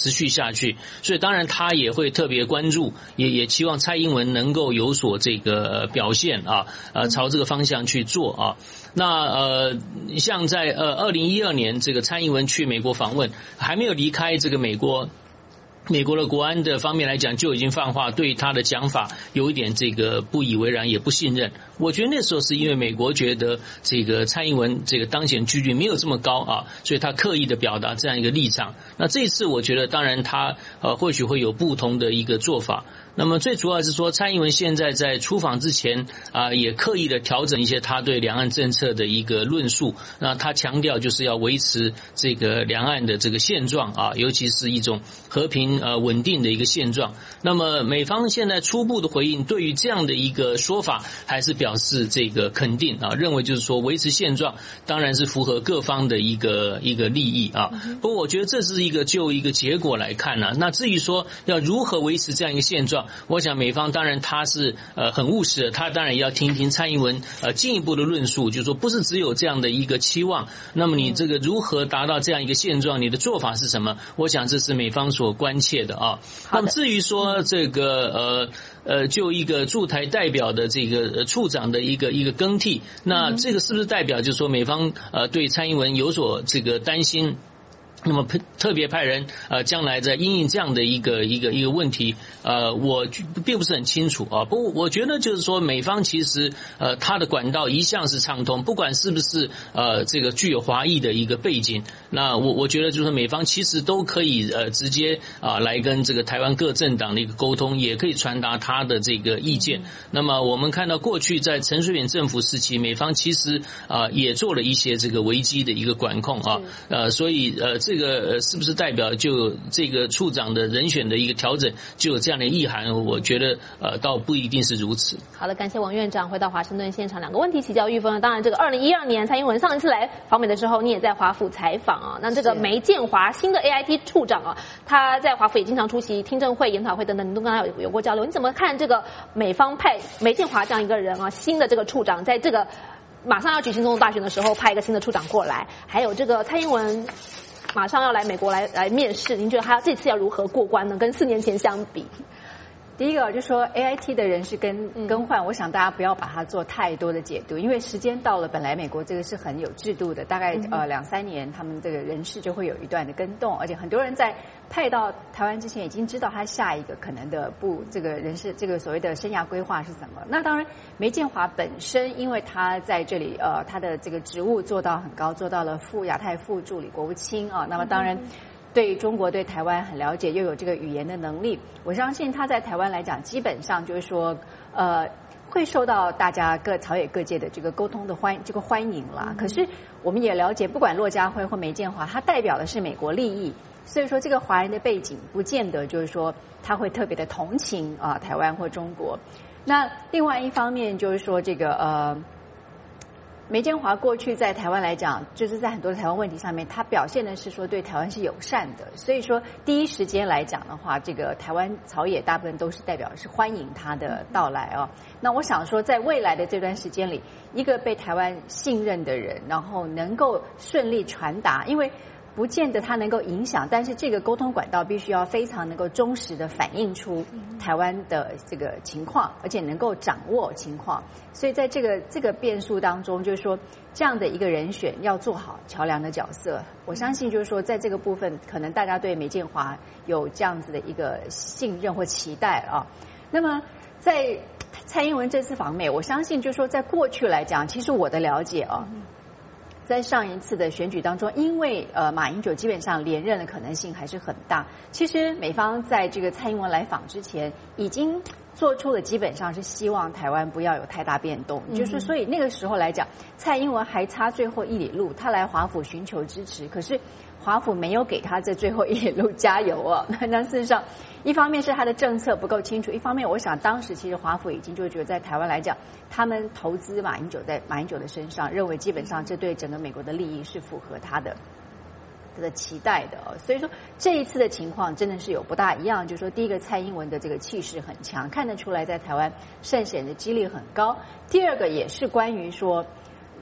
持续下去。所以当然他也会特别关注，也也期望蔡英文能够有所这个表现啊，呃，朝这个方向去做啊。那呃，像在呃二零一二年这个蔡英文去美国访问，还没有离开这个美国。美国的国安的方面来讲，就已经放话对他的讲法有一点这个不以为然，也不信任。我觉得那时候是因为美国觉得这个蔡英文这个当选几率没有这么高啊，所以他刻意的表达这样一个立场。那这一次我觉得当然他呃或许会有不同的一个做法。那么最主要是说，蔡英文现在在出访之前啊、呃，也刻意的调整一些他对两岸政策的一个论述。那他强调就是要维持这个两岸的这个现状啊，尤其是一种和平呃稳定的一个现状。那么美方现在初步的回应，对于这样的一个说法，还是表示这个肯定啊，认为就是说维持现状，当然是符合各方的一个一个利益啊。不过我觉得这是一个就一个结果来看呢、啊，那至于说要如何维持这样一个现状，我想美方当然他是呃很务实的，他当然也要听一听蔡英文呃进一步的论述，就是说不是只有这样的一个期望，那么你这个如何达到这样一个现状，你的做法是什么？我想这是美方所关切的啊。那么至于说这个呃呃就一个驻台代表的这个处长的一个一个更替，那这个是不是代表就是说美方呃对蔡英文有所这个担心？那么特别派人呃将来在因应这样的一个一个一个问题，呃我并不是很清楚啊。不过我觉得就是说美方其实呃它的管道一向是畅通，不管是不是呃这个具有华裔的一个背景，那我我觉得就是美方其实都可以呃直接啊、呃、来跟这个台湾各政党的一个沟通，也可以传达他的这个意见。那么我们看到过去在陈水扁政府时期，美方其实啊、呃、也做了一些这个危机的一个管控啊，呃所以呃这个呃是不是代表就这个处长的人选的一个调整就有这样的意涵？我觉得呃倒不一定是如此。 好的，感谢王院长回到华盛顿现场。两个问题请教玉峰。当然，这个二零一二年蔡英文上一次来访美的时候，你也在华府采访啊。那这个梅建华新的 A I T 处长啊，他在华府也经常出席听证会、研讨会等等，你都跟他有有过交流。你怎么看这个美方派梅建华这样一个人啊，新的这个处长，在这个马上要举行总统大选的时候，派一个新的处长过来，还有这个蔡英文马上要来美国来来面试，您觉得他这次要如何过关呢？跟四年前相比？ 第一个就说 A I T 的人事更更换，我想大家不要把它做太多的解读，因为时间到了，本来美国这个是很有制度的，大概呃两三年，他们这个人事就会有一段的更动，而且很多人在派到台湾之前已经知道他下一个可能的部这个人事这个所谓的生涯规划是什么。那当然，梅建华本身因为他在这里呃他的这个职务做到很高，做到了副亚太副助理国务卿啊，那么当然。对中国、对台湾很了解，又有这个语言的能力，我相信他在台湾来讲，基本上就是说，呃，会受到大家各朝野各界的这个沟通的欢这个欢迎啦。可是我们也了解，不管骆家辉或梅建华，他代表的是美国利益，所以说这个华人的背景不见得就是说他会特别的同情啊台湾或中国。那另外一方面就是说这个呃。梅建华过去在台湾来讲，就是在很多的台湾问题上面，他表现的是说对台湾是友善的，所以说第一时间来讲的话，这个台湾朝野大部分都是代表是欢迎他的到来哦。那我想说，在未来的这段时间里，一个被台湾信任的人，然后能够顺利传达，因为不见得他能够影响，但是这个沟通管道必须要非常能够忠实的反映出台湾的这个情况，而且能够掌握情况。所以在这个这个变数当中，就是说这样的一个人选要做好桥梁的角色。我相信就是说在这个部分，可能大家对梅建华有这样子的一个信任或期待啊。那么在蔡英文这次访美，我相信就是说在过去来讲，其实我的了解啊。在上一次的选举当中，因为呃马英九基本上连任的可能性还是很大。其实美方在这个蔡英文来访之前，已经做出了基本上是希望台湾不要有太大变动，嗯、就是所以那个时候来讲，蔡英文还差最后一里路，他来华府寻求支持，可是华府没有给他这最后一里路加油啊。那事实上，一方面是他的政策不够清楚，一方面我想当时其实华府已经就觉得在台湾来讲，他们投资马英九在马英九的身上，认为基本上这对整个美国的利益是符合他的的期待的。所以说这一次的情况真的是有不大一样，就是说第一个蔡英文的这个气势很强，看得出来在台湾胜选的几率很高。第二个也是关于说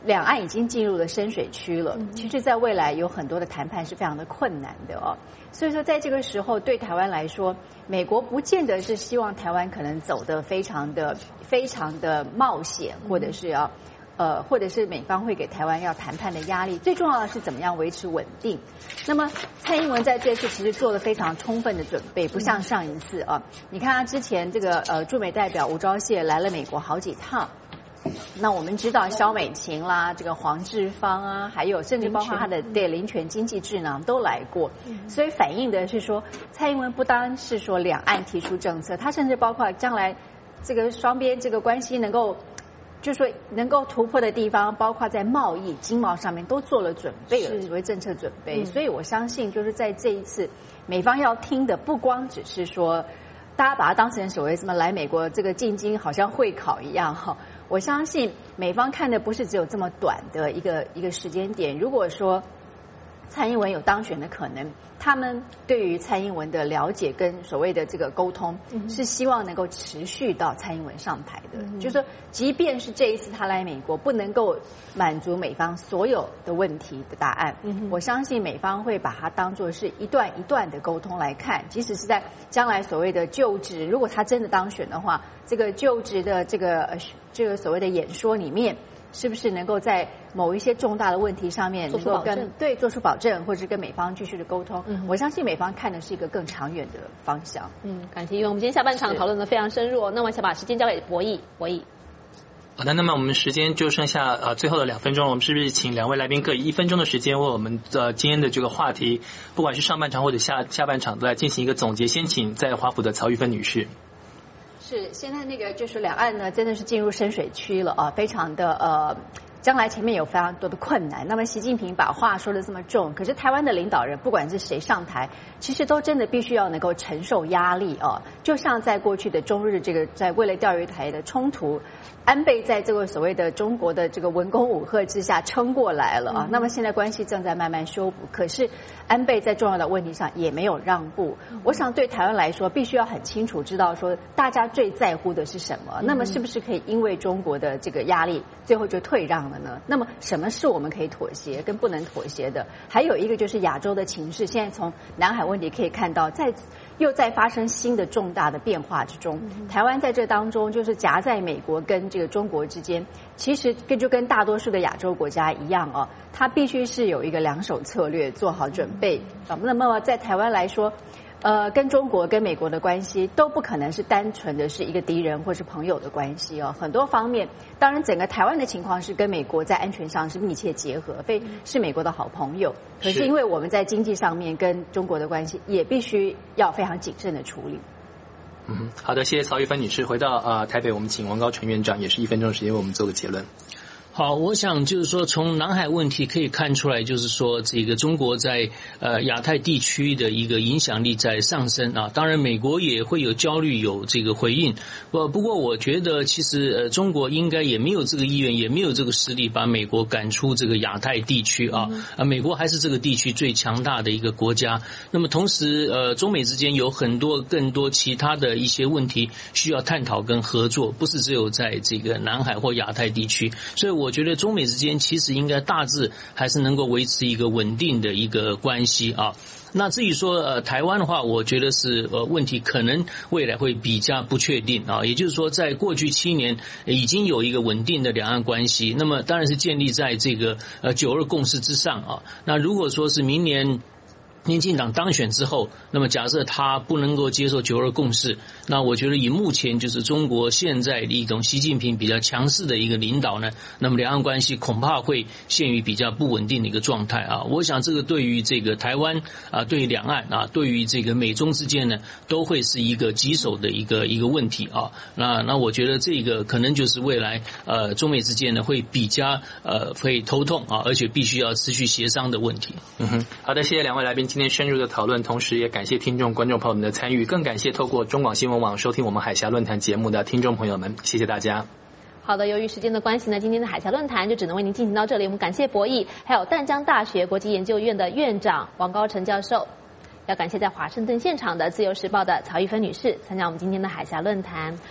两岸已经进入了深水区了，其实在未来有很多的谈判是非常的困难的哦。所以说在这个时候对台湾来说，美国不见得是希望台湾可能走得非常的非常的冒险，或者是要呃或者是美方会给台湾要谈判的压力，最重要的是怎么样维持稳定。那么蔡英文在这次其实做了非常充分的准备，不像上一次啊，你看他之前这个呃驻美代表吴钊燮来了美国好几趟。那我们知道萧美琴啦，这个黄志芳啊，还有甚至包括他的对林权经济智囊都来过，所以反映的是说，蔡英文不单是说两岸提出政策，他甚至包括将来这个双边这个关系能够，就说能够突破的地方，包括在贸易、经贸上面都做了准备了，所谓政策准备。所以我相信，就是在这一次，美方要听的不光只是说，大家把它当成所谓什么来美国这个进京好像会考一样哈。我相信美方看的不是只有这么短的一个一个时间点。如果说蔡英文有当选的可能，他们对于蔡英文的了解跟所谓的这个沟通，是希望能够持续到蔡英文上台的。嗯、就是说，即便是这一次他来美国，不能够满足美方所有的问题的答案，嗯、我相信美方会把它当作是一段一段的沟通来看。即使是在将来所谓的就职，如果他真的当选的话，这个就职的这个呃这个所谓的演说里面，是不是能够在某一些重大的问题上面能够跟对做出保证，或者是跟美方继续的沟通？嗯、我相信美方看的是一个更长远的方向。 嗯，感谢，因为我们今天下半场讨论的非常深入、哦，那么想把时间交给博弈，博弈。 好的，那么我们时间就剩下呃最后的两分钟了，我们是不是请两位来宾各以一分钟的时间为我们呃今天的这个话题，不管是上半场或者下下半场，都来进行一个总结？先请在华府的曹玉芬女士。 是，现在那个就是两岸呢，真的是进入深水区了啊，非常的呃，将来前面有非常多的困难。那么习近平把话说得这么重，可是台湾的领导人不管是谁上台，其实都真的必须要能够承受压力啊。就像在过去的中日这个在为了钓鱼台的冲突，安倍在这个所谓的中国的这个文攻武吓之下撑过来了啊。嗯、那么现在关系正在慢慢修补，可是安倍在重要的问题上也没有让步。嗯、我想对台湾来说，必须要很清楚知道说大家最在乎的是什么。嗯、那么是不是可以因为中国的这个压力，最后就退让了呢？那么什么是我们可以妥协跟不能妥协的？还有一个就是亚洲的情势，现在从南海问题可以看到，在又在发生新的重大的变化之中。嗯、台湾在这当中就是夹在美国跟这个中国之间，其实跟就跟大多数的亚洲国家一样哦，它必须是有一个两手策略，做好准备。嗯、那么在台湾来说，呃，跟中国跟美国的关系都不可能是单纯的是一个敌人或是朋友的关系哦，很多方面，当然整个台湾的情况是跟美国在安全上是密切结合，非是美国的好朋友。可是因为我们在经济上面跟中国的关系也必须要非常谨慎的处理。 嗯，好的，谢谢曹玉芬女士。回到呃台北，我们请王高成院长，也是一分钟的时间为我们做个结论。 好，我想就是说，从南海问题可以看出来，就是说这个中国在呃亚太地区的一个影响力在上升啊。当然，美国也会有焦虑，有这个回应。不不过，我觉得其实呃中国应该也没有这个意愿，也没有这个实力把美国赶出这个亚太地区啊。啊，美国还是这个地区最强大的一个国家。那么同时，呃，中美之间有很多更多其他的一些问题需要探讨跟合作，不是只有在这个南海或亚太地区。所以我觉得中美之间其实应该大致还是能够维持一个稳定的一个关系啊。那至于说呃台湾的话，我觉得是呃问题可能未来会比较不确定啊。也就是说，在过去七年已经有一个稳定的两岸关系，那么当然是建立在这个呃九二共识之上啊。那如果说是明年民进党当选之后，那么假设他不能够接受九二共识，那我觉得以目前就是中国现在的一种习近平比较强势的一个领导呢，那么两岸关系恐怕会陷于比较不稳定的一个状态啊。我想这个对于这个台湾啊，对于两岸啊，对于这个美中之间呢，都会是一个棘手的一个一个问题啊。那那我觉得这个可能就是未来呃中美之间呢会比较呃会头痛啊，而且必须要持续协商的问题。 嗯哼，好的，谢谢两位来宾今天深入的讨论，同时也感谢听众观众朋友们的参与，更感谢透过中广新闻网收听我们海峡论坛节目的听众朋友们，谢谢大家。 好的，由于时间的关系呢，今天的海峡论坛就只能为您进行到这里。我们感谢博弈，还有淡江大学国际研究院的院长王高成教授，要感谢在华盛顿现场的自由时报的曹玉芬女士参加我们今天的海峡论坛。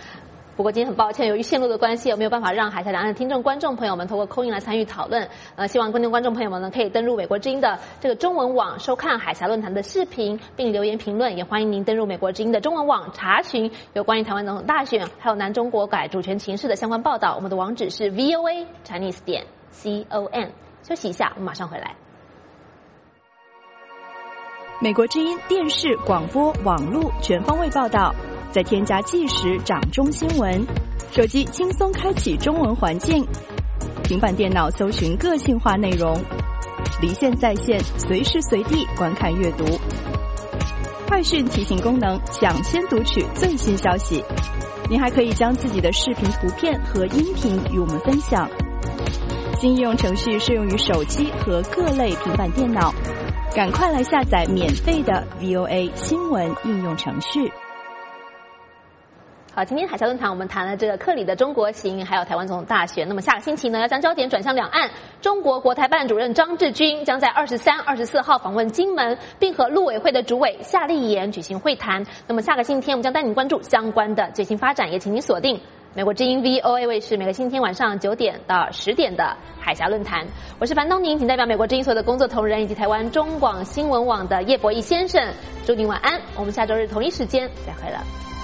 不过今天很抱歉，由于线路的关系，我没有办法让海峡两岸的听众观众朋友们透过call in来参与讨论。呃，希望观众观众朋友们呢可以登入美国之音的这个中文网收看海峡论坛的视频，并留言评论。也欢迎您登入美国之音的中文网查询有关于台湾总统大选还有南中国改主权情势的相关报道。我们的网址是 V O A Chinese 点 C O M。休息一下，我们马上回来。 美国之音电视、广播、网络全方位报道。再添加即时掌中新闻，手机轻松开启中文环境，平板电脑搜寻个性化内容，离线在线，随时随地观看阅读。快讯提醒功能，抢先读取最新消息。您还可以将自己的视频、图片和音频与我们分享。新应用程序适用于手机和各类平板电脑，赶快来下载免费的 V O A 新闻应用程序。 好，今天海峡论坛我们谈了这个克里的中国行，还有台湾总统大选。那么下个星期呢，要将焦点转向两岸。中国国台办主任张志军将在二十三、二十四号访问金门，并和陆委会的主委夏立言举行会谈。那么下个星期天，我们将带您关注相关的最新发展，也请您锁定美国之音 V O A 卫视每个星期天晚上九点到十点的海峡论坛。我是樊东宁，请代表美国之音所有的工作同仁以及台湾中广新闻网的叶博弈先生，祝您晚安。我们下周日同一时间再会了。